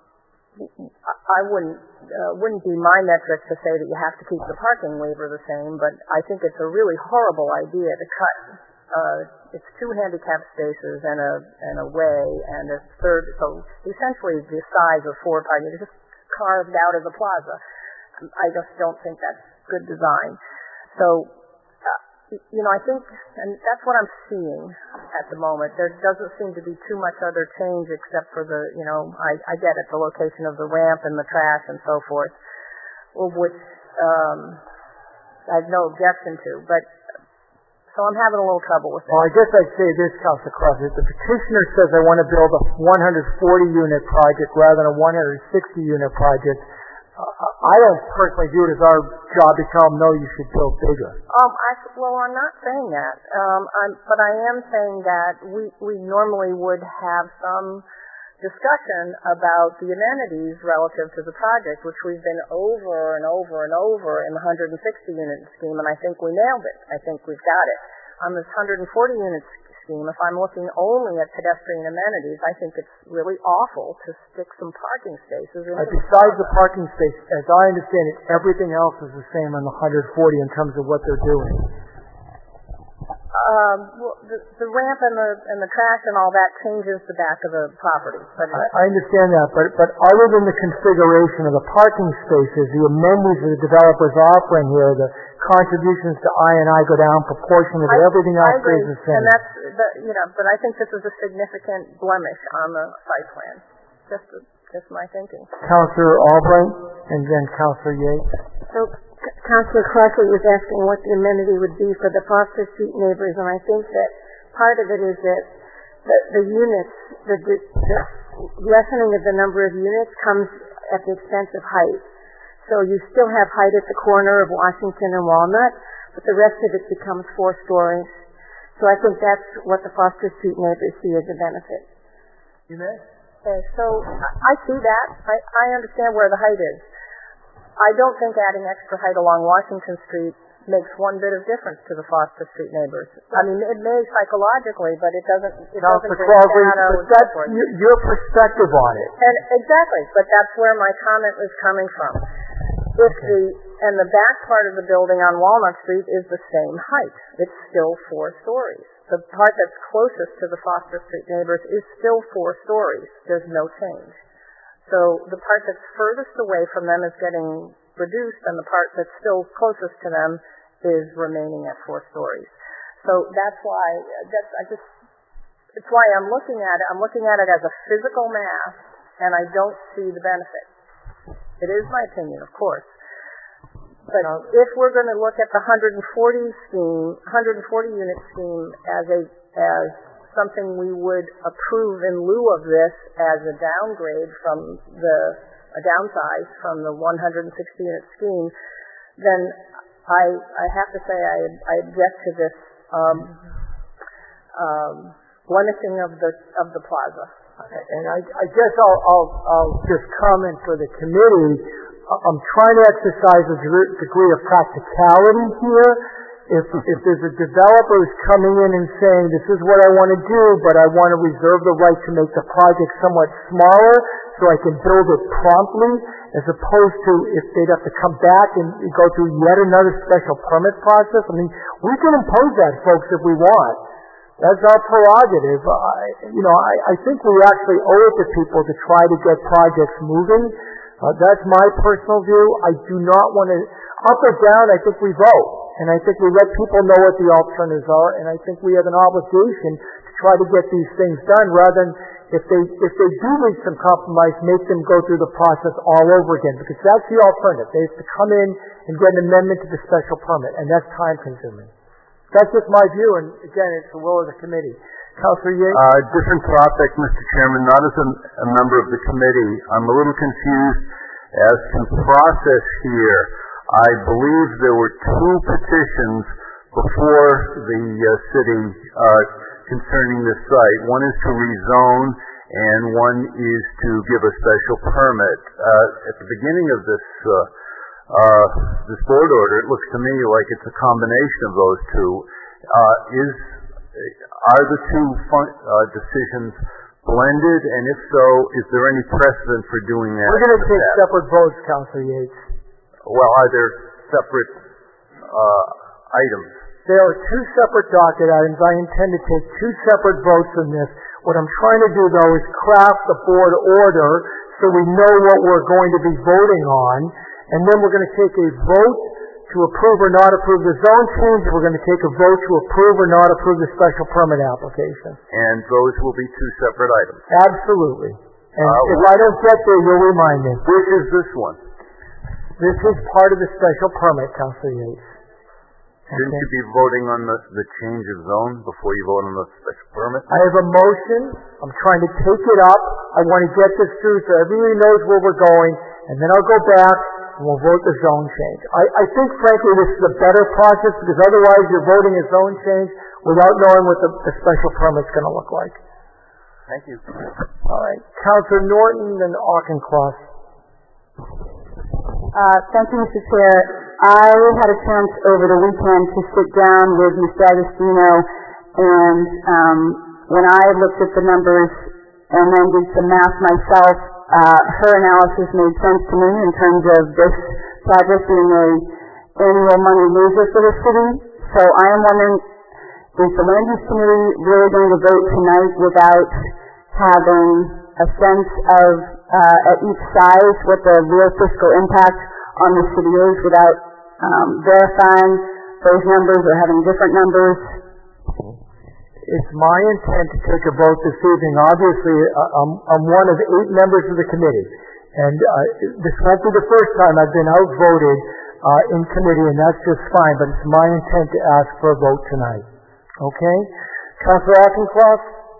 I wouldn't, uh, wouldn't be my metric to say that you have to keep the parking waiver the same, but I think it's a really horrible idea to cut Uh, it's two handicap spaces and a and a way and a third, so essentially the size of four parking. It's just carved out of the plaza. I just don't think that's good design. So, uh, you know, I think, and that's what I'm seeing at the moment. There doesn't seem to be too much other change except for the, you know, I, I get it, the location of the ramp and the trash and so forth, which um, I have no objection to, but so I'm having a little trouble with it. Well, I guess I'd say this, Councilor Cross. If the petitioner says I want to build a one hundred forty unit project rather than a one hundred sixty unit project, uh, I don't personally view it as our job to tell them, no, you should build bigger. Um, I, well, I'm not saying that, um, I'm, but I am saying that we, we normally would have some discussion about the amenities relative to the project, which we've been over and over and over in the one hundred sixty unit scheme, and I think we nailed it. I think we've got it. On this one hundred forty unit scheme, if I'm looking only at pedestrian amenities, I think it's really awful to stick some parking spaces in. Uh, besides the parking space, as I understand it, everything else is the same on the one hundred forty in terms of what they're doing. Um, well, the, the ramp and the and the trash and all that changes the back of the property. But I, I understand that, but but other than the configuration of the parking spaces, the amenities that the developer's offering here, the contributions to I and I go down proportionally, but everything else stays the same. And that's the, you know, but I think this is a significant blemish on the site plan. Just just my thinking. Councilor Albright and then Councilor Yates. So. Councilor Crossley was asking what the amenity would be for the Foster Street neighbors, and I think that part of it is that the, the units, the, the, the lessening of the number of units comes at the expense of height. So you still have height at the corner of Washington and Walnut, but the rest of it becomes four stories. So I think that's what the Foster Street neighbors see as a benefit. You may. Okay, so I see that. I, I understand where the height is. I don't think adding extra height along Washington Street makes one bit of difference to the Foster Street neighbors. I mean, it may psychologically, but it doesn't. It doesn't bring shadow. But that's your perspective on it. And exactly, but that's where my comment is coming from. If the and the back part of the building on Walnut Street is the same height, it's still four stories. The part that's closest to the Foster Street neighbors is still four stories. There's no change. So the part that's furthest away from them is getting reduced, and the part that's still closest to them is remaining at four stories. So that's why that's I just it's why I'm looking at it. I'm looking at it as a physical mass, and I don't see the benefit. It is my opinion, of course. But if we're going to look at the one hundred forty scheme, one hundred forty unit scheme as a as something we would approve in lieu of this as a downgrade from the a downsize from the one hundred sixty unit scheme, then I I have to say I I object to this um, um, blemishing of the of the plaza. And I, I guess I'll, I'll I'll just comment for the committee. I'm trying to exercise a degree of practicality here. If if there's a developer who's coming in and saying, this is what I want to do, but I want to reserve the right to make the project somewhat smaller so I can build it promptly, as opposed to if they'd have to come back and go through yet another special permit process. I mean, we can impose that, folks, if we want. That's our prerogative. I, you know, I, I think we actually owe it to people to try to get projects moving. Uh, that's my personal view. I do not want to, up or down, I think we vote. And I think we let people know what the alternatives are, and I think we have an obligation to try to get these things done rather than if they if they do reach some compromise, make them go through the process all over again, because that's the alternative. They have to come in and get an amendment to the special permit, and that's time consuming. That's just my view, and again, it's the will of the committee. Councilor Yates? Uh, different topic, Mister Chairman. Not as a, a member of the committee. I'm a little confused as to process here. I believe there were two petitions before the uh, city uh, concerning this site. One is to rezone, and one is to give a special permit. Uh, at the beginning of this uh, uh, this board order, it looks to me like it's a combination of those two. Uh, is are the two fun, uh, decisions blended, and if so, is there any precedent for doing that? We're going to take past? separate votes, Councilor Yates. Well, are there separate uh, items? There are two separate docket items. I intend to take two separate votes on this. What I'm trying to do, though, is craft the board order so we know what we're going to be voting on, and then we're going to take a vote to approve or not approve the zone change. We're going to take a vote to approve or not approve the special permit application. And those will be two separate items? Absolutely. And uh, if I don't get there, you'll remind me. Which is this one? This is part of the special permit, Councilor Yates. Shouldn't okay. you be voting on the, the change of zone before you vote on the special permit? I have a motion. I'm trying to take it up. I want to get this through so everybody knows where we're going, and then I'll go back and we'll vote the zone change. I, I think, frankly, this is a better process because otherwise you're voting a zone change without knowing what the, the special permit's going to look like. Thank you. All right. Councilor Norton and Auchincloss. Uh, thank you, Mister Chair. I had a chance over the weekend to sit down with Mister Agostino, and um, when I looked at the numbers and then did some math myself, uh, her analysis made sense to me in terms of this project being a annual money loser for the city. So I am wondering, is the Land Use Committee really going to vote tonight without having a sense of, uh, at each size, what the real fiscal impact on the city is without um, verifying those numbers or having different numbers? It's my intent to take a vote this evening. Obviously, I'm, I'm one of eight members of the committee, and uh, this won't be the first time I've been outvoted uh, in committee, and that's just fine, but it's my intent to ask for a vote tonight. Okay? Councilor Auchincloss?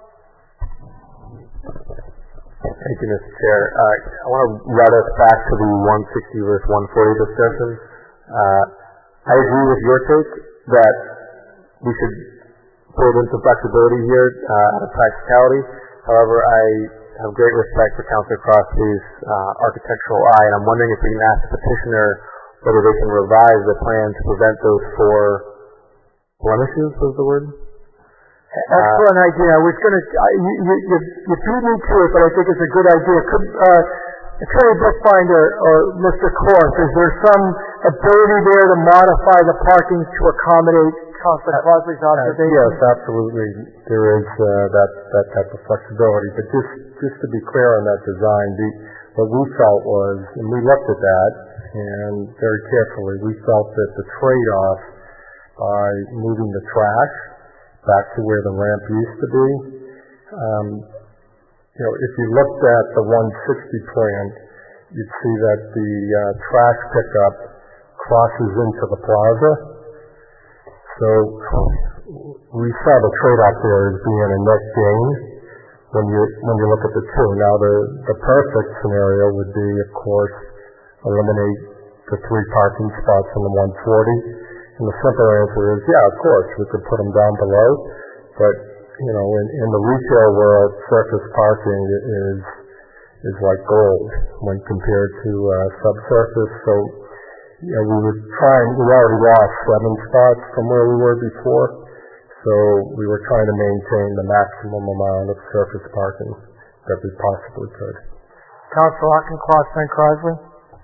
Thank you, Mister Chair. Uh, I want to route us back to the one sixty versus one forty discussion. Uh, I agree with your take that we should build in some flexibility here uh, out of practicality. However, I have great respect for Councilor Crossley's uh, architectural eye, and I'm wondering if we can ask the petitioner whether they can revise the plan to prevent those four blemishes, was the word? Excellent uh, idea. I was going to, uh, you, you, you, you beat me to it, but I think it's a good idea. Could, uh, Attorney Bookbinder or Mister Korf, is there some ability there to modify the parking to accommodate Councilor Crossley's observation? Uh, yes, absolutely. There is uh, that, that type of flexibility. But just, just to be clear on that design, the, what we felt was, and we looked at that, and very carefully, we felt that the trade-off by moving the trash back to where the ramp used to be. Um, you know, if you looked at the one sixty plan, you'd see that the uh, trash pickup crosses into the plaza. So we saw the trade-off there as being a net gain when you when you look at the two. Now the the perfect scenario would be, of course, eliminate the three parking spots in the one forty. And the simple answer is, yeah, of course, we could put them down below, but, you know, in, in the retail world, surface parking is is like gold when compared to uh, subsurface. So, you know, we were trying, we already lost seven spots from where we were before, so we were trying to maintain the maximum amount of surface parking that we possibly could. Councilor Auchincloss, Saint Crosley?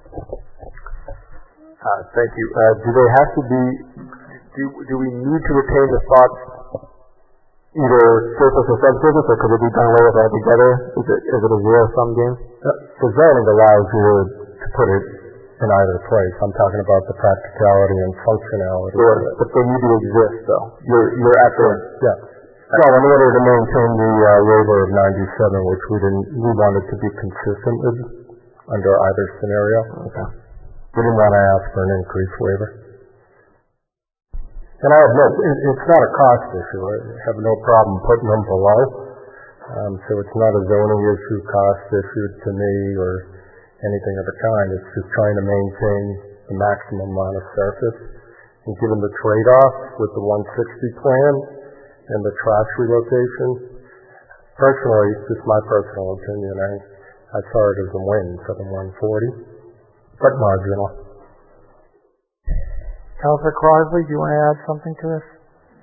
Uh, thank you. Uh, do they have to be, do, do we need to retain the spots either surface or subsurface, or could it be done away with altogether? Is it, is it a zero-sum game? Uh, the zoning allows you to put it in either place. I'm talking about the practicality and functionality. Sure, but they need to exist, though. You're, you're at the... Yeah. Well, in order to maintain the uh, waiver of ninety-seven, which we didn't, we wanted to be consistent with under either scenario. Okay. We didn't want to ask for an increased waiver. And I have no, it, it's not a cost issue. I have no problem putting them below. Um, so it's not a zoning issue, cost issue to me, or anything of the kind. It's just trying to maintain the maximum amount of surface And given the trade-off with the one sixty plan and the trash relocation, personally, this is my personal opinion, I, I saw it as a win for the one forty, but marginal. Councilor Crossley, do you want to add something to this?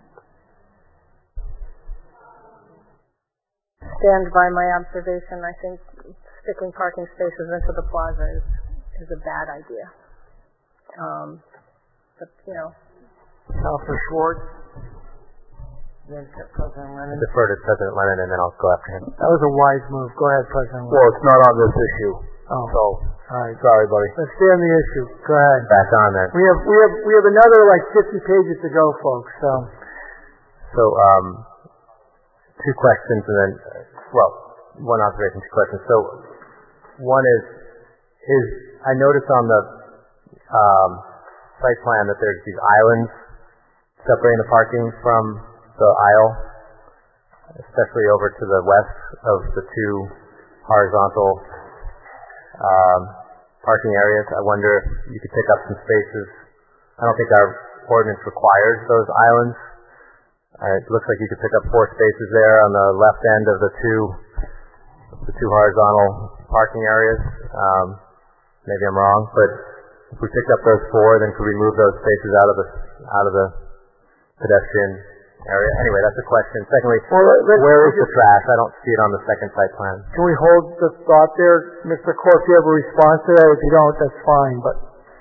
Stand by my observation. I think sticking parking spaces into the plaza is, is a bad idea. Um, but, you know. Councilor Schwartz? Then President Lennon. Defer to President Lennon, and then I'll go after him. That was a wise move. Go ahead, President Lennon. Well, it's not on this issue. Oh. So, all right. Sorry, buddy. Let's stay on the issue. Go ahead. Back on there. We have we have we have another like fifty pages to go, folks. So, so um, two questions, and then well, one observation, two questions. So, one is is I noticed on the um, site plan that there's these islands separating the parking from the aisle, especially over to the west of the two horizontal um, parking areas. I wonder if you could pick up some spaces. I don't think our ordinance requires those islands. Uh, it looks like you could pick up four spaces there on the left end of the two the two horizontal parking areas. Um, maybe I'm wrong, but if we picked up those four, then could we move those spaces out of the out of the pedestrian area? Anyway, that's a question. Secondly, well, where is the trash? I don't see it on the second site plan. Can we hold the thought there, Mister Corp? If you have a response to that, if you don't, that's fine. But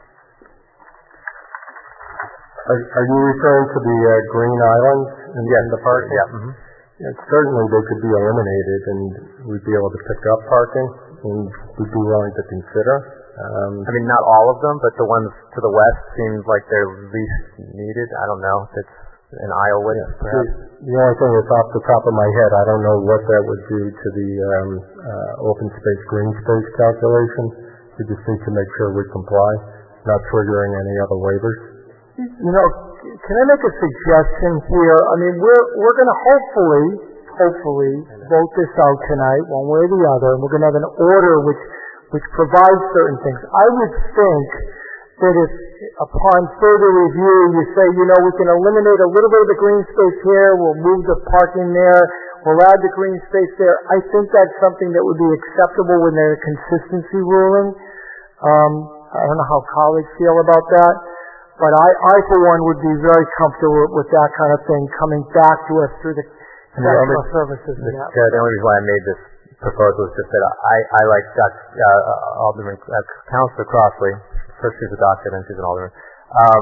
are, are you referring to the uh, green islands in, yes, in the parking? Yeah. Mm-hmm. Yeah, certainly they could be eliminated, and we'd be able to pick up parking, and we'd be willing to consider. Um, I mean, not all of them, but the ones to the west seem like they're least needed. I don't know. It's an aisle width, yeah, perhaps. The, the only thing that's off the top of my head, I don't know what that would do to the um, uh, open space, green space calculation. We just need to make sure we comply, not triggering any other waivers. You know, can I make a suggestion here? I mean, we're we're going to hopefully, hopefully vote this out tonight, one way or the other, and we're going to have an order which which provides certain things. I would think that if upon further review you say, you know, we can eliminate a little bit of the green space here, we'll move the parking there, we'll add the green space there, I think that's something that would be acceptable within a consistency ruling. Um, I don't know how colleagues feel about that, but I, I for one, would be very comfortable with that kind of thing coming back to us through the national services. The, the only reason why I made this proposal is just that I, I like Doctor Uh, Alderman uh, Councilor Crossley. First she's a doctor, then she's an alderman. Um,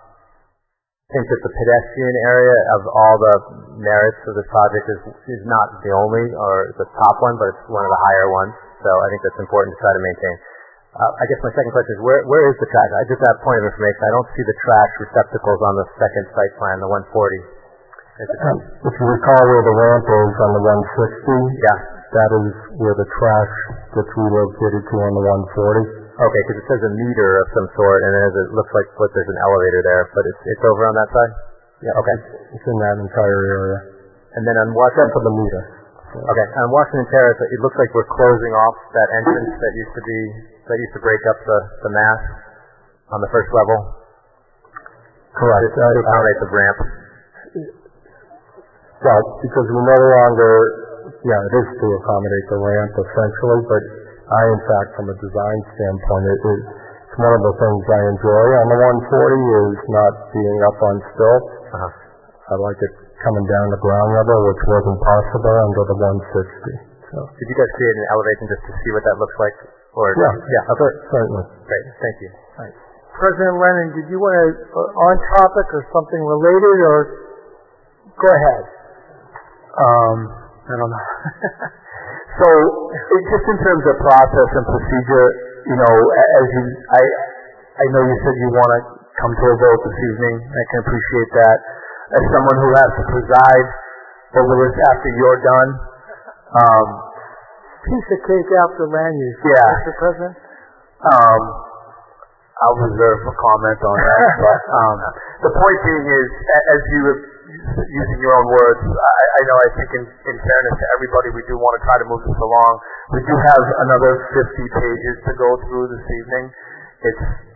think that the pedestrian area of all the merits of this project is is not the only or the top one, but it's one of the higher ones. So I think that's important to try to maintain. Uh, I guess my second question is where where is the trash? I just have a point of information. I don't see the trash receptacles on the second site plan, the one forty. Um, if you recall where the ramp is on the one sixty, yeah, that is where the trash gets relocated to on the one forty. Okay, because it says a meter of some sort, and it looks like what there's an elevator there, but it's it's over on that side. Yeah. Okay. It's in that entire area. And then on Washington for the meter. So. Okay. On Washington Terrace, it looks like we're closing off that entrance that used to be that used to break up the the mass on the first level. Correct. To accommodate the ramp. Well, because we no longer, yeah, it is to accommodate the ramp essentially, but I, in fact, from a design standpoint, it is it's one of the things I enjoy on the one forty is not being up on stilts. Uh-huh. I like it coming down the ground level, which wasn't possible under the one sixty. So. Did you guys create an elevation just to see what that looks like? Or yeah, yeah, okay. Certainly. Great, thank you. Right. President Lennon, did you want to uh, on topic or something related, or go ahead? Um, I don't know. So, it, just in terms of process and procedure, you know, as you, I, I know you said you want to come to a vote this evening. I can appreciate that. As someone who has to preside over this after you're done, um, piece of cake after land use, yeah, Mister President. Um, I'll reserve a comment on that. But um, the point being is, as you have, using your own words, I, I know I think in, in fairness to everybody, we do want to try to move this along. We do have another fifty pages to go through this evening. It's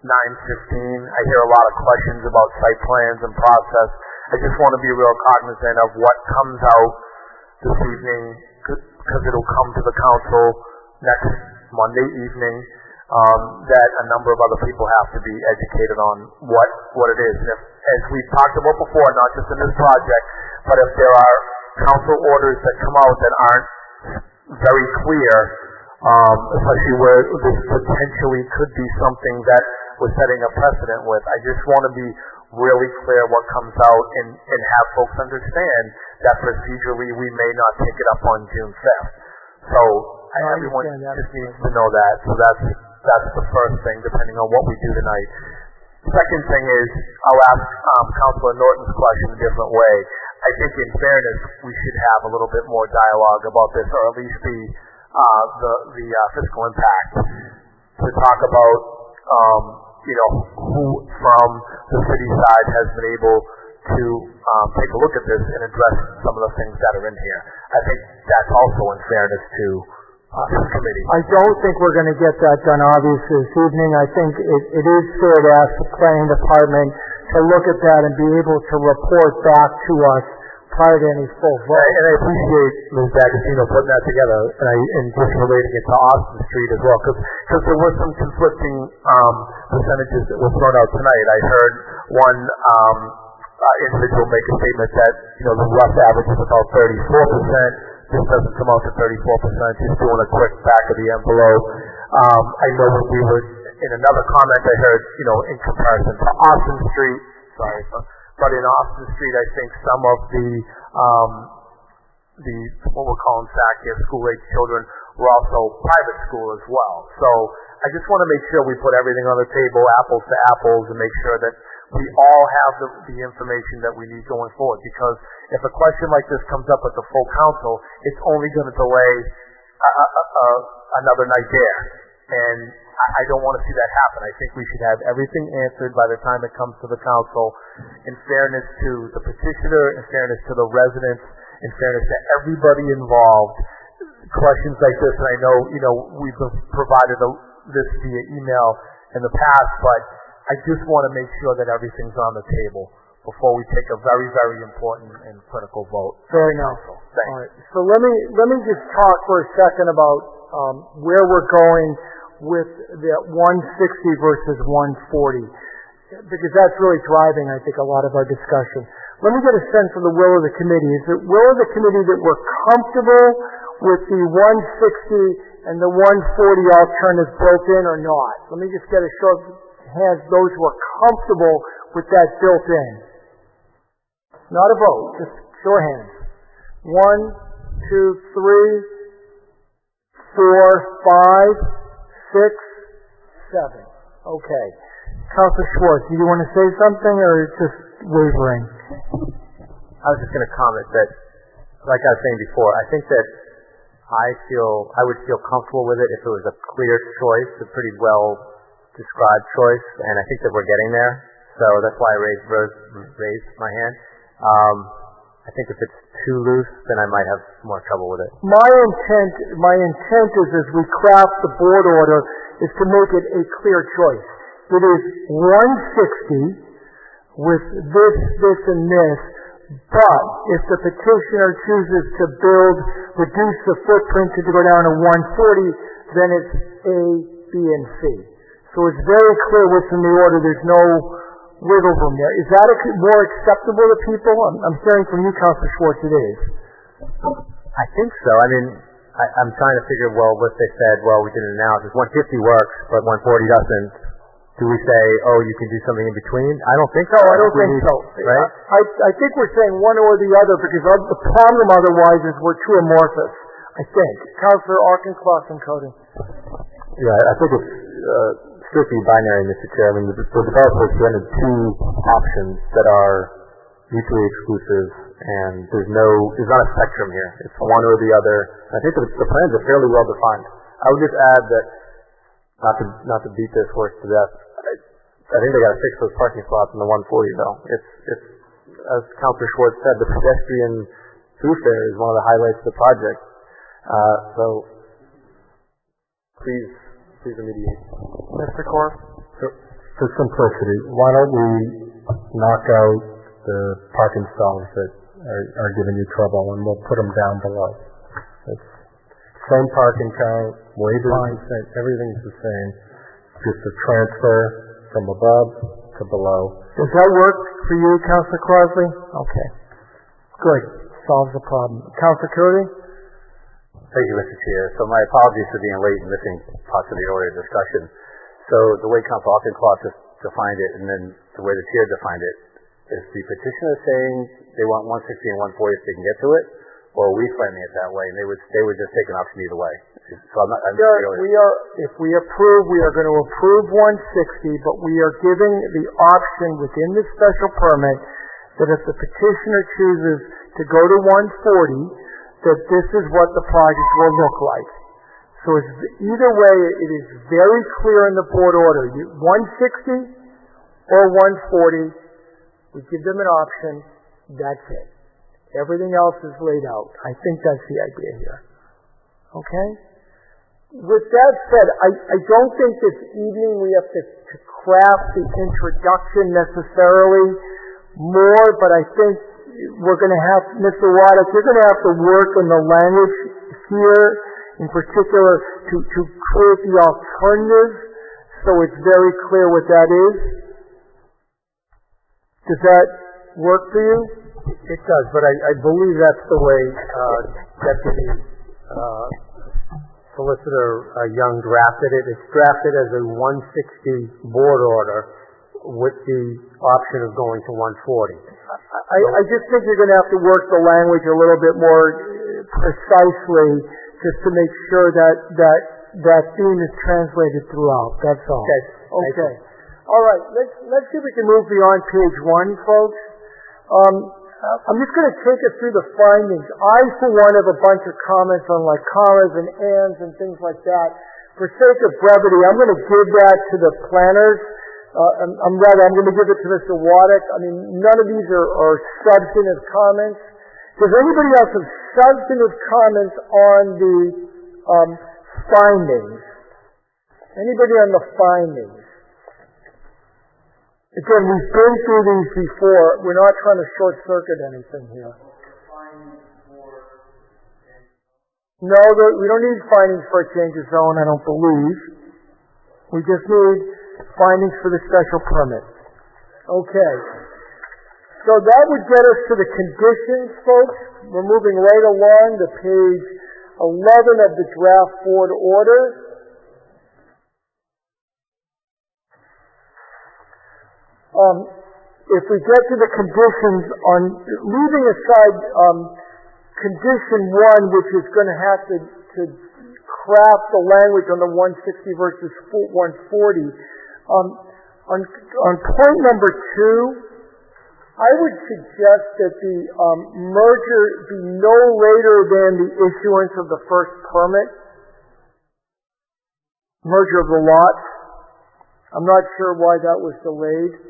nine fifteen. I hear a lot of questions about site plans and process. I just want to be real cognizant of what comes out this evening, because it'll come to the council next Monday evening, um, that a number of other people have to be educated on what, what it is. And if, as we've talked about before, not just in this project, but if there are council orders that come out that aren't very clear, um, especially where this potentially could be something that we're setting a precedent with, I just want to be really clear what comes out and, and have folks understand that procedurally we may not pick it up on June fifth. So I everyone just needs to know that. So that's that's the first thing, depending on what we do tonight. Second thing is, I'll ask um, Councilor Norton's question a different way. I think in fairness, we should have a little bit more dialogue about this, or at least the uh, the, the uh, fiscal impact, to talk about um, you know, who from the city side has been able to um, take a look at this and address some of the things that are in here. I think that's also in fairness to uh, this committee. I don't think we're going to get that done obviously this evening. I think it, it is fair to ask the planning department to look at that and be able to report back to us prior to any full vote. And I appreciate Miz D'Agostino putting that together, and, I, and just relating it to Austin Street as well, because there were some conflicting um, percentages that were thrown out tonight. I heard one um, uh, individual make a statement that, you know, the rough average is about thirty-four percent. This doesn't come out to thirty-four percent. Just doing a quick back of the envelope. Um, I know when we were in another comment, I heard, you know, in comparison to Austin Street. Sorry, but. But in Austin Street, I think some of the, um, the what we're calling S A C here, school-age children, were also private school as well. So I just want to make sure we put everything on the table, apples to apples, and make sure that we all have the, the information that we need going forward. Because if a question like this comes up at the full council, it's only going to delay a, a, a, another night there. And I don't want to see that happen. I think we should have everything answered by the time it comes to the council, in fairness to the petitioner, in fairness to the residents, in fairness to everybody involved. Questions like this, and I know, you know, we've provided a, this via email in the past, but I just want to make sure that everything's on the table before we take a very, very important and critical vote. Fair enough. Thanks. All right. So let me let me just talk for a second about um, where we're going with the one sixty versus one forty, because that's really driving, I think, a lot of our discussion. Let me get a sense of the will of the committee. Is it will of the committee that we're comfortable with the one sixty and the one forty alternatives built in or not? Let me just get a show of hands, those who are comfortable with that built in. Not a vote, just show of hands. One, two, three, four, five, six, seven. Okay. Councilor Schwartz, do you want to say something or just wavering? I was just going to comment that, like I was saying before, I think that I feel I would feel comfortable with it if it was a clear choice, a pretty well described choice, and I think that we're getting there. So that's why I raised raised my hand. Um, I think if it's too loose, then I might have more trouble with it. My intent, my intent is, as we craft the board order, is to make it a clear choice. It is one sixty with this, this, and this, but if the petitioner chooses to build, reduce the footprint to go down to one forty, then it's A, B, and C. So it's very clear what's in the order. There's no wiggle room there. Is that more acceptable to people? I'm, I'm hearing from you, Councilor Schwartz, it is. I think so. I mean, I, I'm trying to figure, well, what they said, well, we did an analysis. one fifty works, but one forty doesn't. Do we say, oh, you can do something in between? I don't think so. No, I don't think need, so. Right? I, I think we're saying one or the other, because the problem otherwise is we're too amorphous, I think. Councilor Auchincloss and Cody. Yeah, I think it's uh, strictly binary, Mister Chair. I mean, the, the developer presented two options that are mutually exclusive, and there's no, there's not a spectrum here. It's one or the other. I think the, the plans are fairly well defined. I would just add that, not to not to beat this horse to death, I, I think they got to fix those parking spots in the one forty though. It's it's as Councilor Schwartz said, the pedestrian thoroughfare is one of the highlights of the project. Uh, so please, please remediate. Mister Corr? So, for simplicity, why don't we knock out the parking stalls that are, are giving you trouble, and we'll put them down below. It's same parking count, waivers the same, everything's the same, just a transfer from above to below. Does that work for you, Councilor Crosby? Okay. Good. Solves the problem. Councilor Curry? Thank you, Mister Chair. So my apologies for being late and missing parts of the earlier discussion. So the way Council Auchincloss has defined it, and then the way the Chair defined it, is the petitioner saying they want one sixty and one forty if they can get to it, or are we framing it that way, and they would they would just take an option either way? So I'm not. I'm Sure, we are. If we approve, we are going to approve one sixty, but we are giving the option within the special permit that if the petitioner chooses to go to one forty, that this is what the project will look like. So it's, either way, it is very clear in the board order. You, one sixty or one forty, we give them an option. That's it. Everything else is laid out. I think that's the idea here. Okay? With that said, I, I don't think this evening we have to, to craft the introduction necessarily more, but I think we're going to have, Mister Waddick, you're going to have to work in the language here, in particular, to, to create the alternative so it's very clear what that is. Does that work for you? It does, but I, I believe that's the way uh, Deputy uh, Solicitor uh, Young drafted it. It's drafted as a one sixty board order with the option of going to one forty. I, I just think you're going to have to work the language a little bit more precisely just to make sure that that, that theme is translated throughout. That's all. Okay. Okay. All right. Let's let's see if we can move beyond page one, folks. Um, I'm just going to take us through the findings. I, for one, have a bunch of comments on like commas and ands and things like that. For sake of brevity, I'm going to give that to the planners. Uh, I'm, I'm rather, I'm going to give it to Mister Waddick. I mean, none of these are, are substantive comments. Does anybody else have substantive comments on the um, findings? Anybody on the findings? Again, we've been through these before. We're not trying to short-circuit anything here. No, we don't need findings for a change of zone, I don't believe. We just need findings for the special permit. Okay. So that would get us to the conditions, folks. We're moving right along to page eleven of the draft board order. Um, if we get to the conditions on, leaving aside um, condition one, which is going to have to, to craft the language on the one sixty versus one forty, um, on, on point number two, I would suggest that the um, merger be no later than the issuance of the first permit, merger of the lots. I'm not sure why that was delayed.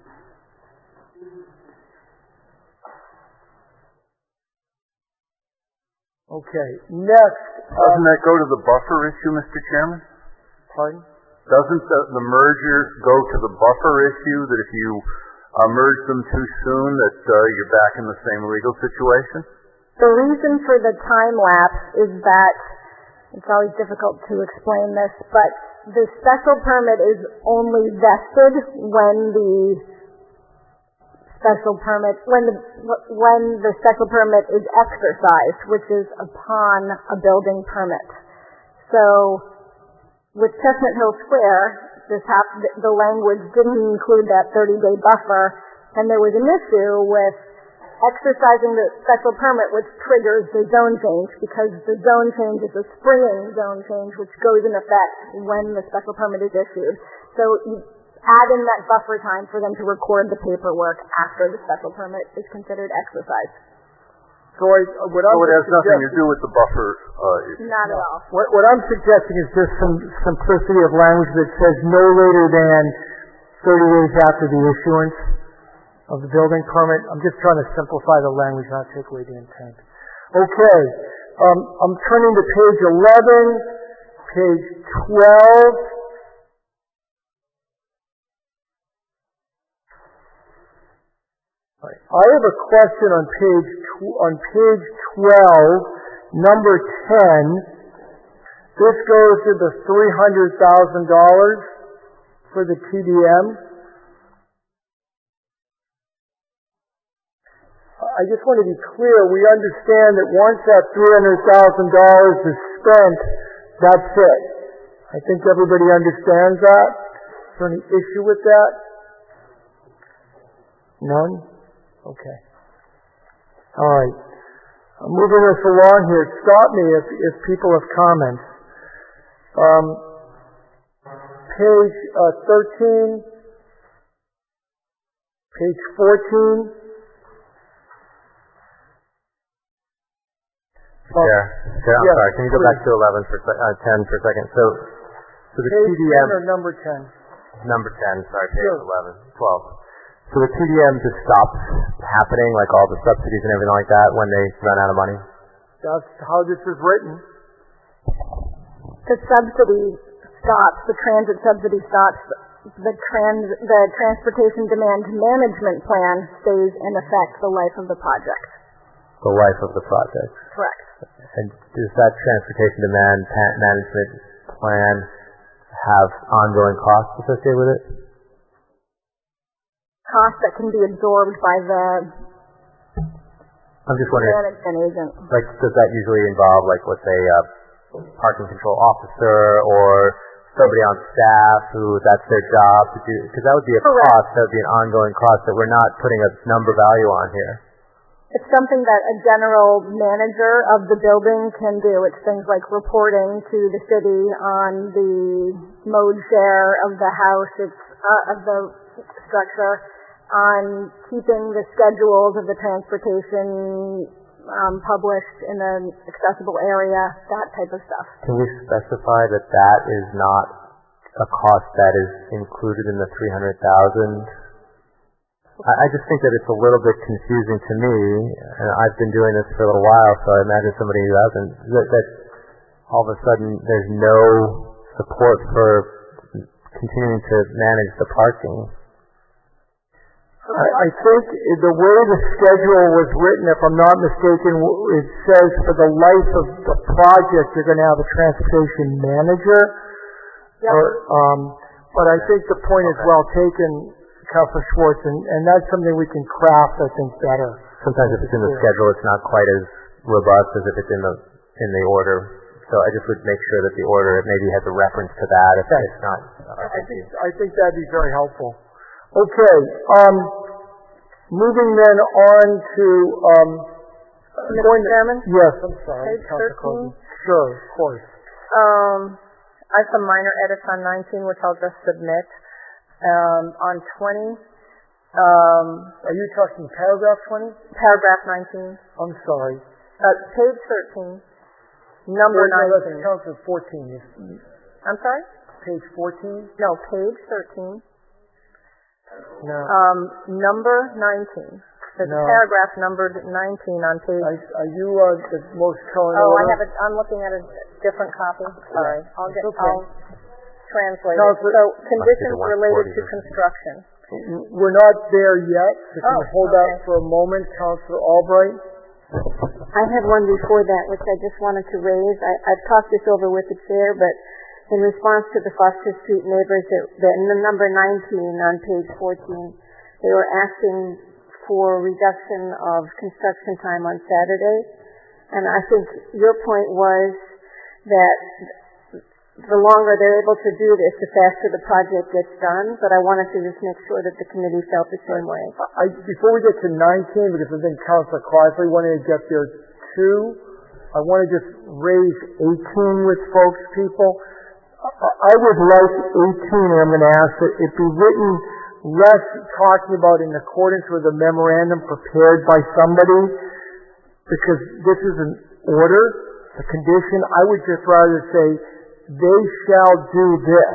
Okay, next. Doesn't um, that go to the buffer issue, Mister Chairman? Pardon? Doesn't the, the merger go to the buffer issue, that if you uh, merge them too soon, that uh, you're back in the same legal situation? The reason for the time lapse is that, it's always difficult to explain this, but the special permit is only vested when the special permit, when the, when the special permit is exercised, which is upon a building permit. So, with Chestnut Hill Square, this hap- the language didn't include that thirty-day buffer, and there was an issue with exercising the special permit, which triggers the zone change, because the zone change is a springing zone change, which goes in effect when the special permit is issued. So, you add in that buffer time for them to record the paperwork after the special permit is considered exercised. So, I, what I'm so it has nothing to do with the buffer uh, issue? Not at all. What, what I'm suggesting is just some simplicity of language that says no later than thirty days after the issuance of the building permit. I'm just trying to simplify the language, not take away the intent. Okay, um, I'm turning to page eleven, page twelve. I have a question on page tw- on page twelve, number ten. This goes to the three hundred thousand dollars for the T D M. I just want to be clear. We understand that once that three hundred thousand dollars is spent, that's it. I think everybody understands that. Is there any issue with that? None? Okay. All right. I'm moving us along here. Stop me if, if people have comments. Um, page uh, thirteen, page fourteen. Oh, yeah, yeah, I'm yeah, sorry. Can you go please. back to eleven for se- uh, ten for a second? So, so the page T D M ten or number ten? Number ten. Sorry, page sure. eleven, twelve. So the T D M just stops happening, like all the subsidies and everything like that, when they run out of money? That's how this is written. The subsidy stops, the transit subsidy stops, the trans, the transportation demand management plan stays in effect the life of the project. The life of the project. Correct. And does that transportation demand pa- management plan have ongoing costs associated with it? Costs that can be absorbed by the I'm just wondering, management agent. Like, does that usually involve, like, let's say, a parking control officer or somebody on staff who that's their job to do? Because that would be a Correct. cost, that would be an ongoing cost that we're not putting a number value on here. It's something that a general manager of the building can do. It's things like reporting to the city on the mode share of the house, it's uh, of the structure, on keeping the schedules of the transportation um, published in an accessible area, that type of stuff. Can we specify that that is not a cost that is included in the three hundred thousand dollars? I just think that it's a little bit confusing to me, and I've been doing this for a little while, so I imagine somebody who hasn't, that, that all of a sudden there's no support for continuing to manage the parking. I, I think the way the schedule was written, if I'm not mistaken, it says for the life of the project you're going to have a transportation manager. Yep. Or, um, but I think the point okay. is well taken, Councilor Schwartz, and, and that's something we can craft, I think, better. Sometimes if it's in the schedule, it's not quite as robust as if it's in the in the order. So I just would make sure that the order maybe has a reference to that if okay. it's not. Uh, I think I think that'd be very helpful. Okay. Um, moving then on to um, Mister Chairman? Yes, I'm sorry. Page thirteen. Sure, of course. Um, I have some minor edits on nineteen, which I'll just submit. Um, on twenty, um, are you talking paragraph twenty? Paragraph nineteen. I'm sorry. Uh, page thirteen, number no, nineteen. No, that's fourteen. I'm sorry? Page fourteen? No, page thirteen. No. Um, number nineteen. There's no. a paragraph numbered nineteen on page. Are, are you uh, the most current Oh, order? I have it. I'm looking at a different copy. Sorry. Yeah. I'll get. Okay. I'll translate no, it. So conditions related to construction. We're not there yet. So can oh, you hold okay. out for a moment, Councilor Albright? I had one before that, which I just wanted to raise. I, I've talked this over with the chair, but in response to the Foster Street neighbors, that, that in the number nineteen on page fourteen, they were asking for reduction of construction time on Saturday. And I think your point was that the longer they're able to do this, the faster the project gets done. But I wanted to just make sure that the committee felt the same way. I, before we get to nineteen, because I think Councilor Crosley wanted to get there too, I want to just raise eighteen with folks, people. I would like eighteen, and I'm going to ask that it be written less talking about in accordance with a memorandum prepared by somebody, because this is an order, a condition. I would just rather say, they shall do this.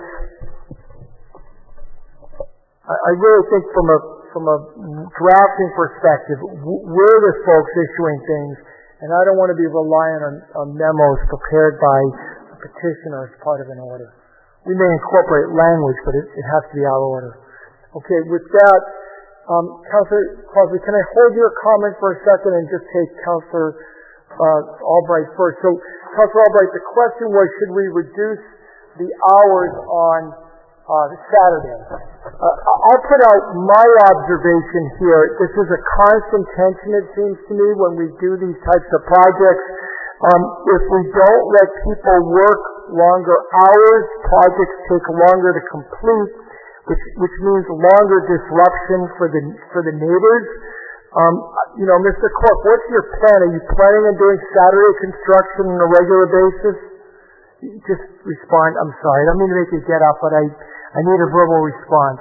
I, I really think from a from a drafting perspective, we're the folks issuing things, and I don't want to be reliant on, on memos prepared by a petitioner as part of an order. We may incorporate language, but it, it has to be our order. Okay, with that, Um, Councilor Crosby, can I hold your comment for a second and just take Councilor uh, Albright first? So, Councilor Albright, the question was, should we reduce the hours on uh, Saturday? Uh, I'll put out my observation here. This is a constant tension, it seems to me, when we do these types of projects. Um, if we don't let people work longer hours, projects take longer to complete, which which means longer disruption for the for the neighbors. Um, you know, Mister Corp, what's your plan? Are you planning on doing Saturday construction on a regular basis? Just respond. I'm sorry, I don't mean to make you get up, but I I need a verbal response.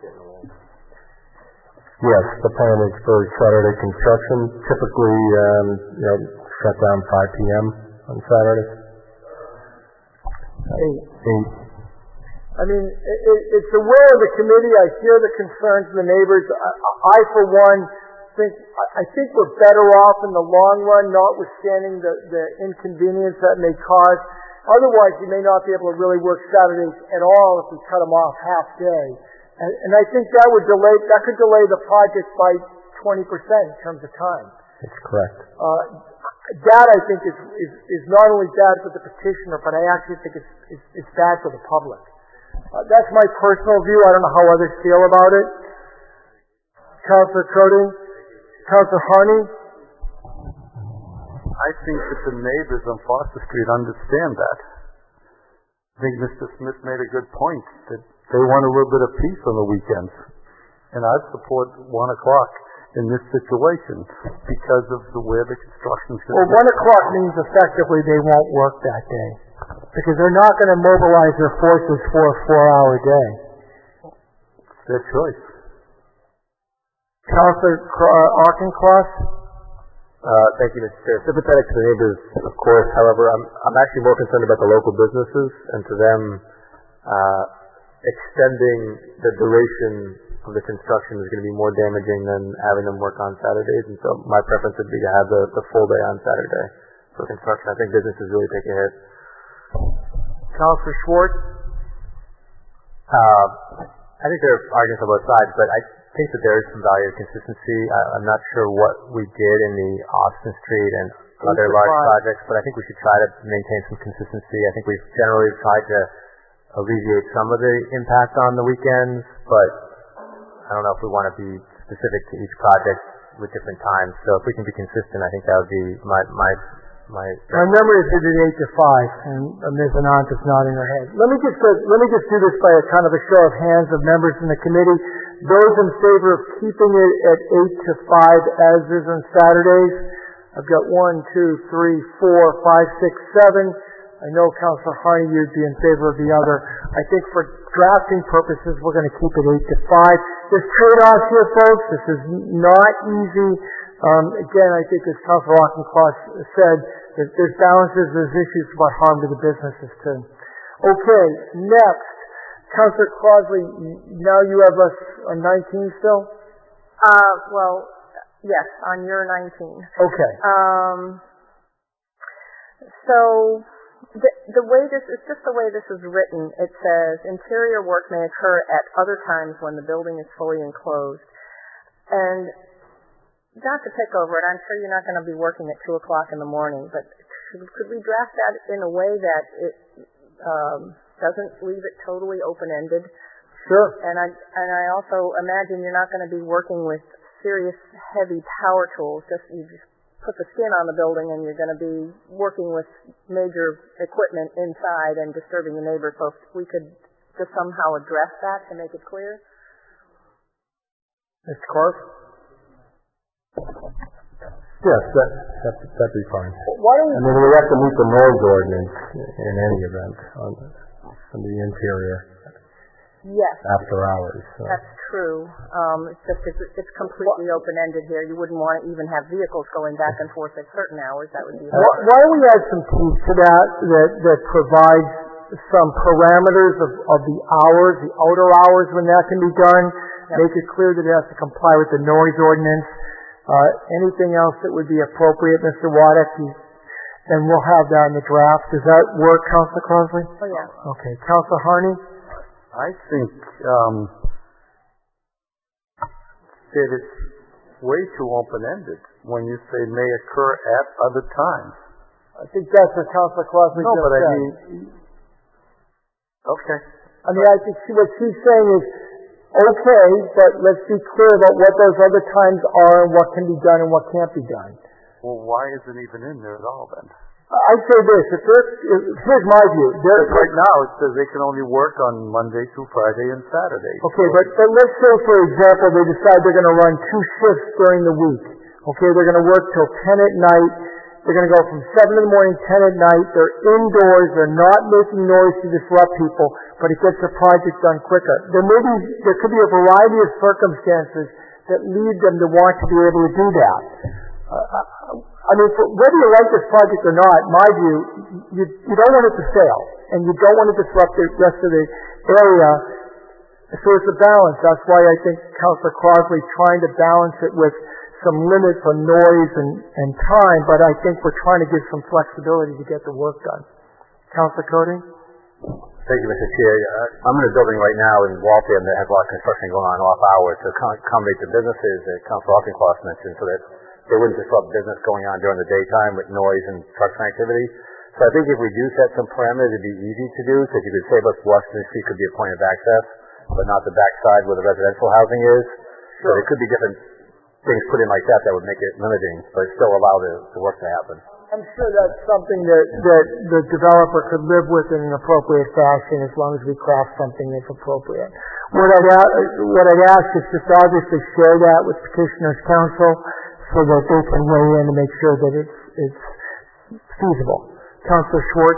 Yes, the plan is for Saturday construction. Typically, um, you know, shut down five p.m. on Saturday. Eight. Eight. I mean, it, it's the will of the committee. I hear the concerns of the neighbors. I, I, for one, think I think we're better off in the long run, notwithstanding the, the inconvenience that may cause. Otherwise, you may not be able to really work Saturdays at all if we cut them off half day. And, and I think that would delay that could delay the project by twenty percent in terms of time. That's correct. Uh, that I think is, is is not only bad for the petitioner, but I actually think it's it's, it's bad for the public. Uh, that's my personal view. I don't know how others feel about it. Councilor Crodin, Councilor Harney. I think that the neighbors on Foster Street understand that. I think Mister Smith made a good point that they want a little bit of peace on the weekends, and I'd support one o'clock in this situation because of the way the construction's going to Well, one o'clock means effectively they won't work that day because they're not going to mobilize their forces for a four-hour day. It's their choice. Councilor uh, Auchincloss? Uh, thank you, Mister Chair. Sympathetic to the neighbors, of course. However, I'm, I'm actually more concerned about the local businesses and to them uh, extending the duration of the construction is going to be more damaging than having them work on Saturdays. And so my preference would be to have the, the full day on Saturday for construction. I think businesses really take a hit. Councilor Schwartz? Uh, I think there are arguments on both sides, but I think that there is some value to consistency. I, I'm not sure what we did in the Austin Street and other large projects, but I think we should try to maintain some consistency. I think we've generally tried to alleviate some of the impact on the weekends, but I don't know if we want to be specific to each project with different times. So if we can be consistent, I think that would be my my my. My memory is it eight to five, and Miz Anant is nodding her head. Let me just uh, let me just do this by a kind of a show of hands of members in the committee. Those in favor of keeping it at eight to five as is on Saturdays. I've got one, two, three, four, five, six, seven. I know Councilor Harney, you'd be in favor of the other. I think for drafting purposes, we're going to keep it eight to five. There's trade-offs here, folks. This is not easy. Um, again, I think as Councilor Auchincloss said, that there's balances, there's issues about harm to the businesses too. Okay, next. Councilor Crosby, now you have us on nineteen still? Uh, well, yes, on your nineteen. Okay. Um, so... The, the way this is just the way this is written. It says interior work may occur at other times when the building is fully enclosed. And not to pick over it, I'm sure you're not going to be working at two o'clock in the morning, but could, could we draft that in a way that it um, doesn't leave it totally open-ended? Sure. And I and I also imagine you're not going to be working with serious, heavy power tools. Just you just put the skin on the building and you're going to be working with major equipment inside and disturbing the neighbors. So if we could just somehow address that to make it clear. Mister Corp? Yes, that, that, that'd be fine. Why don't we... I mean, we have to meet the noise ordinance in any event on the, on the interior. Yes. After hours. So. That's true. Um, it's just it's, it's completely open-ended here. You wouldn't want to even have vehicles going back and forth at certain hours. That would be Why, why don't we add some teeth to that that, that provides some parameters of, of the hours, the outer hours when that can be done. Yep. Make it clear that it has to comply with the noise ordinance. Uh, anything else that would be appropriate, Mister Waddick, and we'll have that in the draft. Does that work, Councilor Crosby? Oh, yeah. Okay. Councilor Harney? I think um, that it's way too open-ended when you say may occur at other times. I think that's what Councilor Crosby No, just but I said. mean, okay. I mean, I think she, what she's saying is, okay, but let's be clear about what those other times are and what can be done and what can't be done. Well, why isn't it even in there at all then? I'd say this, if there, if, here's my view. There, Because right now it says they can only work on Monday through Friday and Saturday. Okay, but, but let's say, for example, they decide they're going to run two shifts during the week. Okay, they're going to work till ten at night. They're going to go from seven in the morning, ten at night. They're indoors. They're not making noise to disrupt people, but it gets the project done quicker. There may be, there could be a variety of circumstances that lead them to want to be able to do that. Uh, I mean, for, whether you like this project or not, my view, you, you don't want it to fail, and you don't want to disrupt the rest of the area. So it's a balance. That's why I think Councilor Crosby trying to balance it with some limits on noise and, and time, but I think we're trying to give some flexibility to get the work done. Councilor Cody? Thank you, Mister Chair. Uh, I'm in a building right now in Waltham that has a lot of construction going on off hours to accommodate the businesses that Councilor Auchincloss mentioned so that they wouldn't disrupt business going on during the daytime with noise and construction activity. So I think if we do set some parameters, it'd be easy to do because you could say, look, Washington Street could be a point of access, but not the backside where the residential housing is. Sure. So there could be different things put in like that that would make it limiting, but still allow the, the work to happen. I'm sure that's something that, that the developer could live with in an appropriate fashion as long as we craft something that's appropriate. What I'd, what I'd ask is just obviously share that with Petitioner's Council so that they can weigh in to make sure that it's, it's feasible. Councilor Schwartz?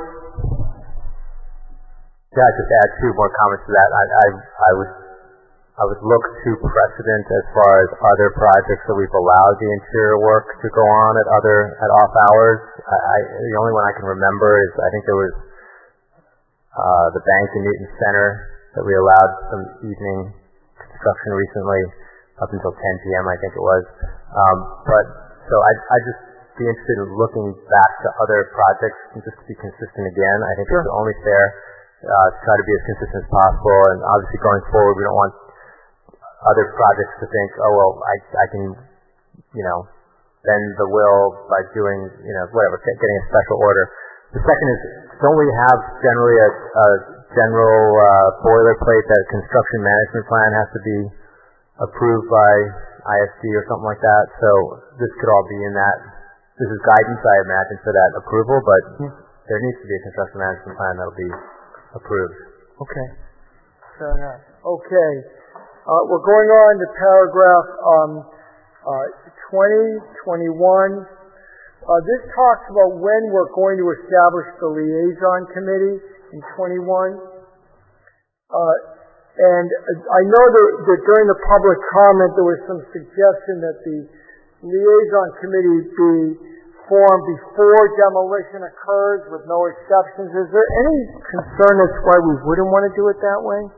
Yeah, I'd just add two more comments to that. I, I, I would I would look to precedent as far as other projects that we've allowed the interior work to go on at other at off hours. I, I, the only one I can remember is I think there was uh, the bank in Newton Center that we allowed some evening construction recently up until ten p.m. I think it was. Um, but so I I just be interested in looking back to other projects and just to be consistent again. I think sure. It's only fair uh, to try to be as consistent as possible. And obviously going forward, we don't want other projects to think, oh, well, I, I can, you know, bend the will by doing, you know, whatever, getting a special order. The second is, don't we have generally a, a general uh, boilerplate that a construction management plan has to be approved by I S D or something like that? So this could all be in that. This is guidance, I imagine, for that approval, but there needs to be a construction management plan that will be approved. Okay. Fair enough. Okay. Uh, we're going on to paragraph um, uh, twenty, twenty-one. Uh, this talks about when we're going to establish the liaison committee in twenty-one. Uh, and I know that, that during the public comment there was some suggestion that the liaison committee be formed before demolition occurs with no exceptions. Is there any concern as to why we wouldn't want to do it that way?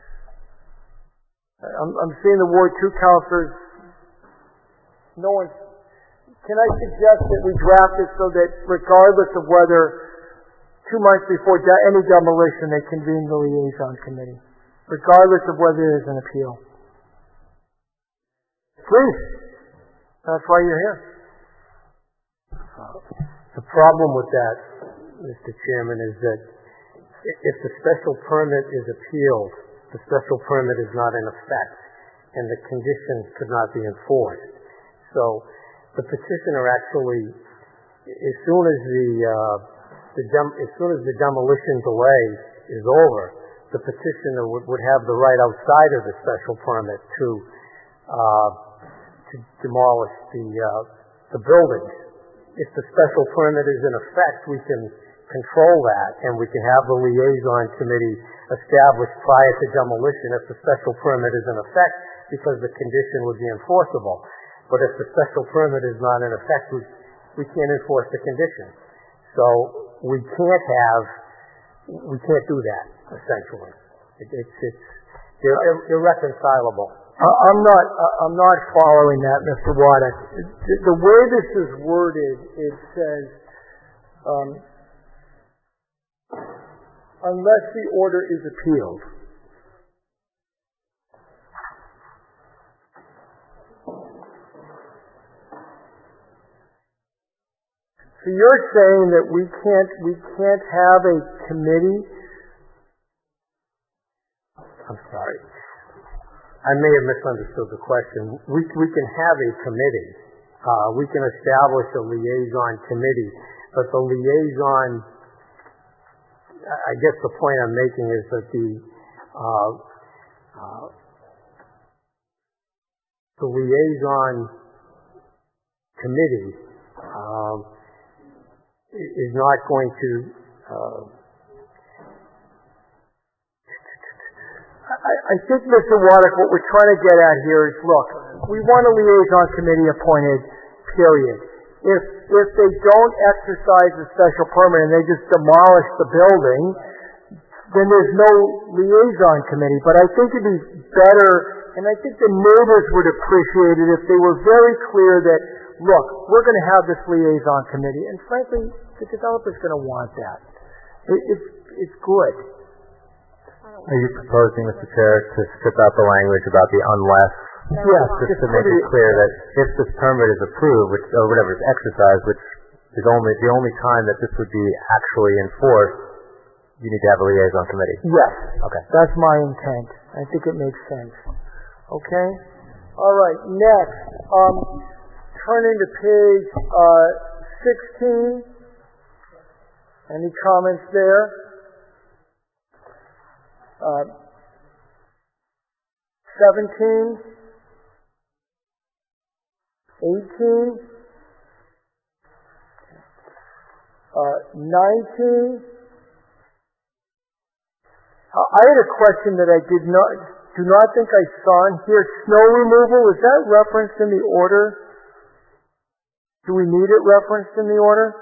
I'm, I'm seeing the Ward two councilors. No one. Can I suggest that we draft it so that regardless of whether two months before de- any demolition they convene the liaison committee, regardless of whether there's an appeal? Please. That's why you're here. The problem with that, Mister Chairman, is that if the special permit is appealed, the special permit is not in effect, and the condition could not be enforced. So the petitioner actually, as soon as the, uh, the dem- as soon as the demolition delay is over, the petitioner would, would have the right outside of the special permit to uh, to demolish the uh, the buildings. If the special permit is in effect, we can control that, and we can have the liaison committee established prior to demolition if the special permit is in effect, because the condition would be enforceable. But if the special permit is not in effect, we, we can't enforce the condition. So we can't have, we can't do that, essentially. It, it's, it's, they're ir- irreconcilable. I'm not, I'm not following that, Mister Waddick. The way this is worded, it says, um, unless the order is appealed. So you're saying that we can't we can't have a committee? I'm sorry. I may have misunderstood the question. We we can have a committee. Uh, we can establish a liaison committee, but the liaison, I guess the point I'm making is that the uh, uh, the liaison committee um, is not going to. Uh, I, I think, Mister Waddick, what we're trying to get at here is, look, we want a liaison committee appointed, period. If if they don't exercise a special permit and they just demolish the building, then there's no liaison committee. But I think it'd be better, and I think the neighbors would appreciate it if they were very clear that, look, we're going to have this liaison committee, and frankly, the developer's going to want that. It, it's it's good. Are you proposing, Mister Chair, to strip out the language about the unless? Yes. Just to make it clear that if this permit is approved, which, or whatever is exercised, which is only the only time that this would be actually enforced, you need to have a liaison committee. Yes. Okay. That's my intent. I think it makes sense. Okay? All right. Next, um, turning to page uh, sixteen. Any comments there? Uh, seventeen, eighteen, uh, nineteen. Uh, I had a question that I did not, do not think I saw in here. Snow removal, is that referenced in the order? Do we need it referenced in the order?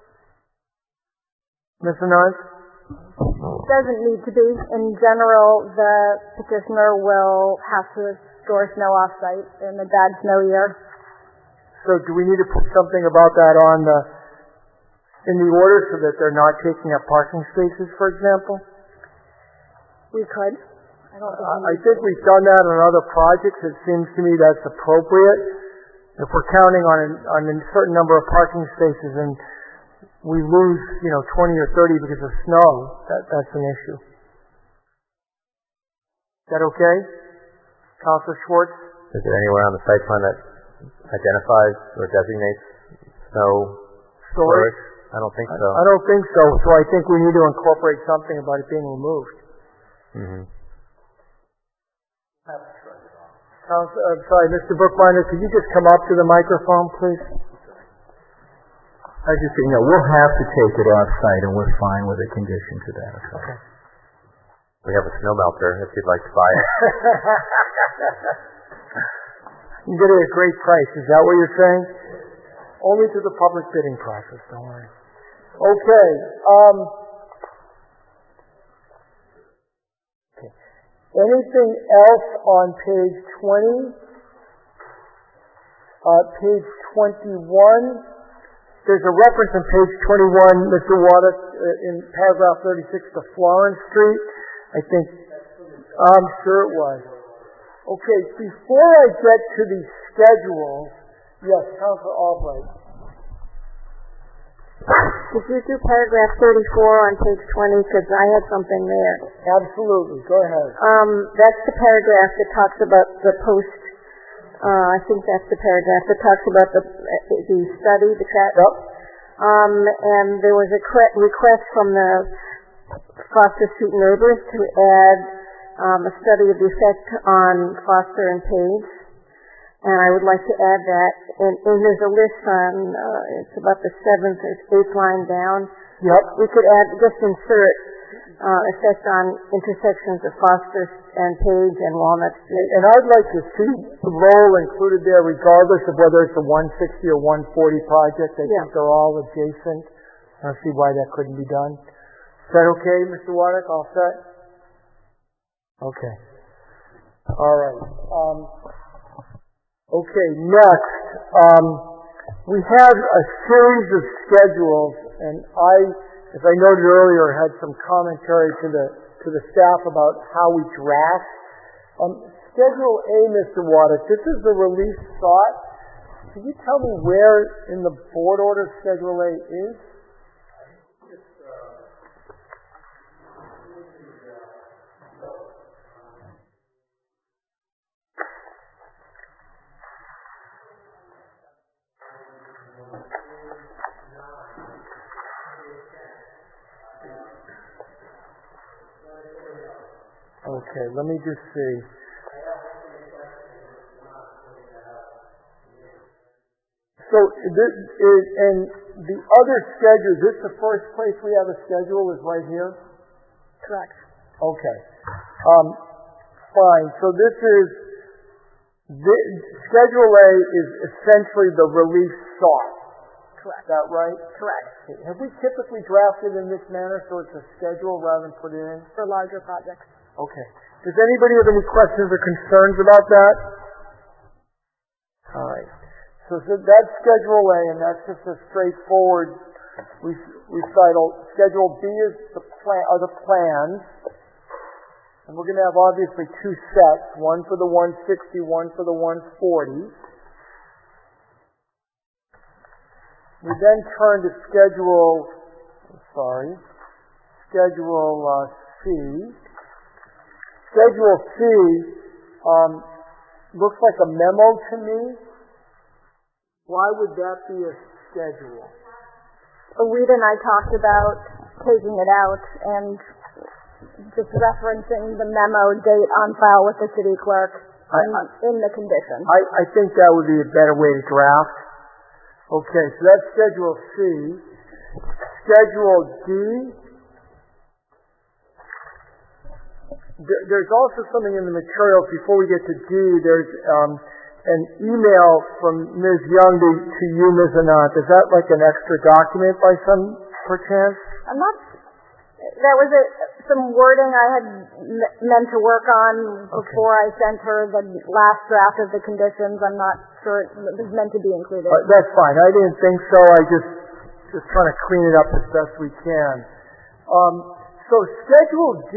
Mister Nunn? Doesn't need to be. In general, the petitioner will have to store snow off-site in the bad snow year. So do we need to put something about that on the, in the order so that they're not taking up parking spaces, for example? We could. I don't think Uh, I think we've done that on other projects. It seems to me that's appropriate. If we're counting on, an, on a certain number of parking spaces and we lose, you know, twenty or thirty because of snow, that, that's an issue. Is that okay? Councilor Schwartz? Is there anywhere on the site plan that identifies or designates snow storage? I don't think so. I, I don't think so, so I think we need to incorporate something about it being removed. Mm-hmm. Council, uh, sorry, Mister Brookminer, could you just come up to the microphone, please? I just, you know, we'll have to take it off-site, and we're fine with a condition to that effect. Okay. We have a snow melter if you'd like to buy it. You can get it at a great price. Is that what you're saying? Only through the public bidding process. Don't worry. Okay. Um, okay. Anything else on page twenty? Uh, page twenty-one. There's a reference on page twenty-one, Mister Waddick, uh, in paragraph thirty-six to Florence Street. I think, I'm sure it was. Okay, before I get to the schedules, yes, Councilor Albright. Could you do paragraph thirty-four on page twenty, because I had something there. Absolutely, go ahead. Um, that's the paragraph that talks about the post. Uh, I think that's the paragraph that talks about the the study, the chat. Yep. Um, and there was a request from the Foster Street neighbors to add um, a study of the effect on Foster and Page. And I would like to add that. And, and there's a list on, uh, it's about the seventh or eighth line down. Yep. We could add, just insert uh, effect on intersections of Foster and Page and Walnut Street. And I'd like to see Lowell included there regardless of whether it's a one sixty or one forty project. I Yeah. think they're all adjacent. I don't see why that couldn't be done. Is that okay, Mister Waddick? All set? Okay. All right. Um, okay, next. Um, we have a series of schedules, and I, as I noted earlier, had some commentary to the to the staff about how we draft. Um, Schedule A, Mister Waddick, this is the release sought. can you tell me where in the board order Schedule A is? Okay, let me just see. So, this is, and the other schedule, is this the first place we have a schedule is right here? Correct. Okay. Um, fine. So this is, this, Schedule A is essentially the relief sought. Correct. Is that right? Correct. Okay. Have we typically drafted in this manner so it's a schedule rather than put it in? For larger projects. Okay. Does anybody have any questions or concerns about that? All right. So, so that's Schedule A, and that's just a straightforward recital. Schedule B is the plan, are the plans, and we're going to have obviously two sets, one for the one sixty, one for the one forty. We then turn to Schedule, I'm sorry, Schedule uh, C. Schedule C um, looks like a memo to me. Why would that be a schedule? Rita and I talked about taking it out and just referencing the memo date on file with the city clerk I, in, in the condition. I, I think that would be a better way to draft. Okay, so that's Schedule C. Schedule D. There's also something in the materials before we get to D. There's um, an email from Miz Young to, to you, Miz Anant. Is that like an extra document by some perchance? I'm not. That was a, some wording I had m- meant to work on before okay. I sent her the last draft of the conditions. I'm not sure it was meant to be included. Uh, that's fine. I didn't think so. I just just trying to clean it up as best we can. Um, so Schedule D.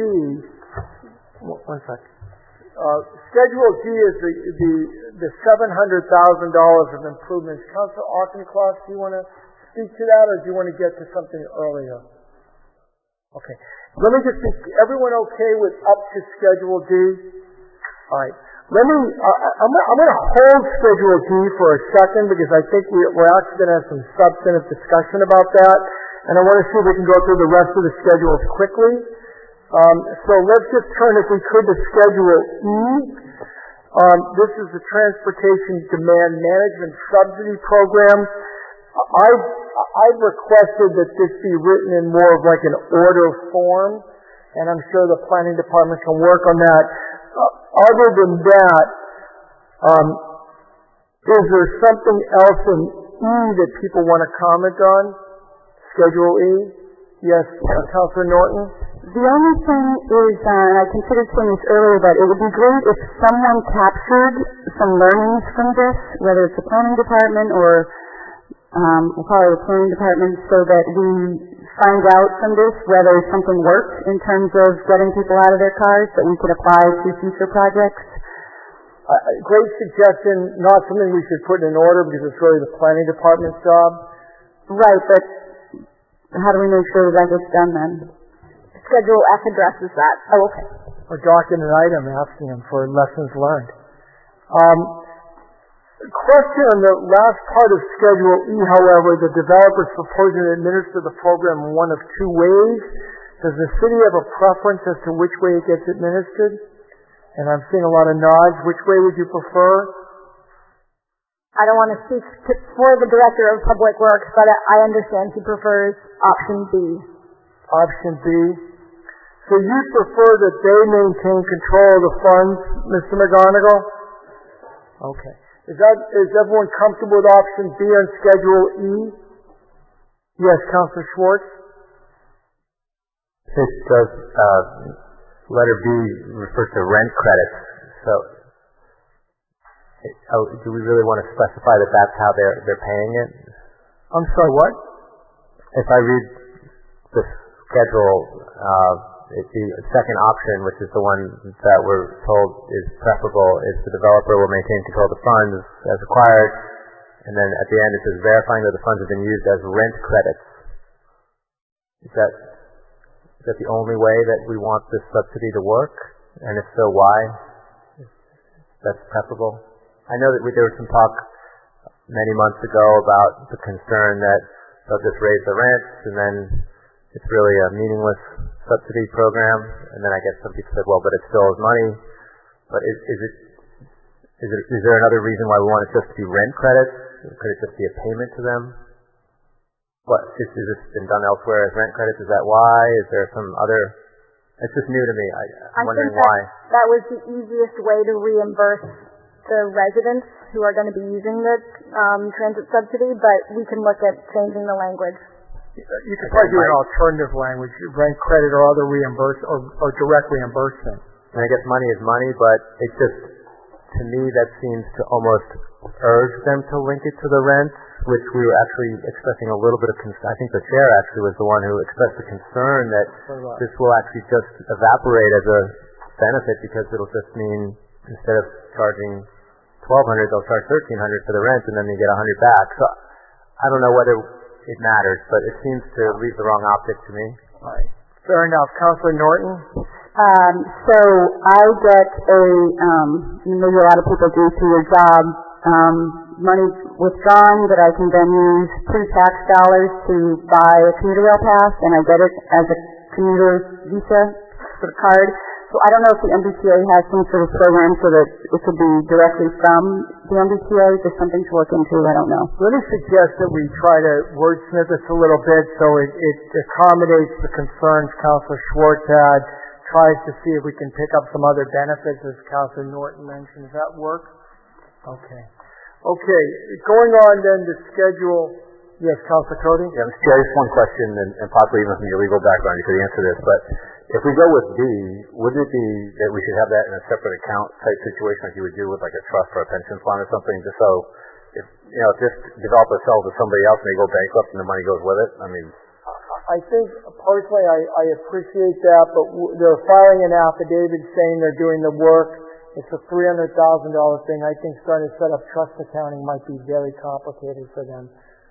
One sec. Uh, Schedule D is the the, the seven hundred thousand dollars of improvements. Councilor Auchincloss, do you want to speak to that, or do you want to get to something earlier? Okay. Let me just be, everyone okay with up to Schedule D? All right. Let me, uh, I'm, I'm going to hold Schedule D for a second because I think we, we're actually going to have some substantive discussion about that. And I want to see if we can go through the rest of the schedules quickly. Um, so let's just turn, if we could, to Schedule E. Um, this is the Transportation Demand Management Subsidy Program. I've, I've requested that this be written in more of like an order form, and I'm sure the Planning Department can work on that. Uh, other than that, um, is there something else in E that people want to comment on? Schedule E? Yes, uh, Councilor Norton? The only thing is, uh, and I considered saying this earlier, but it would be great if someone captured some learnings from this, whether it's the Planning Department or um, we'll call it the Planning Department, so that we find out from this whether something worked in terms of getting people out of their cars that we could apply to future projects. Uh, great suggestion, not something we should put in order because it's really the Planning Department's job. Right, but how do we make sure that that gets done then? Schedule F addresses that. Oh, okay. Or docket an item asking them for lessons learned. Um, question on the last part of Schedule E, however, the developers proposing to administer the program in one of two ways. Does the city have a preference as to which way it gets administered? And I'm seeing a lot of nods. Which way would you prefer? I don't want to speak to, for the Director of Public Works, but I understand he prefers option B. Option B. So you prefer that they maintain control of the funds, Mister McGonigal? Okay. Is that is everyone comfortable with option B on Schedule E? Yes, Councilor Schwartz? This does, uh, letter B refers to rent credits. So, it, oh, do we really want to specify that that's how they're they're paying it? I'm sorry, what? If I read the schedule, uh, it, the second option, which is the one that we're told is preferable, is the developer will maintain control of the funds as required, and then at the end it says verifying that the funds have been used as rent credits. Is that is that the only way that we want this subsidy to work? And if so, why? That's preferable. I know that we, there was some talk many months ago about the concern that they'll just raise the rents and then it's really a meaningless subsidy program. And then I guess some people said, well, but it still is money. But is, is it is it is there another reason why we want it just to be rent credits? Could it just be a payment to them? What, is, is this been done elsewhere as rent credits? Is that why? Is there some other? It's just new to me. I, I'm I wondering think that, why. That was the easiest way to reimburse the residents who are going to be using the um, transit subsidy, but we can look at changing the language. You could probably do an alternative language, rent credit or other reimburse or, or direct reimbursement. And I guess money is money, but it just, to me, that seems to almost urge them to link it to the rent, which we were actually expressing a little bit of concern. I think the chair actually was the one who expressed the concern that this will actually just evaporate as a benefit because it'll just mean instead of charging twelve hundred dollars, they'll charge thirteen hundred dollars for the rent and then they get one hundred dollars back. So I don't know whether it matters, but it seems to leave the wrong optic to me. All right. Fair enough. Councilor Norton? Um, so I get a, um, maybe a lot of people do through your job, um, money withdrawn that I can then use pre-tax dollars to buy a commuter rail pass, and I get it as a commuter visa sort of card. So I don't know if the M B T A has some sort of program so that it could be directly from the M B T A. There's something to look into. I don't know. Let me suggest that we try to wordsmith this a little bit so it, it accommodates the concerns Councilor Schwartz had, tries to see if we can pick up some other benefits as Councilor Norton mentioned. Does that work? Okay. Okay. Going on then to schedule. Yes, Councilor Cody? Yeah, Mister Chair, just one question, and, and possibly even from your legal background you could answer this, but if we go with B, wouldn't it be that we should have that in a separate account type situation like you would do with like a trust or a pension fund or something, just so if, you know, if this developer sells to somebody else and they go bankrupt and the money goes with it? I mean, I think personally I, I appreciate that, but w- they're filing an affidavit saying they're doing the work. It's a three hundred thousand dollars thing. I think starting to set up trust accounting might be very complicated for them.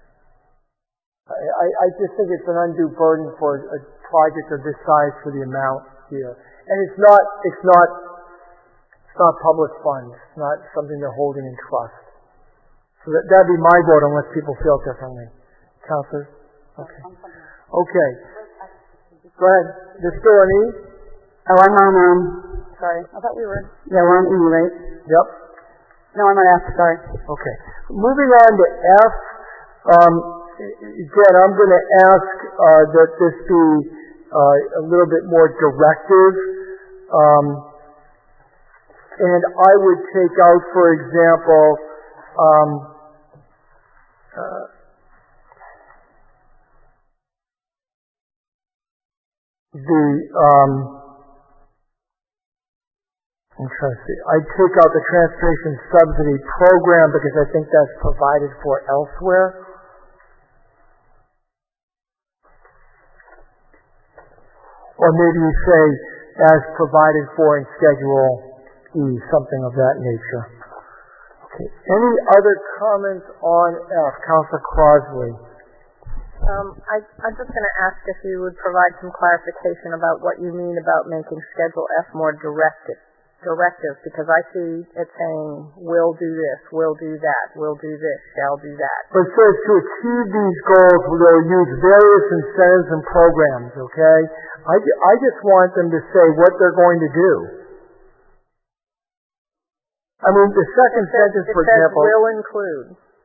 I, I just think it's an undue burden for a project of this size for the amount here. And it's not, it's not, it's not public funds. It's not something they're holding in trust. So that, that'd be my vote unless people feel differently. Councilor? Okay. Okay. Go ahead. There's still an E? Oh, I'm on, um, Sorry. I thought we were. yeah, we're on E, right? Yep. No, I'm on F, sorry. Okay. Moving on to F, um, again, I'm going to ask uh, that this be uh, a little bit more directive. Um, and I would take out, for example, um, uh, the, um, I'm trying to see, I'd take out the transportation subsidy program because I think that's provided for elsewhere. Or maybe you say, as provided for in Schedule E, something of that nature. Okay. Any other comments on F? Councilor Crosby. Um, I, I'm just going to ask if you would provide some clarification about what you mean about making Schedule F more directive, directive, because I see it saying, will do this, will do that, will do this, shall do that. But it says to achieve these goals, we'll use various incentives and programs, okay? I, I just want them to say what they're going to do. I mean, the second it says, sentence, for it says example, will include.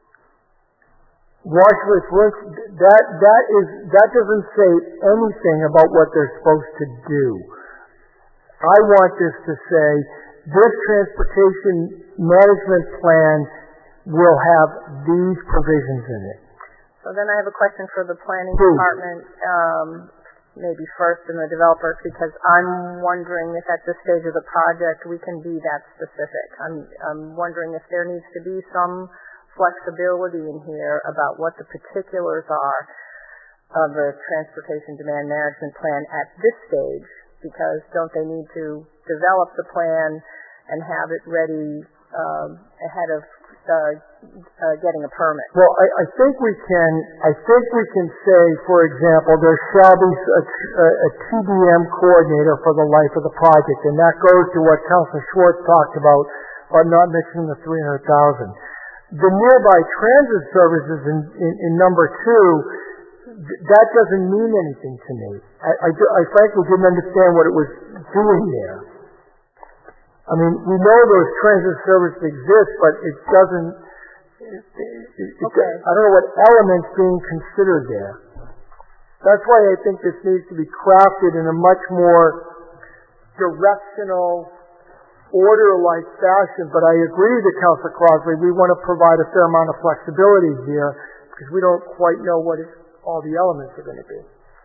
Watch this. That that is that doesn't say anything about what they're supposed to do. I want this to say this transportation management plan will have these provisions in it. So then I have a question for the planning Please. department, um, maybe first and the developers, because I'm wondering if at this stage of the project we can be that specific. I'm, I'm wondering if there needs to be some flexibility in here about what the particulars are of the transportation demand management plan at this stage, because don't they need to develop the plan and have it ready um, ahead of uh, uh, getting a permit? Well, I, I think we can. I think we can say, for example, there shall be a, a, a T D M coordinator for the life of the project, and that goes to what Councilor Schwartz talked about, about not mixing the three hundred thousand. The nearby transit services in, in, in number two, th- that doesn't mean anything to me. I, I, I frankly didn't understand what it was doing there. I mean, we know those transit services exist, but it doesn't. It, it, it, okay. I don't know what elements being considered there. That's why I think this needs to be crafted in a much more directional, order-like fashion. But I agree with Councilor Crossley. We want to provide a fair amount of flexibility here because we don't quite know what it, all the elements are going to be.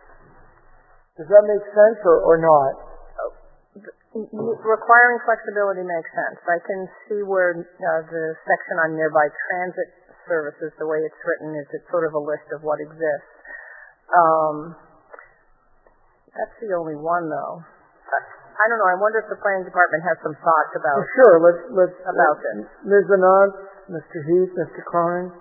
Does that make sense or, or not? Requiring flexibility makes sense. I can see where uh, the section on nearby transit services, the way it's written, is it's sort of a list of what exists. Um, that's the only one, though. I don't know. I wonder if the planning department has some thoughts about well, sure. Let's let's about let's, this. Miz Anand, Mister Heath, Mister Cronin.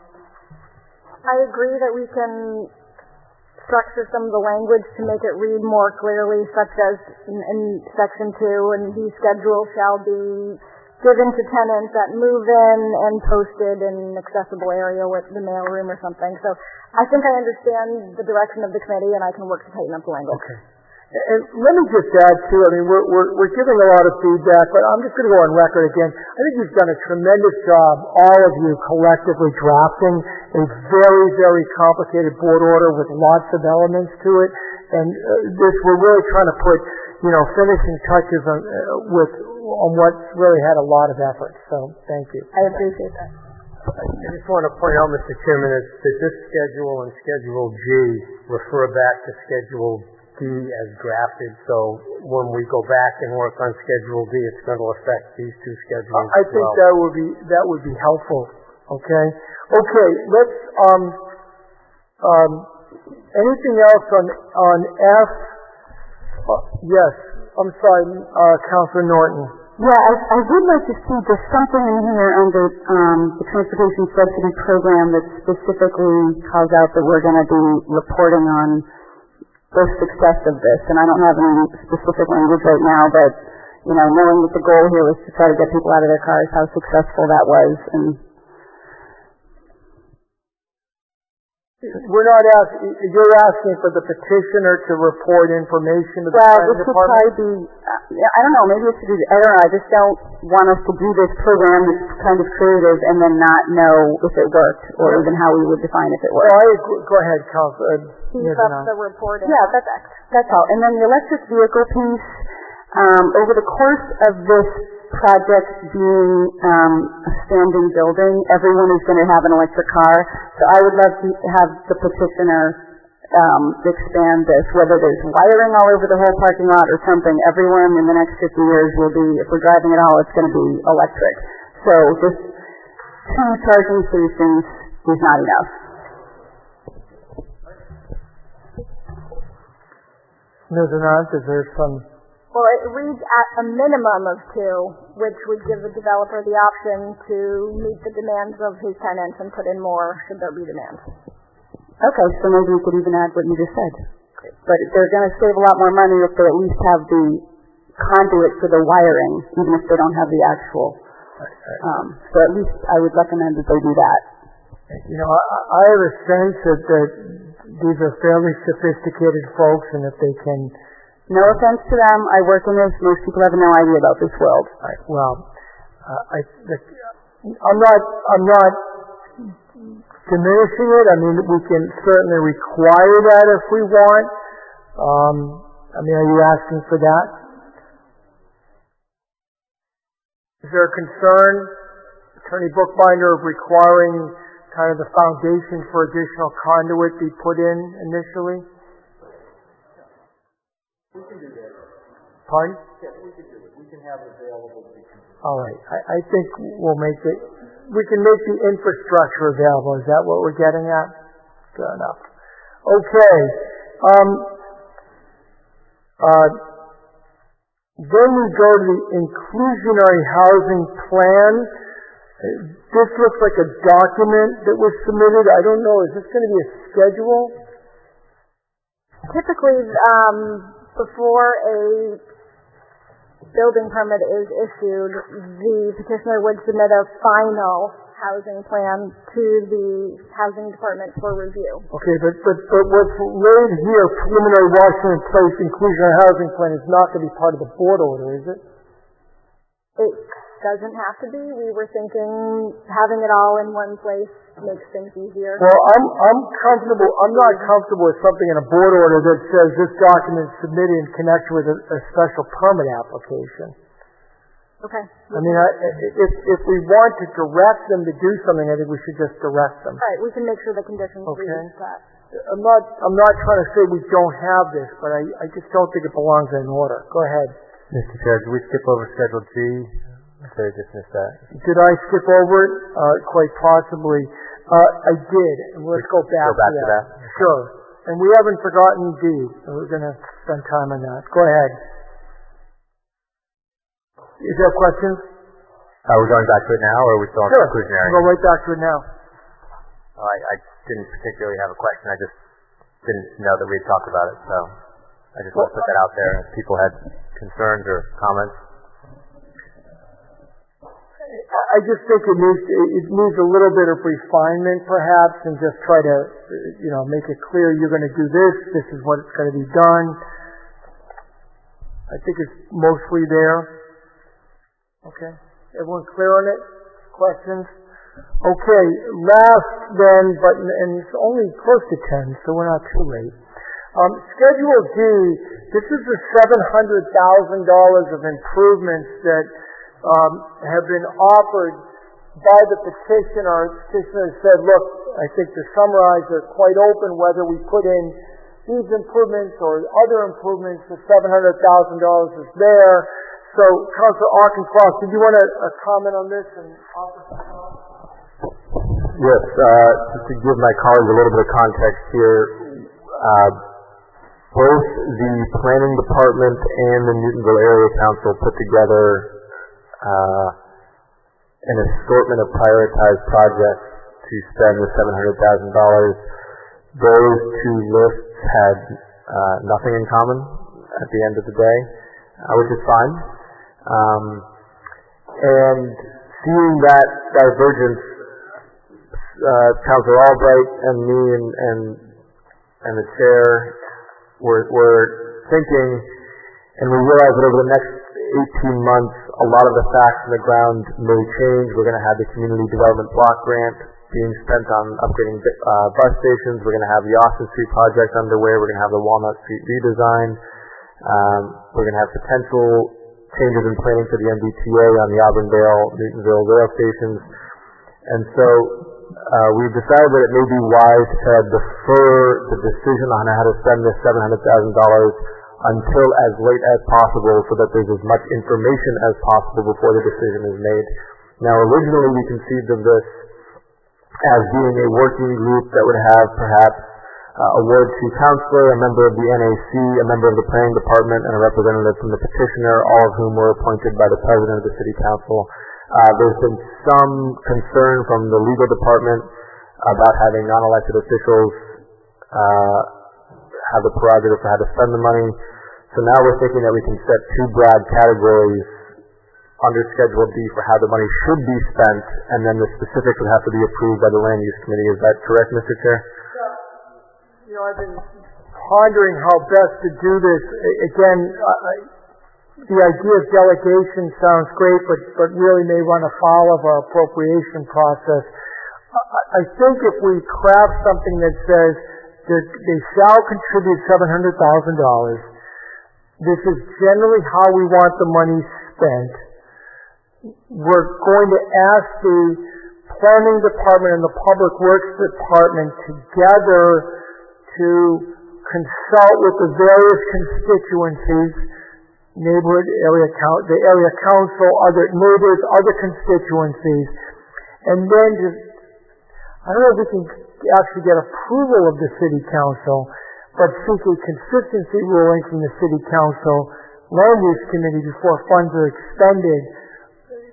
I agree that we can structure some of the language to make it read more clearly, such as in, in section two, and the schedule shall be given to tenants that move in and posted in an accessible area with the mailroom or something. So I think I understand the direction of the committee, and I can work to tighten up the language. Okay. And let me just add too, I mean, we're, we're, we're giving a lot of feedback, but I'm just going to go on record again. I think you've done a tremendous job, all of you collectively drafting a very, very complicated board order with lots of elements to it. And uh, this, we're really trying to put, you know, finishing touches on, uh, with, on what's really had a lot of effort. So thank you. I appreciate that. I just want to point out, Mister Chairman, that this schedule and Schedule G refer back to Schedule D as drafted, so when we go back and work on Schedule D, it's going to affect these two schedules. I think well. that would be that would be helpful. Okay, okay. Let's um um anything else on on F? Uh, yes, I'm sorry, uh, Councilor Norton. Yeah, I, I would like to see just something in here under um, the transportation subsidy program that specifically calls out that we're going to be reporting on the success of this. And I don't have any specific language right now, but, you know, knowing that the goal here was to try to get people out of their cars, how successful that was. And we're not asking, you're asking for the petitioner to report information to the well, planning this would department? probably be, uh, I don't know, maybe it's to do, I don't know, I just don't want us to do this program that's kind of creative and then not know if it worked or yeah. even how we would define if it worked. Well, I agree. Go ahead, Councilor. Beef up the reporting. Yeah, that's, that's all. And then the electric vehicle piece, um, over the course of this project being um, a standing building, everyone is going to have an electric car. So I would love to have the petitioner um, expand this, whether there's wiring all over the whole parking lot or something. Everyone in the next fifty years will be, if we're driving at all, it's going to be electric. So just two charging stations is not enough. Miz Anand, is there some... Well, it reads at a minimum of two, which would give the developer the option to meet the demands of his tenants and put in more should there be demands. Okay, so maybe we could even add what you just said. But they're going to save a lot more money if they at least have the conduit for the wiring, even if they don't have the actual. Um, so at least I would recommend that they do that. You know, I, I have a sense that, that these are fairly sophisticated folks, and if they can... No offense to them. I work in this. Most people have no idea about this world. I, well, uh, I, the, I'm not, I'm not diminishing it. I mean, we can certainly require that if we want. Um, I mean, are you asking for that? Is there a concern, Attorney Bookbinder, of requiring kind of the foundation for additional conduit be put in initially? We can do that. Pardon? Yeah, we can do it. We can have it available. All right. I, I think we'll make it, we can make the infrastructure available. Is that what we're getting at? Fair enough. Okay. Um, uh, then we go to the inclusionary housing plan. This looks like a document that was submitted. I don't know, is this going to be a schedule? Typically, um, before a building permit is issued, the petitioner would submit a final housing plan to the housing department for review. Okay, but, but, but what's laid here, preliminary Washington Place inclusionary housing plan, is not going to be part of the board order, is it? It doesn't have to be. We were thinking having it all in one place makes things easier. Well, I'm, I'm comfortable, I'm not comfortable with something in a board order that says this document is submitted in connection with a, a special permit application. Okay. I mean, I, if, if we want to direct them to do something, I think we should just direct them. All right, we can make sure the conditions okay. read that. I'm not, I'm not trying to say we don't have this, but I, I just don't think it belongs in an order. Go ahead. Mister Chair, did we skip over Schedule G? Sorry, just missed that. Did I skip over it? Uh, quite possibly. Uh, I did. And let's go back, go back to, to that. that. Sure. And we haven't forgotten D. And we're going to spend time on that. Go ahead. Is there questions? Are we going back to it now, or are we still on sure. exclusionary? We'll go right back to it now. Oh, I, I didn't particularly have a question. I just didn't know that we had talked about it, so I just well, want to put that out there. If people had concerns or comments. I just think it needs it needs a little bit of refinement, perhaps, and just try to, you know, make it clear you're going to do this. This is what it's going to be done. I think it's mostly there. Okay, everyone clear on it? Questions? Okay, last then, but and it's only close to ten, so we're not too late. Um, Schedule D. This is the seven hundred thousand dollars of improvements that. Um, have been offered by the petitioner. Petitioner said, look, I think to summarize, they're quite open whether we put in these improvements or other improvements. The seven hundred thousand dollars is there. So, Councilor Auchincloss, did you want to uh, comment on this and offer some comments? Yes, uh, just to give my colleagues a little bit of context here, uh, both the Planning Department and the Newtonville Area Council put together Uh, an assortment of prioritized projects to spend the seven hundred thousand dollars. Those two lists had uh, nothing in common at the end of the day, uh, which is fine. Um, and seeing that divergence, uh, Councilor Albright and me and, and, and the chair were, were thinking, and we realized that over the next eighteen months, a lot of the facts on the ground may change. We're going to have the Community Development Block Grant being spent on upgrading uh, bus stations. We're going to have the Austin Street project underway. We're going to have the Walnut Street redesign. Um, we're going to have potential changes in planning for the M B T A on the Auburndale, Newtonville rail stations. And so uh, we've decided that it may be wise to defer the decision on how to spend this seven hundred thousand dollars until as late as possible so that there's as much information as possible before the decision is made. Now, originally we conceived of this as being a working group that would have perhaps uh, a ward two counselor, a member of the N A C, a member of the planning department, and a representative from the petitioner, all of whom were appointed by the president of the city council. Uh, there's been some concern from the legal department about having non-elected officials uh, have the prerogative for how to spend the money. So now we're thinking that we can set two broad categories under Schedule D for how the money should be spent, and then the specifics would have to be approved by the Land Use Committee. Is that correct, Mister Chair? You know, I've been pondering how best to do this. Again, I, the idea of delegation sounds great, but, but really may run afoul of our appropriation process. I, I think if we craft something that says that they shall contribute seven hundred thousand dollars, this is generally how we want the money spent. We're going to ask the Planning Department and the Public Works Department together to consult with the various constituencies, neighborhood, area count, the area council, other neighbors, other constituencies, and then just, I don't know if we can actually get approval of the city council, but seek a consistency ruling from the city council land use committee before funds are expended,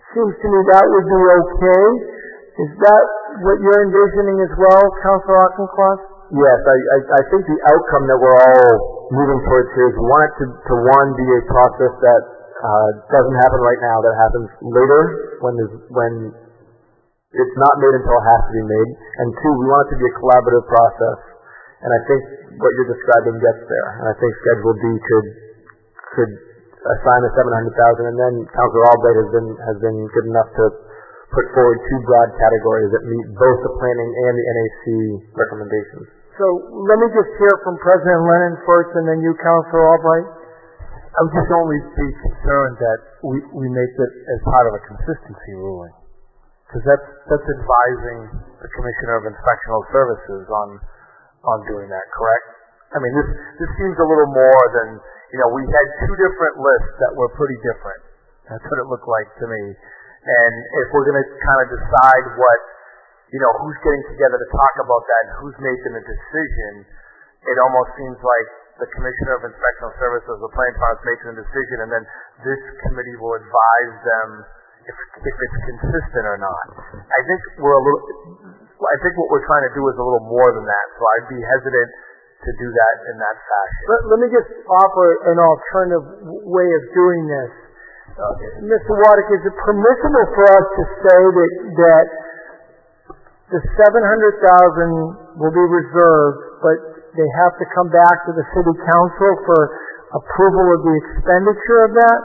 seems to me that would be okay. Is that what you're envisioning as well, Councilor Auchincloss? Yes, I, I, I think the outcome that we're all moving towards here is we want it to, to one, be a process that uh, doesn't happen right now, that happens later when there's, when it's not made until it has to be made. And two, we want it to be a collaborative process. And I think what you're describing gets there. And I think Schedule D could could assign the seven hundred thousand dollars, and then Councilor Albright has been has been good enough to put forward two broad categories that meet both the planning and the N A C recommendations. So let me just hear from President Lennon first, and then you, Councilor Albright. I would just only be concerned that we, we make it as part of a consistency ruling, because that's that's advising the Commissioner of Inspectional Services on on doing that. Correct? I mean, this this seems a little more than, you know, we had two different lists that were pretty different. That's what it looked like to me. And if we're going to kind of decide what, you know, who's getting together to talk about that and who's making the decision, it almost seems like the Commissioner of Inspectional Services, the Planning Department, is making a decision, and then this committee will advise them if if it's consistent or not. I think we're a little. I think what we're trying to do is a little more than that. So I'd be hesitant to do that in that fashion. Let, let me just offer an alternative way of doing this. Uh, Mister Waddick, is it permissible for us to say that that the seven hundred thousand dollars will be reserved, but they have to come back to the City Council for approval of the expenditure of that?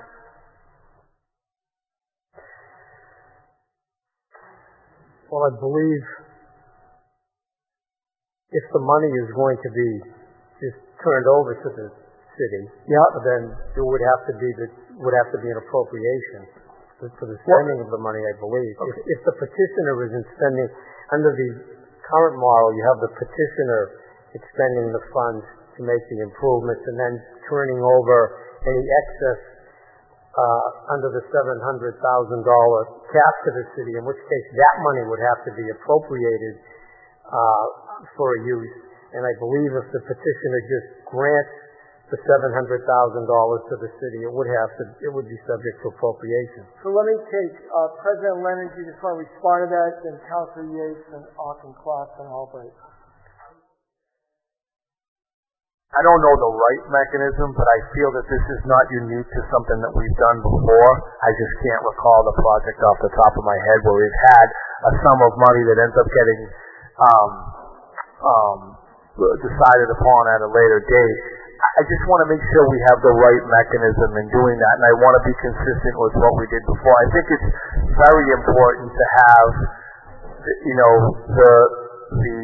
Well, I believe if the money is going to be just turned over to the city, yeah, then there would have to be the would have to be an appropriation for the spending of the money, I believe. Okay. If, if the petitioner isn't spending, under the current model, you have the petitioner expending the funds to make the improvements and then turning over any excess uh, under the seven hundred thousand dollars cap to the city, in which case that money would have to be appropriated uh, for use. And I believe if the petitioner just grants the seven hundred thousand dollars to the city, it would have to, it would be subject to appropriation. So let me take uh, President Lennon, you just want to respond to that, then Councilor Yates and Auchincloss and Albright. I don't know the right mechanism, but I feel that this is not unique to something that we've done before. I just can't recall the project off the top of my head where we've had a sum of money that ends up getting um, um, decided upon at a later date. I just want to make sure we have the right mechanism in doing that, and I want to be consistent with what we did before. I think it's very important to have, you know, the the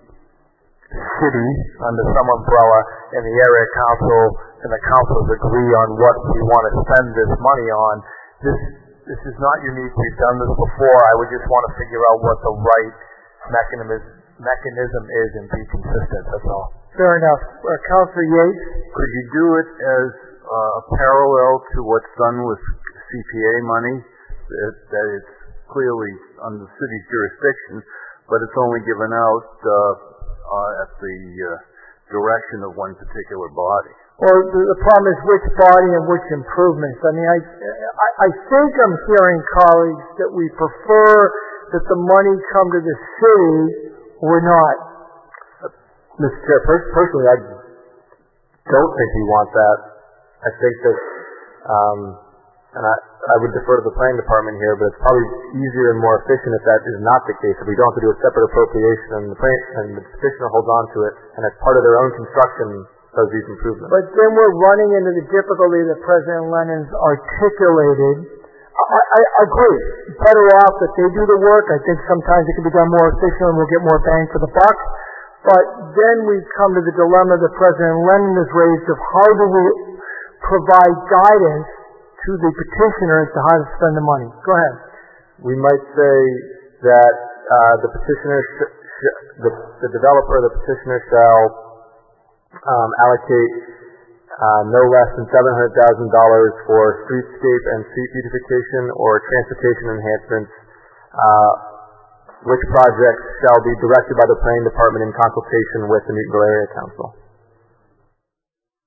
city under some umbrella and the area council and the councils agree on what we want to spend this money on. This this is not unique. We've done this before. I would just want to figure out what the right mechanism mechanism is and be consistent. That's all. Fair enough. Uh, Councilor Yates? Could you do it as uh, parallel to what's done with C P A money, that, that it's clearly under the city's jurisdiction, but it's only given out uh, uh, at the uh, direction of one particular body? Well, the, the problem is which body and which improvements. I mean, I, I, I think I'm hearing, colleagues, that we prefer that the money come to the city or not. Mister Chair, personally, I don't think we want that. I think that, um, and I, I would defer to the planning department here, but it's probably easier and more efficient if that is not the case. If we don't have to do a separate appropriation and the, plan, and the petitioner holds on to it, and as part of their own construction does these improvements. But then we're running into the difficulty that President Lennon's articulated. I, I agree. Better off that they do the work. I think sometimes it can be done more efficiently and we'll get more bang for the buck. But then we come to the dilemma that President Lennon has raised of how do we provide guidance to the petitioner as to how to spend the money. Go ahead. We might say that uh, the petitioner, sh- sh- the, the developer, the petitioner shall um, allocate uh, no less than seven hundred thousand dollars for streetscape and street beautification or transportation enhancements, uh, which projects shall be directed by the planning department in consultation with the Newtonville Area Council.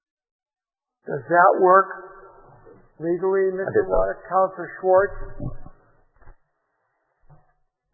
Does that work legally, Mister Water? Councilor Schwartz?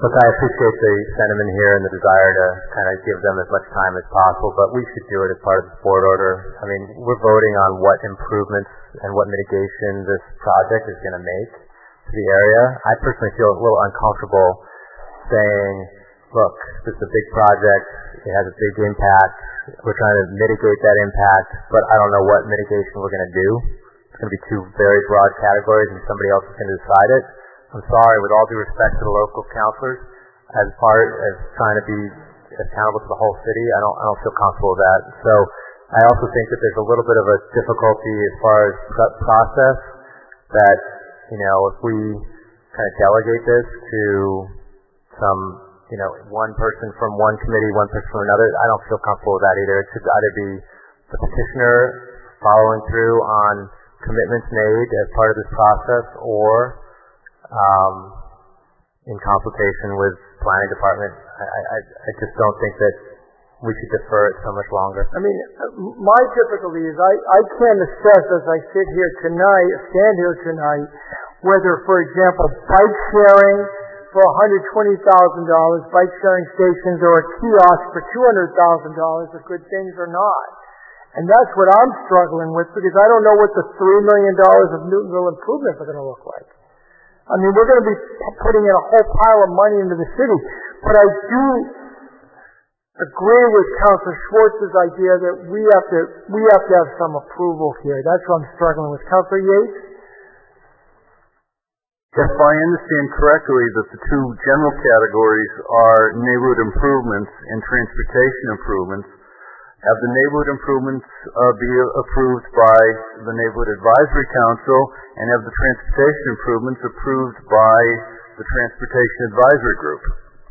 Look, I appreciate the sentiment here and the desire to kind of give them as much time as possible, but we should do it as part of the board order. I mean, we're voting on what improvements and what mitigation this project is going to make to the area. I personally feel a little uncomfortable saying, look, this is a big project, it has a big impact, we're trying to mitigate that impact, but I don't know what mitigation we're going to do. It's going to be two very broad categories and somebody else is going to decide it. I'm sorry, with all due respect to the local councilors, as part as trying to be accountable to the whole city, I don't, I don't feel comfortable with that. So I also think that there's a little bit of a difficulty as far as process that, you know, if we kind of delegate this to some, you know, one person from one committee, one person from another, I don't feel comfortable with that either. It should either be the petitioner following through on commitments made as part of this process or Um, in consultation with planning department. I, I, I just don't think that we should defer it so much longer. I mean, my difficulty is I, I can't assess as I sit here tonight, stand here tonight, whether, for example, bike sharing for one hundred twenty thousand dollars, bike sharing stations, or a kiosk for two hundred thousand dollars are good things or not. And that's what I'm struggling with because I don't know what the three million dollars of Newtonville improvements are going to look like. I mean, we're going to be putting in a whole pile of money into the city, but I do agree with Councilor Schwartz's idea that we have to we have to have some approval here. That's what I'm struggling with. Councilor Yates? If I understand correctly, that the two general categories are neighborhood improvements and transportation improvements. Have the neighborhood improvements uh, be approved by the Neighborhood Advisory Council, and have the transportation improvements approved by the Transportation Advisory Group?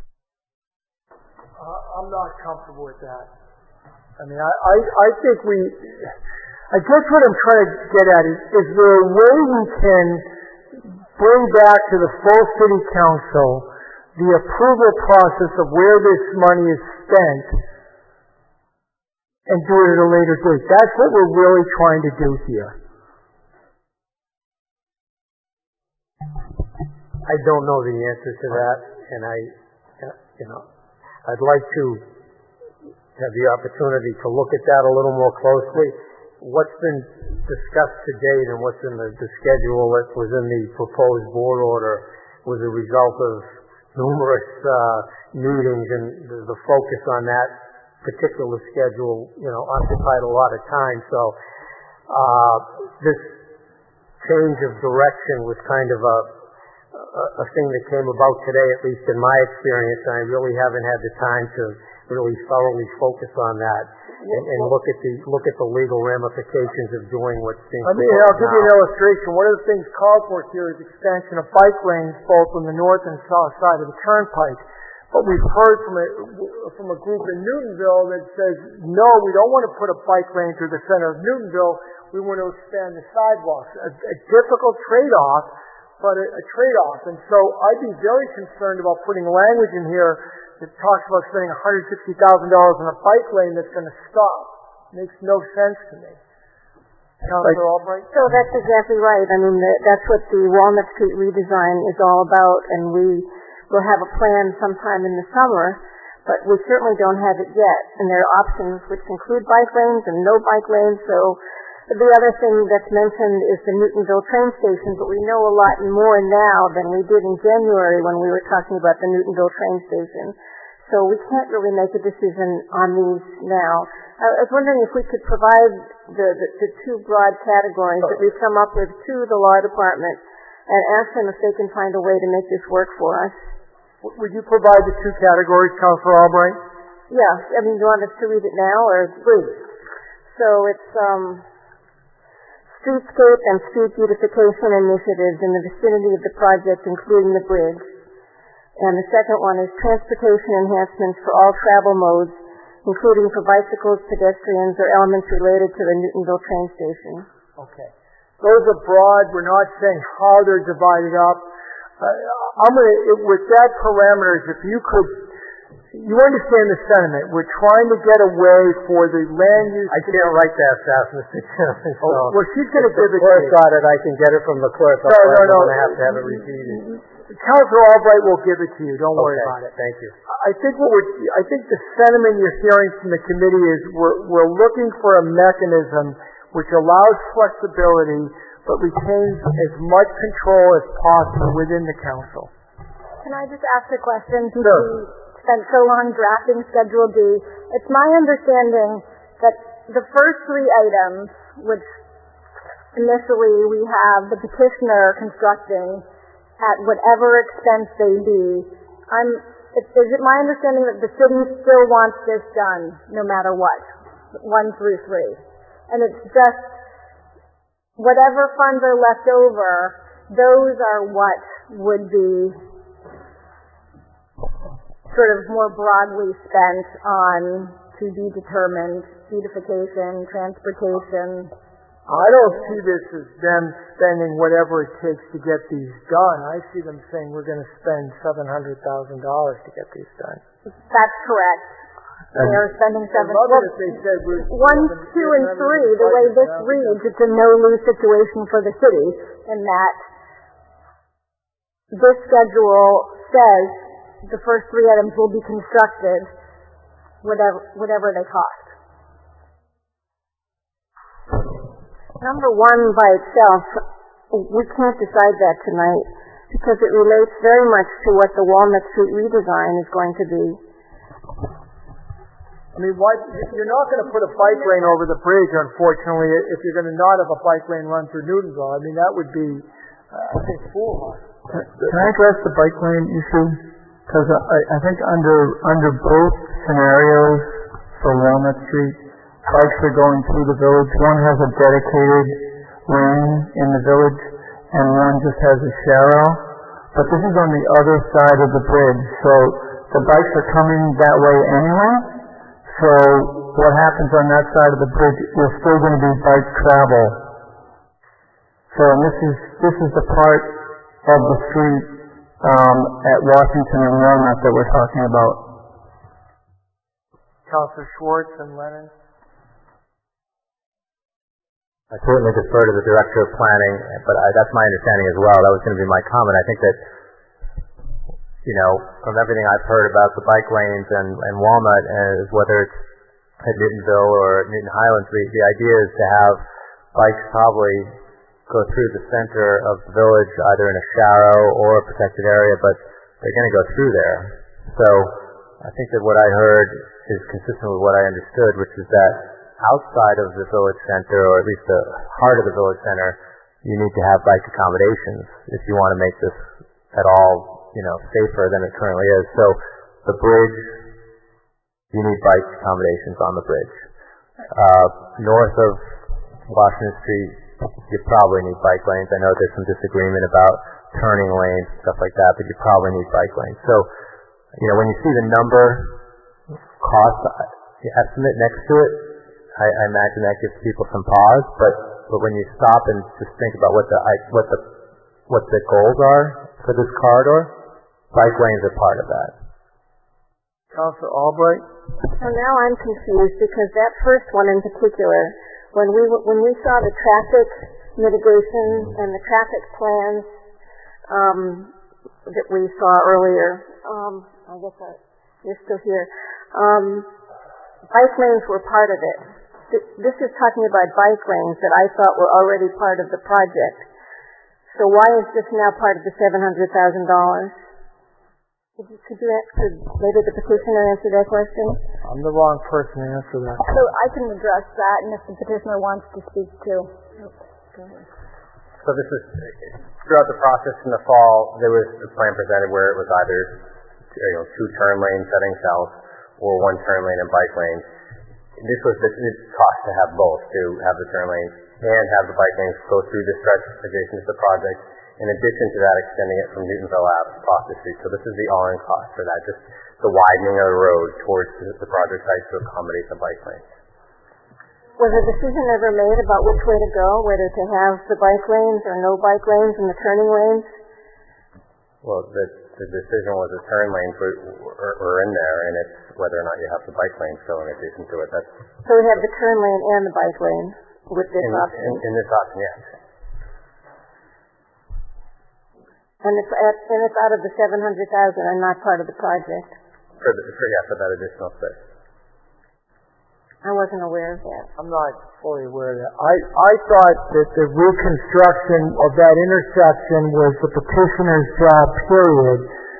Uh, I'm not comfortable with that. I mean, I, I, I think we, I guess what I'm trying to get at is, is there a way we can bring back to the full city council the approval process of where this money is spent and do it at a later date? That's what we're really trying to do here. I don't know the answer to that, and I, you know, I'd like to have the opportunity to look at that a little more closely. What's been discussed to date and what's in the, the schedule that was in the proposed board order was a result of numerous uh, meetings, and the, the focus on that particular schedule, you know, occupied a lot of time. So uh, this change of direction was kind of a, a a thing that came about today, at least in my experience, and I really haven't had the time to really thoroughly focus on that and, and look at the look at the legal ramifications of doing what's being. I mean, I'll give you an illustration. One of the things called for here is expansion of bike lanes both on the north and south side of the turnpike. But we've heard from a, from a group in Newtonville that says, no, we don't want to put a bike lane through the center of Newtonville. We want to expand the sidewalks. A, a difficult trade-off, but a, a trade-off. And so I'd be very concerned about putting language in here that talks about spending one hundred sixty thousand dollars on a bike lane that's going to stop. Makes no sense to me. Councilor Albright? So that's exactly right. I mean, that's what the Walnut Street redesign is all about, and we we'll have a plan sometime in the summer, but we certainly don't have it yet. And there are options which include bike lanes and no bike lanes. So the other thing that's mentioned is the Newtonville train station, but we know a lot more now than we did in January when we were talking about the Newtonville train station. So we can't really make a decision on these now. I was wondering if we could provide the, the, the two broad categories that we've come up with to the law department and ask them if they can find a way to make this work for us. Would you provide the two categories, Councilor Albright? Yeah. I mean, do you want us to read it now, or please? So it's um, streetscape and street beautification initiatives in the vicinity of the project, including the bridge. And the second one is transportation enhancements for all travel modes, including for bicycles, pedestrians, or elements related to the Newtonville train station. Okay. Those are broad. We're not saying how they're divided up. Uh, I'm gonna, with that parameters, if you could you understand the sentiment. We're trying to get away for the land use. I can't write that fast, Mister Chairman. So oh, well, she's going to give it to you. you. got it. I can get it from the clerk. No, no, no. I'm going to have to have it repeated. Councilor Albright will give it to you. Don't worry okay, about it. Thank you. I think what we're, I think the sentiment you're hearing from the committee is we're, we're looking for a mechanism which allows flexibility but retains as much control as possible within the council. Can I just ask a question? Since sure. we spent so long drafting Schedule D, it's my understanding that the first three items, which initially we have the petitioner constructing at whatever expense they be, I'm, is it my understanding that the city still wants this done no matter what, one through three? And it's just whatever funds are left over, those are what would be sort of more broadly spent on to be determined beautification, transportation. I don't see this as them spending whatever it takes to get these done. I see them saying we're going to spend seven hundred thousand dollars to get these done. That's correct. And they are spending seven. Well, they said one, two, and three. The way this reads, it's a no-lose situation for the city, in that this schedule says the first three items will be constructed, whatever whatever they cost. Number one by itself, we can't decide that tonight because it relates very much to what the Walnut Street redesign is going to be. I mean, why, you're not going to put a bike lane over the bridge, unfortunately, if you're going to not have a bike lane run through Newtonville. I mean, that would be, uh, I think, foolhardy. Can I address the bike lane issue? Because I, I think under under both scenarios for Walnut Street, bikes are going through the village. One has a dedicated lane in the village, and one just has a sharrow. But this is on the other side of the bridge, so the bikes are coming that way anyway. So what happens on that side of the bridge, there's still going to be bike travel. So this is this is the part of the street um, at Washington and Walnut that we're talking about. Councilor Schwartz and Lennon. I certainly defer to the Director of Planning, but I, that's my understanding as well. That was going to be my comment. I think that, you know, from everything I've heard about the bike lanes and, and Walnut, as whether it's at Newtonville or Newton Highlands, the, the idea is to have bikes probably go through the center of the village, either in a sharrow or a protected area, but they're going to go through there. So I think that what I heard is consistent with what I understood, which is that outside of the village center, or at least the heart of the village center, you need to have bike accommodations if you want to make this at all, you know, safer than it currently is. So the bridge, you need bike accommodations on the bridge. Uh, north of Washington Street, you probably need bike lanes. I know there's some disagreement about turning lanes and stuff like that, but you probably need bike lanes. So, you know, when you see the number cost estimate next to it, I, I imagine that gives people some pause, but, but when you stop and just think about what the what the what the goals are for this corridor, bike lanes are part of that. Councilor Albright. So now I'm confused because that first one in particular, when we when we saw the traffic mitigation and the traffic plans um, that we saw earlier, um, I guess I, you're still here. Um, bike lanes were part of it. This is talking about bike lanes that I thought were already part of the project. So why is this now part of the seven hundred thousand dollars? Could you, could you answer, maybe the petitioner answer that question? I'm the wrong person to answer that. So I can address that, and if the petitioner wants to speak too. Go ahead. So this is, throughout the process in the fall, there was a plan presented where it was either, you know, two turn lanes heading south or one turn lane and bike lanes. This was the cost to have both, to have the turn lanes and have the bike lanes go through the stretch adjacent to the project, in addition to that extending it from Newtonville Ave across the street. So this is the all-in cost for that, just the widening of the road towards the project site to accommodate the bike lanes. Was a decision ever made about which way to go, whether to have the bike lanes or no bike lanes and the turning lanes? Well, the the decision was the turn lanes were, were, were in there, and it's whether or not you have the bike lanes going adjacent to it. That's So we have the turn lane and the bike lane with this in, option. in, in this option, yes. And it's at, and it's out of the seven hundred thousand and not part of the project. For the, for, yeah, for that additional space. I wasn't aware of that. I'm not fully aware of that. I, I thought that the reconstruction of that intersection was the petitioner's job, period.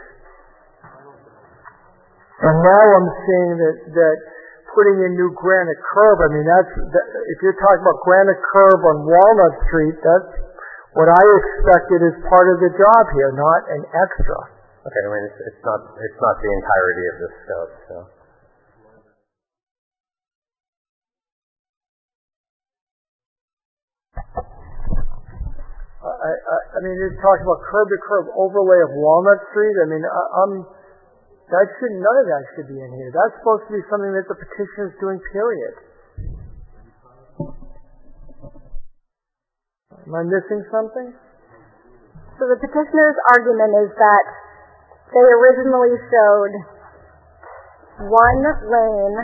And now I'm seeing that, that putting in new granite curb, I mean, that's, that, if you're talking about granite curb on Walnut Street, that's what I expected as part of the job here, not an extra. Okay, I mean, it's, it's not, it's not the entirety of this scope, so. I, I, I mean, you're talking about curb-to-curb overlay of Walnut Street. I mean, I, I'm, that should, none of that should be in here. That's supposed to be something that the petitioner is doing, period. Am I missing something? So the petitioner's argument is that they originally showed one lane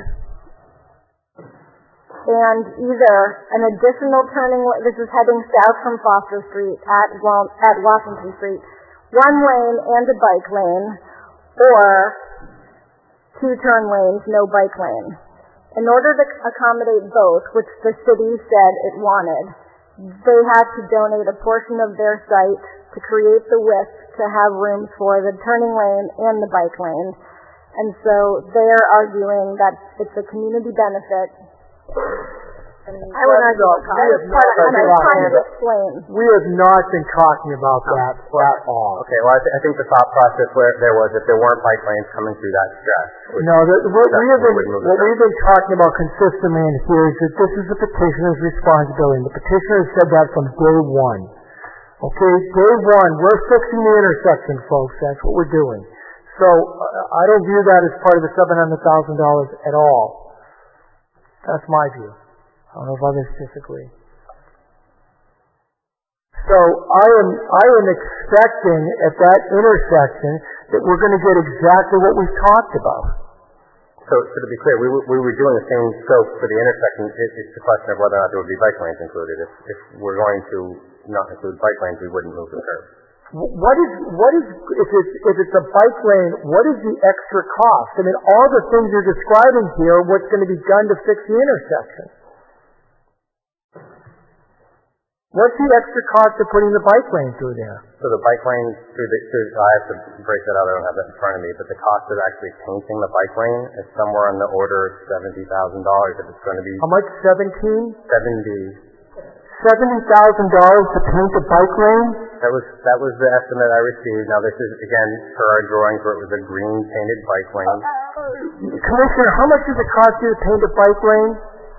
and either an additional turning, this is heading south from Foster Street at, well, at Washington Street, one lane and a bike lane, or two turn lanes, no bike lane. In order to accommodate both, which the city said it wanted, they had to donate a portion of their site to create the width to have room for the turning lane and the bike lane. And so they're arguing that it's a community benefit. I would argue that is part of, I'm trying to explain. We have not been talking about that at all. Okay, well, I, th- I think the thought process where there was if there weren't bike lanes coming through that stretch. No, the, what, we have been, what we've been talking about consistently in here is that this is the petitioner's responsibility. The petitioner has said that from day one. Okay, day one, we're fixing the intersection, folks. That's what we're doing. So uh, I don't view that as part of the seven hundred thousand dollars at all. That's my view. I don't know if others disagree. So I am I am expecting at that intersection that we're going to get exactly what we've talked about. So, so to be clear, we, w- we were doing the same scope for the intersection. It, it's a question of whether or not there would be bike lanes included. If, if we're going to not include bike lanes, we wouldn't move the curb. What is what is if it's if it's a bike lane? What is the extra cost? I mean, all the things you're describing here, what's going to be done to fix the intersection? What's the extra cost of putting the bike lane through there? So the bike lane through the through, I have to break that out. I don't have that in front of me. But the cost of actually painting the bike lane is somewhere on the order of seventy thousand dollars. If it's going to be how much? Seventeen. Seventy. Seventy thousand dollars to paint the bike lane. That was that was the estimate I received. Now this is again per our drawings where it was a green painted bike lane. Uh, Commissioner, how much does it cost you to paint a bike lane?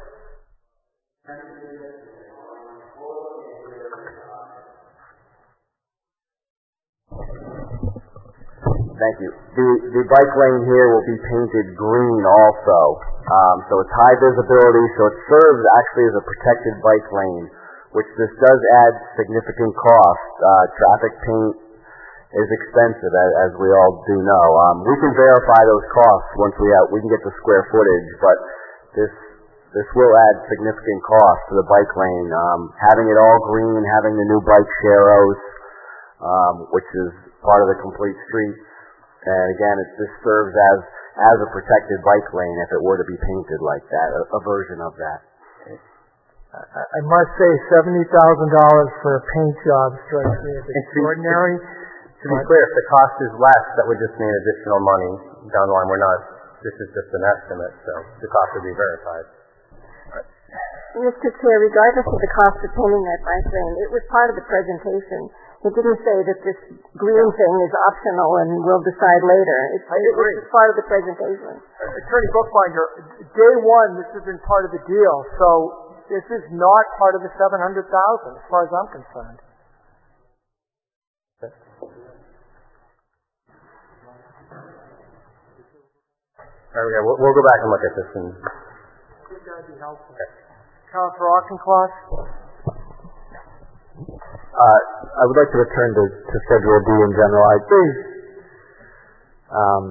Thank you. The the bike lane here will be painted green also. Um, so it's high visibility, so it serves actually as a protected bike lane, which this does add significant cost. Uh, traffic paint is expensive, as, as we all do know. Um, we can verify those costs once we have, we can get the square footage, but this this will add significant cost to the bike lane. Um, having it all green, having the new bike sharrows, um, which is part of the complete streets. And again, it, this serves as as a protected bike lane if it were to be painted like that, a, a version of that. I, I must say, seventy thousand dollars for a paint job strikes me as extraordinary. To be clear, if the cost is less, that would just mean additional money down the line. We're not. This is just an estimate, so the cost would be verified. Mister Chair, regardless of the cost of painting that bike lane, it was part of the presentation. It didn't say that this green thing is optional and we'll decide later. It's, I agree. It was part of the presentation. Attorney Bookbinder, day one, this has been part of the deal, so this is not part of the seven hundred thousand dollars as far as I'm concerned. There we go. We'll, we'll go back and look at this. And Would that be helpful? Okay. Councilor Auchincloss? Uh, I would like to return to, to Schedule D in general. I, Please. Um,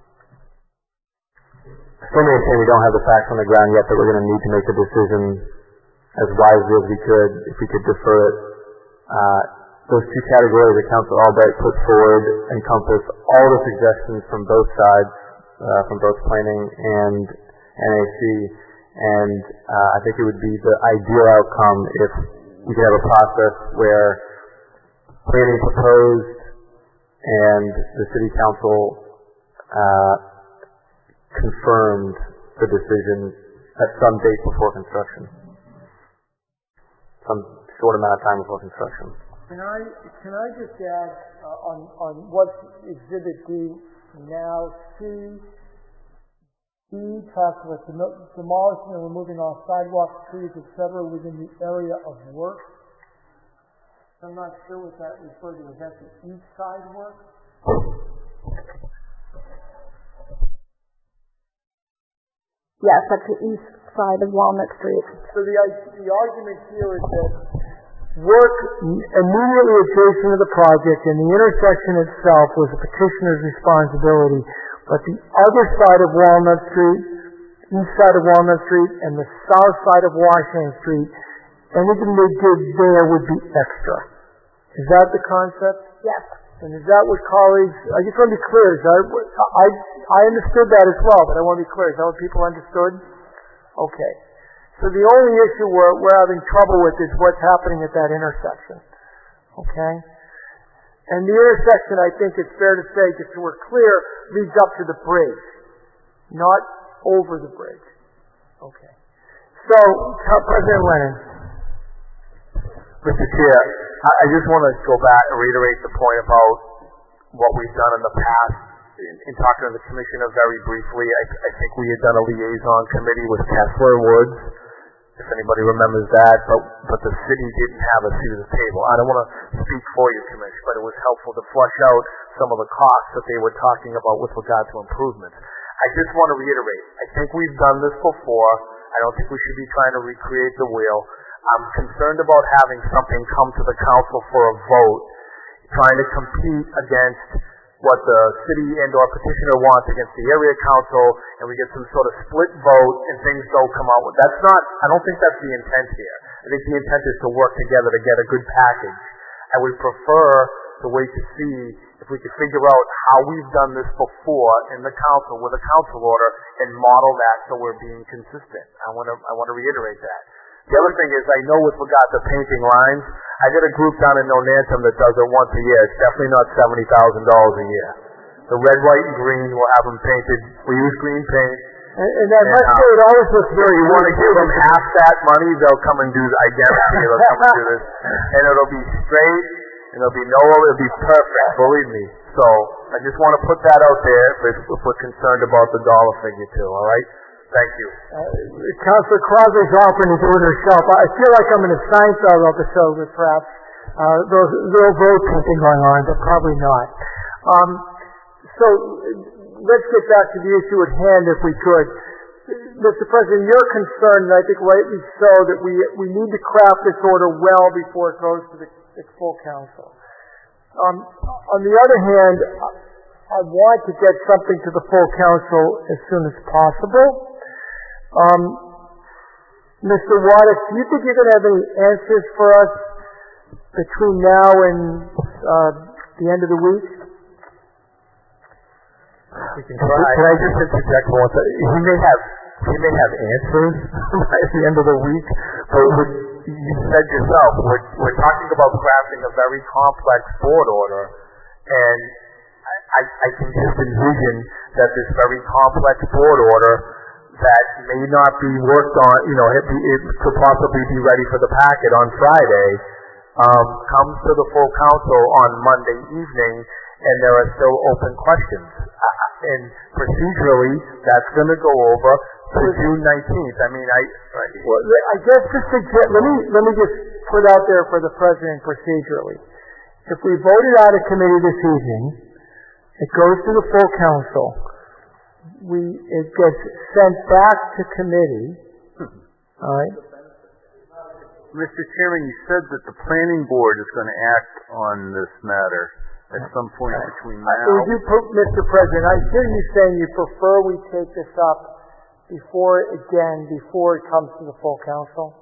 I still maintain we don't have the facts on the ground yet, that we're going to need to make a decision as wisely as we could if we could defer it. Uh, those two categories that Councilor Albright put forward encompass all the suggestions from both sides, uh, from both planning and N A C, and uh, I think it would be the ideal outcome if we could have a process where planning proposed and the city council uh, confirmed the decision at some date before construction, some short amount of time before construction. Can I can I just add uh, on on what Exhibit D now C D talks about dem- demolishing and removing all sidewalks, trees, et cetera within the area of work. I'm not sure what that refers to. Is that the east side work? Yes, that's the east side of Walnut Street. So the the argument here is that work immediately adjacent to the project and the intersection itself was the petitioner's responsibility, but the other side of Walnut Street, east side of Walnut Street, and the south side of Washington Street, anything they did there would be extra. Is that the concept? Yes. And is that what colleagues, I just want to be clear, is that, I, I understood that as well, but I want to be clear, is that what people understood? Okay. So the only issue we're, we're having trouble with is what's happening at that intersection. Okay? And the intersection, I think it's fair to say, just so we're clear, leads up to the bridge, not over the bridge. Okay. So, President Lennon. Mister Chair, I just want to go back and reiterate the point about what we've done in the past. In, in talking to the commissioner very briefly, I, I think we had done a liaison committee with Kessler Woods, if anybody remembers that, but, but the city didn't have a seat at the table. I don't want to speak for you, Commissioner, but it was helpful to flush out some of the costs that they were talking about with regard to improvements. I just want to reiterate, I think we've done this before. I don't think we should be trying to recreate the wheel. I'm concerned about having something come to the council for a vote, trying to compete against what the city and or petitioner wants against the area council, and we get some sort of split vote and things don't come out. That's not, I don't think that's the intent here. I think the intent is to work together to get a good package. I would prefer to wait to see if we could figure out how we've done this before in the council with a council order and model that so we're being consistent. I want to, I want to reiterate that. The other thing is, I know with regard to painting lines, I got a group down in Nonantum that does it once a year. It's definitely not seventy thousand dollars a year. The red, white, and green, we'll have them painted. We use green paint. And, and I must say, it always looks very. You want to give them half that money, they'll come and do. I guarantee they'll come and do this, and it'll be straight, and there'll be no. It'll be perfect. Believe me. So I just want to put that out there if, if we're concerned about the dollar figure too. All right. Thank you. Uh, Councilor Crosby's offering to do it herself. I feel like I'm in a Seinfeld episode with perhaps uh, those little vote printing going on, but probably not. Um, so let's get back to the issue at hand, if we could. Mister President, you're concerned, and I think rightly so, that we we need to craft this order well before it goes to the, the full council. Um, on the other hand, I want to get something to the full council as soon as possible. Um, Mister Wattis, do you think you're going to have any answers for us between now and uh, the end of the week? We can try. Can I just interject for one second? He may have he may have answers at the end of the week, but what you said yourself, we're we're talking about crafting a very complex board order, and I, I can just envision that this very complex board order that may not be worked on, you know, it, it could possibly be ready for the packet on Friday, um, comes to the full council on Monday evening, and there are still open questions. Uh, and procedurally, that's going to go over to June nineteenth. I mean, I... Right. Well, I guess to suggest, let me, let me just put out there for the President procedurally. If we voted out of committee this evening, it goes to the full council. We it gets sent back to committee. All right. Mister Chairman, you said that the planning board is going to act on this matter. at some point between Uh, now. would you put, Mister President, I hear you saying you prefer we take this up before, again, before it comes to the full council?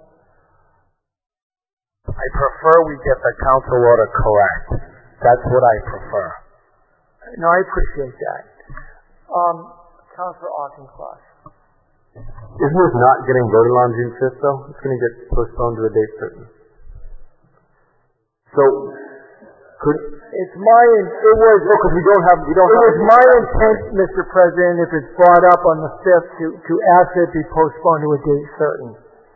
I prefer we get the council order correct. That's what I prefer. No, I appreciate that. Um, Councilor Auchincloss. Isn't this not getting voted on June fifth, though? It's going to get postponed to a date certain. So, could... It's my, it was, because we don't have, we don't it have... was my intent, Mister President, if it's brought up on the fifth, to, to ask it be postponed to a date certain.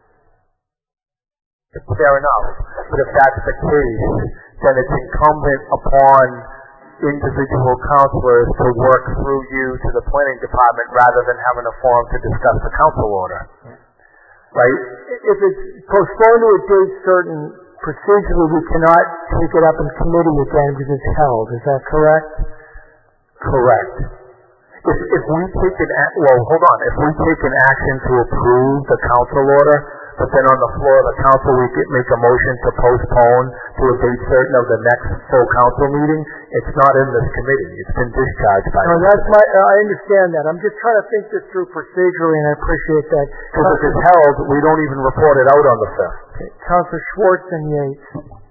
Fair enough. But if that's the case, then it's incumbent upon individual councilors to work through you to the planning department rather than having a forum to discuss the council order. Right? If it's postponed to a date certain, procedurally we cannot take it up in committee again because it's held. Is that correct? Correct. If, if we take an, well, hold on. If we take an action to approve the council order, but then on the floor of the council we get, make a motion to postpone to a date certain of the next full council meeting, it's not in this committee. It's been discharged by No, that's my, I understand that. I'm just trying to think this through procedurally, and I appreciate that. Because if it's held, we don't even report it out on the fifth. Okay. Councilor Schwartz and Yates.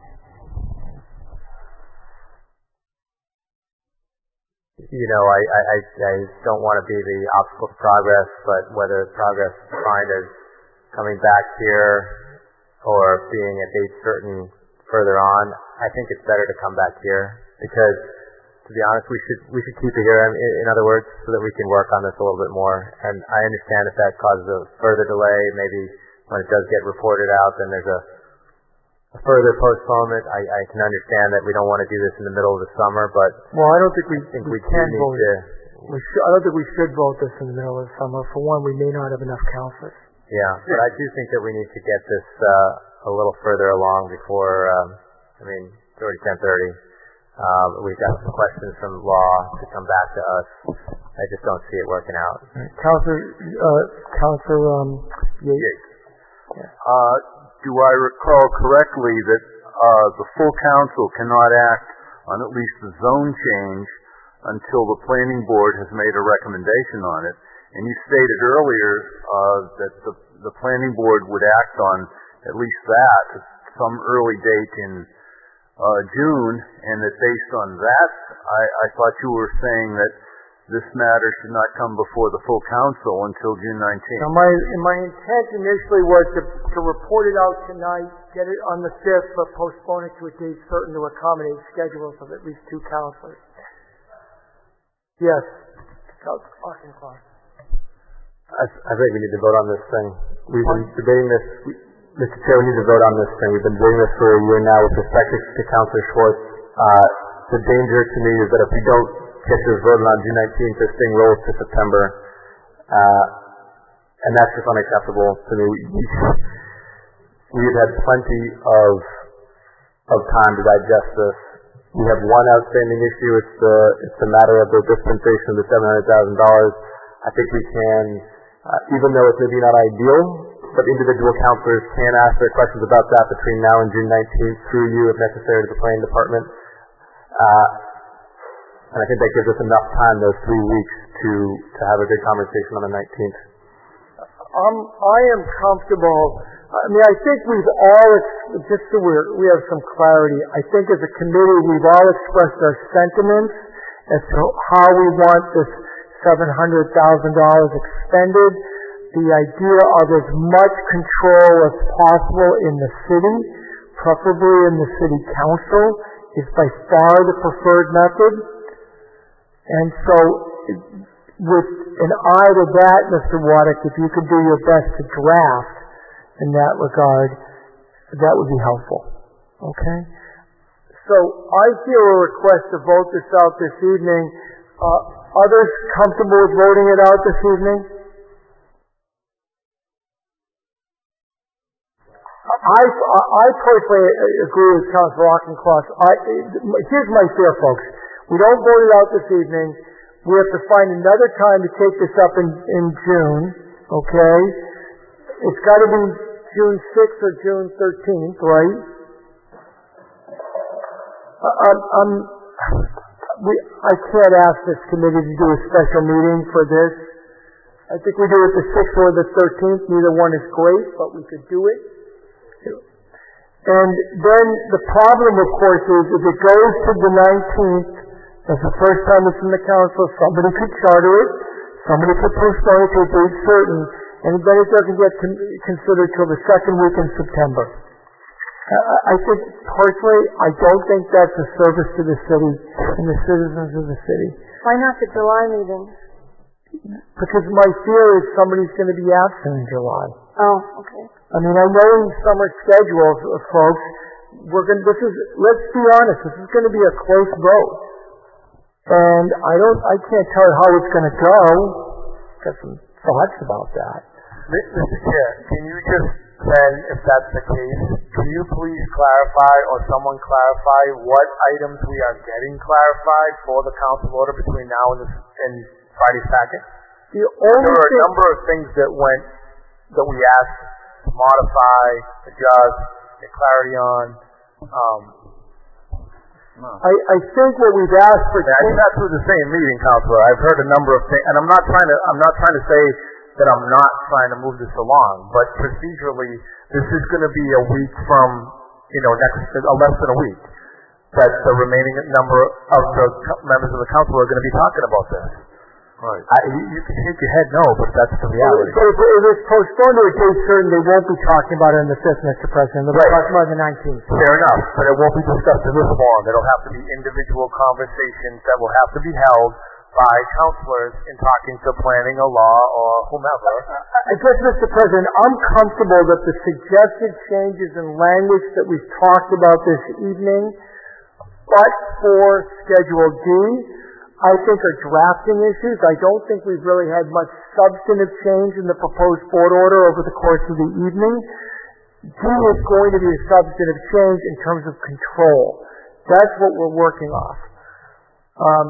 You know, I, I, I I don't want to be the obstacle to progress, but whether progress is defined as coming back here or being a date certain further on, I think it's better to come back here because, to be honest, we should we should keep it here. In, in other words, so that we can work on this a little bit more. And I understand if that causes a further delay, maybe when it does get reported out, then there's a, a further postponement. I, I can understand that we don't want to do this in the middle of the summer, but well, I don't think we, think we, we can do need vote. to. We should, I don't think we should vote this in the middle of the summer. For one, we may not have enough councilors. Yeah, but I do think that we need to get this uh, a little further along before. Um, I mean, it's already ten thirty. Um, we've got some questions from law to come back to us. I just don't see it working out. Right. Councilor, uh, Councilor um, Yates. Yates. Yeah. Uh, do I recall correctly that uh, the full council cannot act on at least the zone change until the planning board has made a recommendation on it? And you stated earlier uh, that the, the planning board would act on at least that at some early date in uh, June, and that based on that, I, I thought you were saying that this matter should not come before the full council until June nineteenth. Now, my my intent initially was to, to report it out tonight, get it on the fifth, but postpone it to a date certain to accommodate schedules of at least two councilors. Yes, Councilor Auchincloss. I, I think we need to vote on this thing. We've been debating this, we, Mister Chair, we need to vote on this thing. We've been debating this for a year now with respect to, to Councilor Schwartz. Uh, the danger to me is that if we don't get this voted on June nineteenth, this thing rolls to September. Uh, and that's just unacceptable to me. We, we have had plenty of, of time to digest this. We have one outstanding issue. It's the, it's the matter of the dispensation of the seven hundred thousand dollars. I think we can, uh, even though it's maybe not ideal, but individual councilors can ask their questions about that between now and June nineteenth through you, if necessary, to the planning department. Uh, and I think that gives us enough time, those three weeks, to, to have a good conversation on the nineteenth. Um, I am comfortable. I mean, I think we've all, just so we're, we have some clarity, I think as a committee we've all expressed our sentiments as to how we want this seven hundred thousand dollars expended. The idea of as much control as possible in the city, preferably in the city council, is by far the preferred method. And so, with an eye to that, Mister Waddick, if you could do your best to draft in that regard, that would be helpful. Okay? So, I hear a request to vote this out this evening. Uh, others comfortable with voting it out this evening? I, I personally agree with Councilor Auchincloss. I, here's my fear, folks. We don't vote it out this evening. We have to find another time to take this up in, in June, okay? It's got to be June sixth or June thirteenth, right? I'm, I'm, we, I can't ask this committee to do a special meeting for this. I think we do it the sixth or the thirteenth. Neither one is great, but we could do it. And then the problem, of course, is if it goes to the nineteenth, that's the first time it's in the council, somebody could charter it, somebody could postpone it to a date certain, and then it doesn't get con- considered till the second week in September. I think, personally, I don't think that's a service to the city and the citizens of the city. Why not the July meeting? Because my fear is somebody's going to be absent in July. Oh, okay. I mean, I know in summer schedules, uh, folks, we're going. This is. Let's be honest. This is going to be a close vote, and I don't. I can't tell you how it's going to go. Got some thoughts about that. Mister Chair, can you just then, if that's the case, can you please clarify, or someone clarify, what items we are getting clarified for the council order between now and, this, and Friday's packet? The only there are a thing, number of things that went that we asked to modify, adjust, get clarity on. Um, I, I think what we've asked for. I sat through the same meeting, Councilor. I've heard a number of things, and I'm not trying to. I'm not trying to say that I'm not trying to move this along, but procedurally, this is going to be a week from, you know, next, uh, less than a week, that the remaining number of the co- members of the council are going to be talking about this. Right. I, you, you can shake your head no, but that's the reality. So if, if it's postponed to a date certain, they won't be talking about it on the fifth, Mister President. They'll be Right. talking about it on the nineteenth. Fair enough, but it won't be discussed in this forum. It'll have to be individual conversations that will have to be held by councilors in talking to planning or law or whomever. I guess, Mister President, I'm comfortable that the suggested changes in language that we've talked about this evening, but for Schedule D, I think are drafting issues. I don't think we've really had much substantive change in the proposed board order over the course of the evening. D is going to be a substantive change in terms of control. That's what we're working off. Um,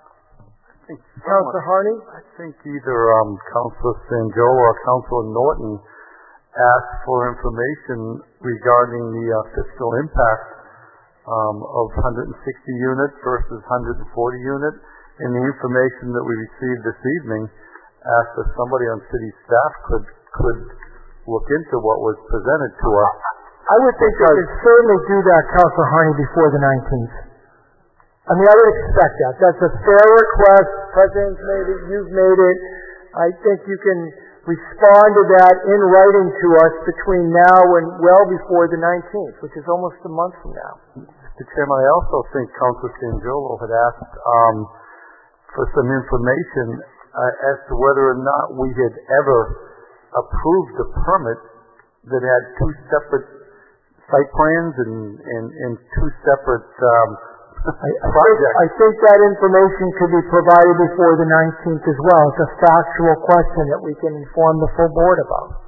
Councilor Harney? I think either um, Councilor Sanjola or Councilor Norton asked for information regarding the uh, fiscal impact um, of one hundred sixty units versus one hundred forty units. In the information that we received this evening, asked if somebody on city staff could could look into what was presented to us. I would think they could certainly do that, Councilor Harney, before the nineteenth. I mean, I would expect that. That's a fair request. President's made it. You've made it. I think you can respond to that in writing to us between now and well before the nineteenth, which is almost a month from now. Mister Chairman, I also think Councilor Sanjolo had asked um, for some information uh, as to whether or not we had ever approved a permit that had two separate site plans and, and, and two separate um, I, I, think, I think that information could be provided before the nineteenth as well. It's a factual question that we can inform the full board about.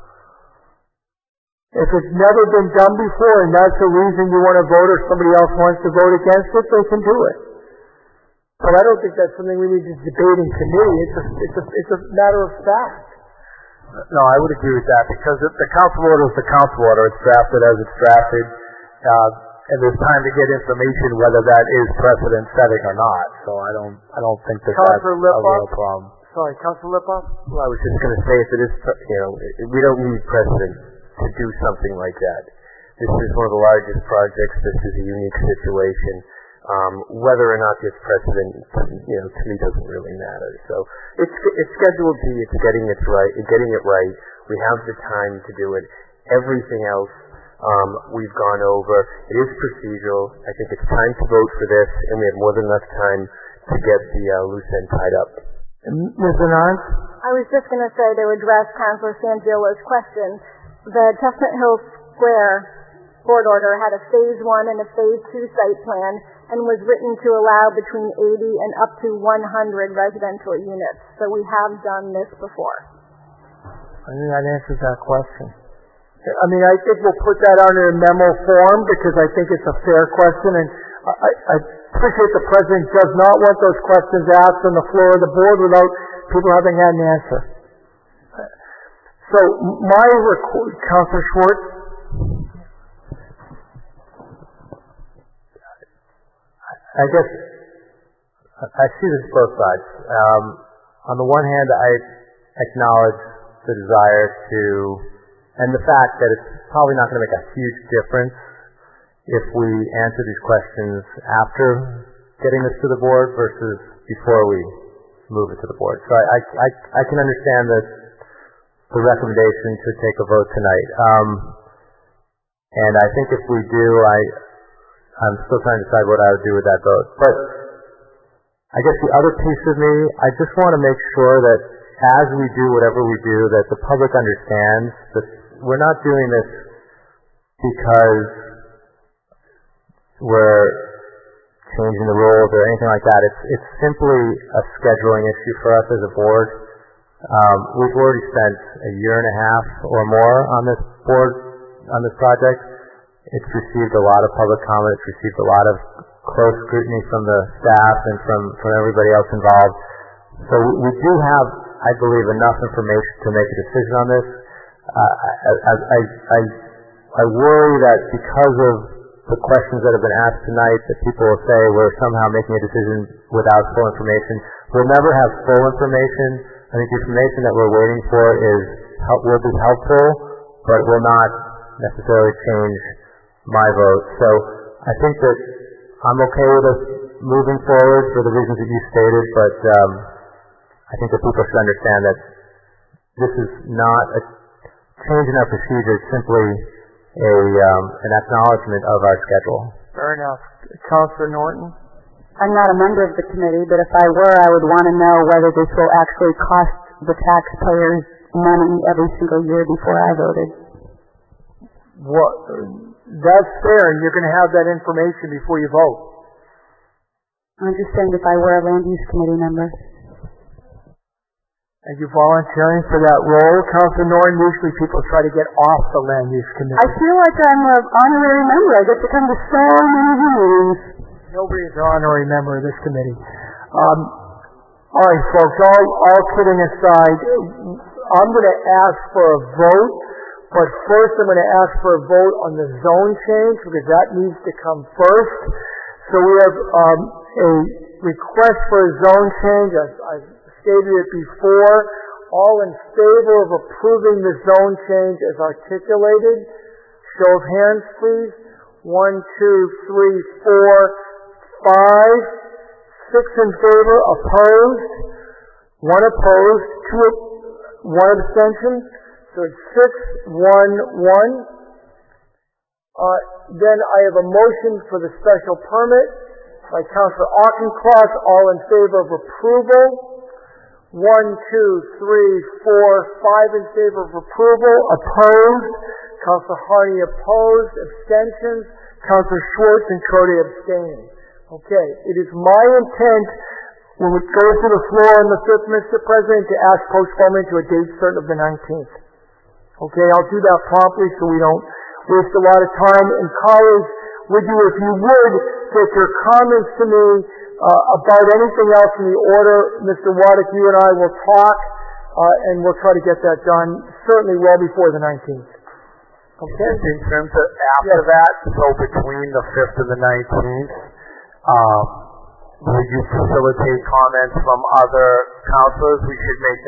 If it's never been done before and that's the reason you want to vote or somebody else wants to vote against it, they can do it. But I don't think that's something we need to debate in committee. It's a, it's a, it's a matter of fact. No, I would agree with that because if the council order is the council order. It's drafted as it's drafted. Uh, And there's time to get information whether that is precedent setting or not. So I don't, I don't think that that's a real problem. Sorry, Councilor Lipoff? Well, I was just going to say, if it is, you know, we don't need precedent to do something like that. This is one of the largest projects. This is a unique situation. Um, whether or not there's precedent, you know, to me doesn't really matter. So it's it's Schedule D. It's getting it right. Getting it right. We have the time to do it. Everything else. Um, we've gone over. It is procedural. I think it's time to vote for this, and we have more than enough time to get the uh, loose end tied up. Miz Anand? I was just going to say to address Councilor Sangiolo's question. The Chestnut Hill Square board order had a phase one and a phase two site plan and was written to allow between eighty and up to one hundred residential units. So we have done this before. I think that answers that question. I mean, I think we'll put that on in a memo form because I think it's a fair question, and I, I appreciate the President does not want those questions asked on the floor of the board without people having had an answer. So my request, Councilor Schwartz? I guess I see this both sides. Um, on the one hand, I acknowledge the desire to, and the fact that it's probably not going to make a huge difference if we answer these questions after getting this to the board versus before we move it to the board. So I, I, I, I can understand the, the recommendation to take a vote tonight. Um, and I think if we do, I, I'm still trying to decide what I would do with that vote. But I guess the other piece of me, I just want to make sure that as we do whatever we do, that the public understands that we're not doing this because we're changing the rules or anything like that. It's it's simply a scheduling issue for us as a board. Um, we've already spent a year and a half or more on this board, on this project. It's received a lot of public comment. It's received a lot of close scrutiny from the staff and from, from everybody else involved. So we, we do have, I believe, enough information to make a decision on this. Uh, I, I, I, I worry that because of the questions that have been asked tonight, that people will say we're somehow making a decision without full information. We'll never have full information. I think the information that we're waiting for is help, will be helpful, but will not necessarily change my vote. So I think that I'm okay with us moving forward for the reasons that you stated, but um, I think that people should understand that this is not a change in our procedure. It's simply a um, an acknowledgement of our schedule. Fair enough. Councilor Norton? I'm not a member of the committee, but if I were, I would want to know whether this will actually cost the taxpayers money every single year before I voted. What? That's fair, and you're going to have that information before you vote. I'm just saying if I were a land use committee member. Are you volunteering for that role? Councilor Norton, usually people try to get off the land use committee. I feel like I'm an honorary member. I get to come to so many meetings. Nobody is an honorary member of this committee. Um, all right, folks, all, all kidding aside, I'm going to ask for a vote, but first I'm going to ask for a vote on the zone change because that needs to come first. So we have um, a request for a zone change. I've, I've stated it before. All in favor of approving the zone change as articulated? Show of hands, please. One, two, three, four, five. Six in favor. Opposed? One opposed. Two. One abstention. So it's six, one, one. Uh, then I have a motion for the special permit by Councilor Auchincloss. All in favor of approval? One, two, three, four, five in favor of approval. Opposed? Councilor Harney opposed. Abstentions? Councilor Schwartz and Trode abstain. Okay. It is my intent, when it goes to the floor on the fifth, Mister President, to ask postponement to a date certain of the nineteenth. Okay, I'll do that promptly so we don't waste a lot of time. And colleagues, would you, if you would, get your comments to me uh, about anything else in the order. Mister Waddick, you and I will talk, uh, and we'll try to get that done certainly well before the nineteenth. Okay? In terms of after yes. that, so between the fifth and the nineteenth, um, would you facilitate comments from other councilors? We should make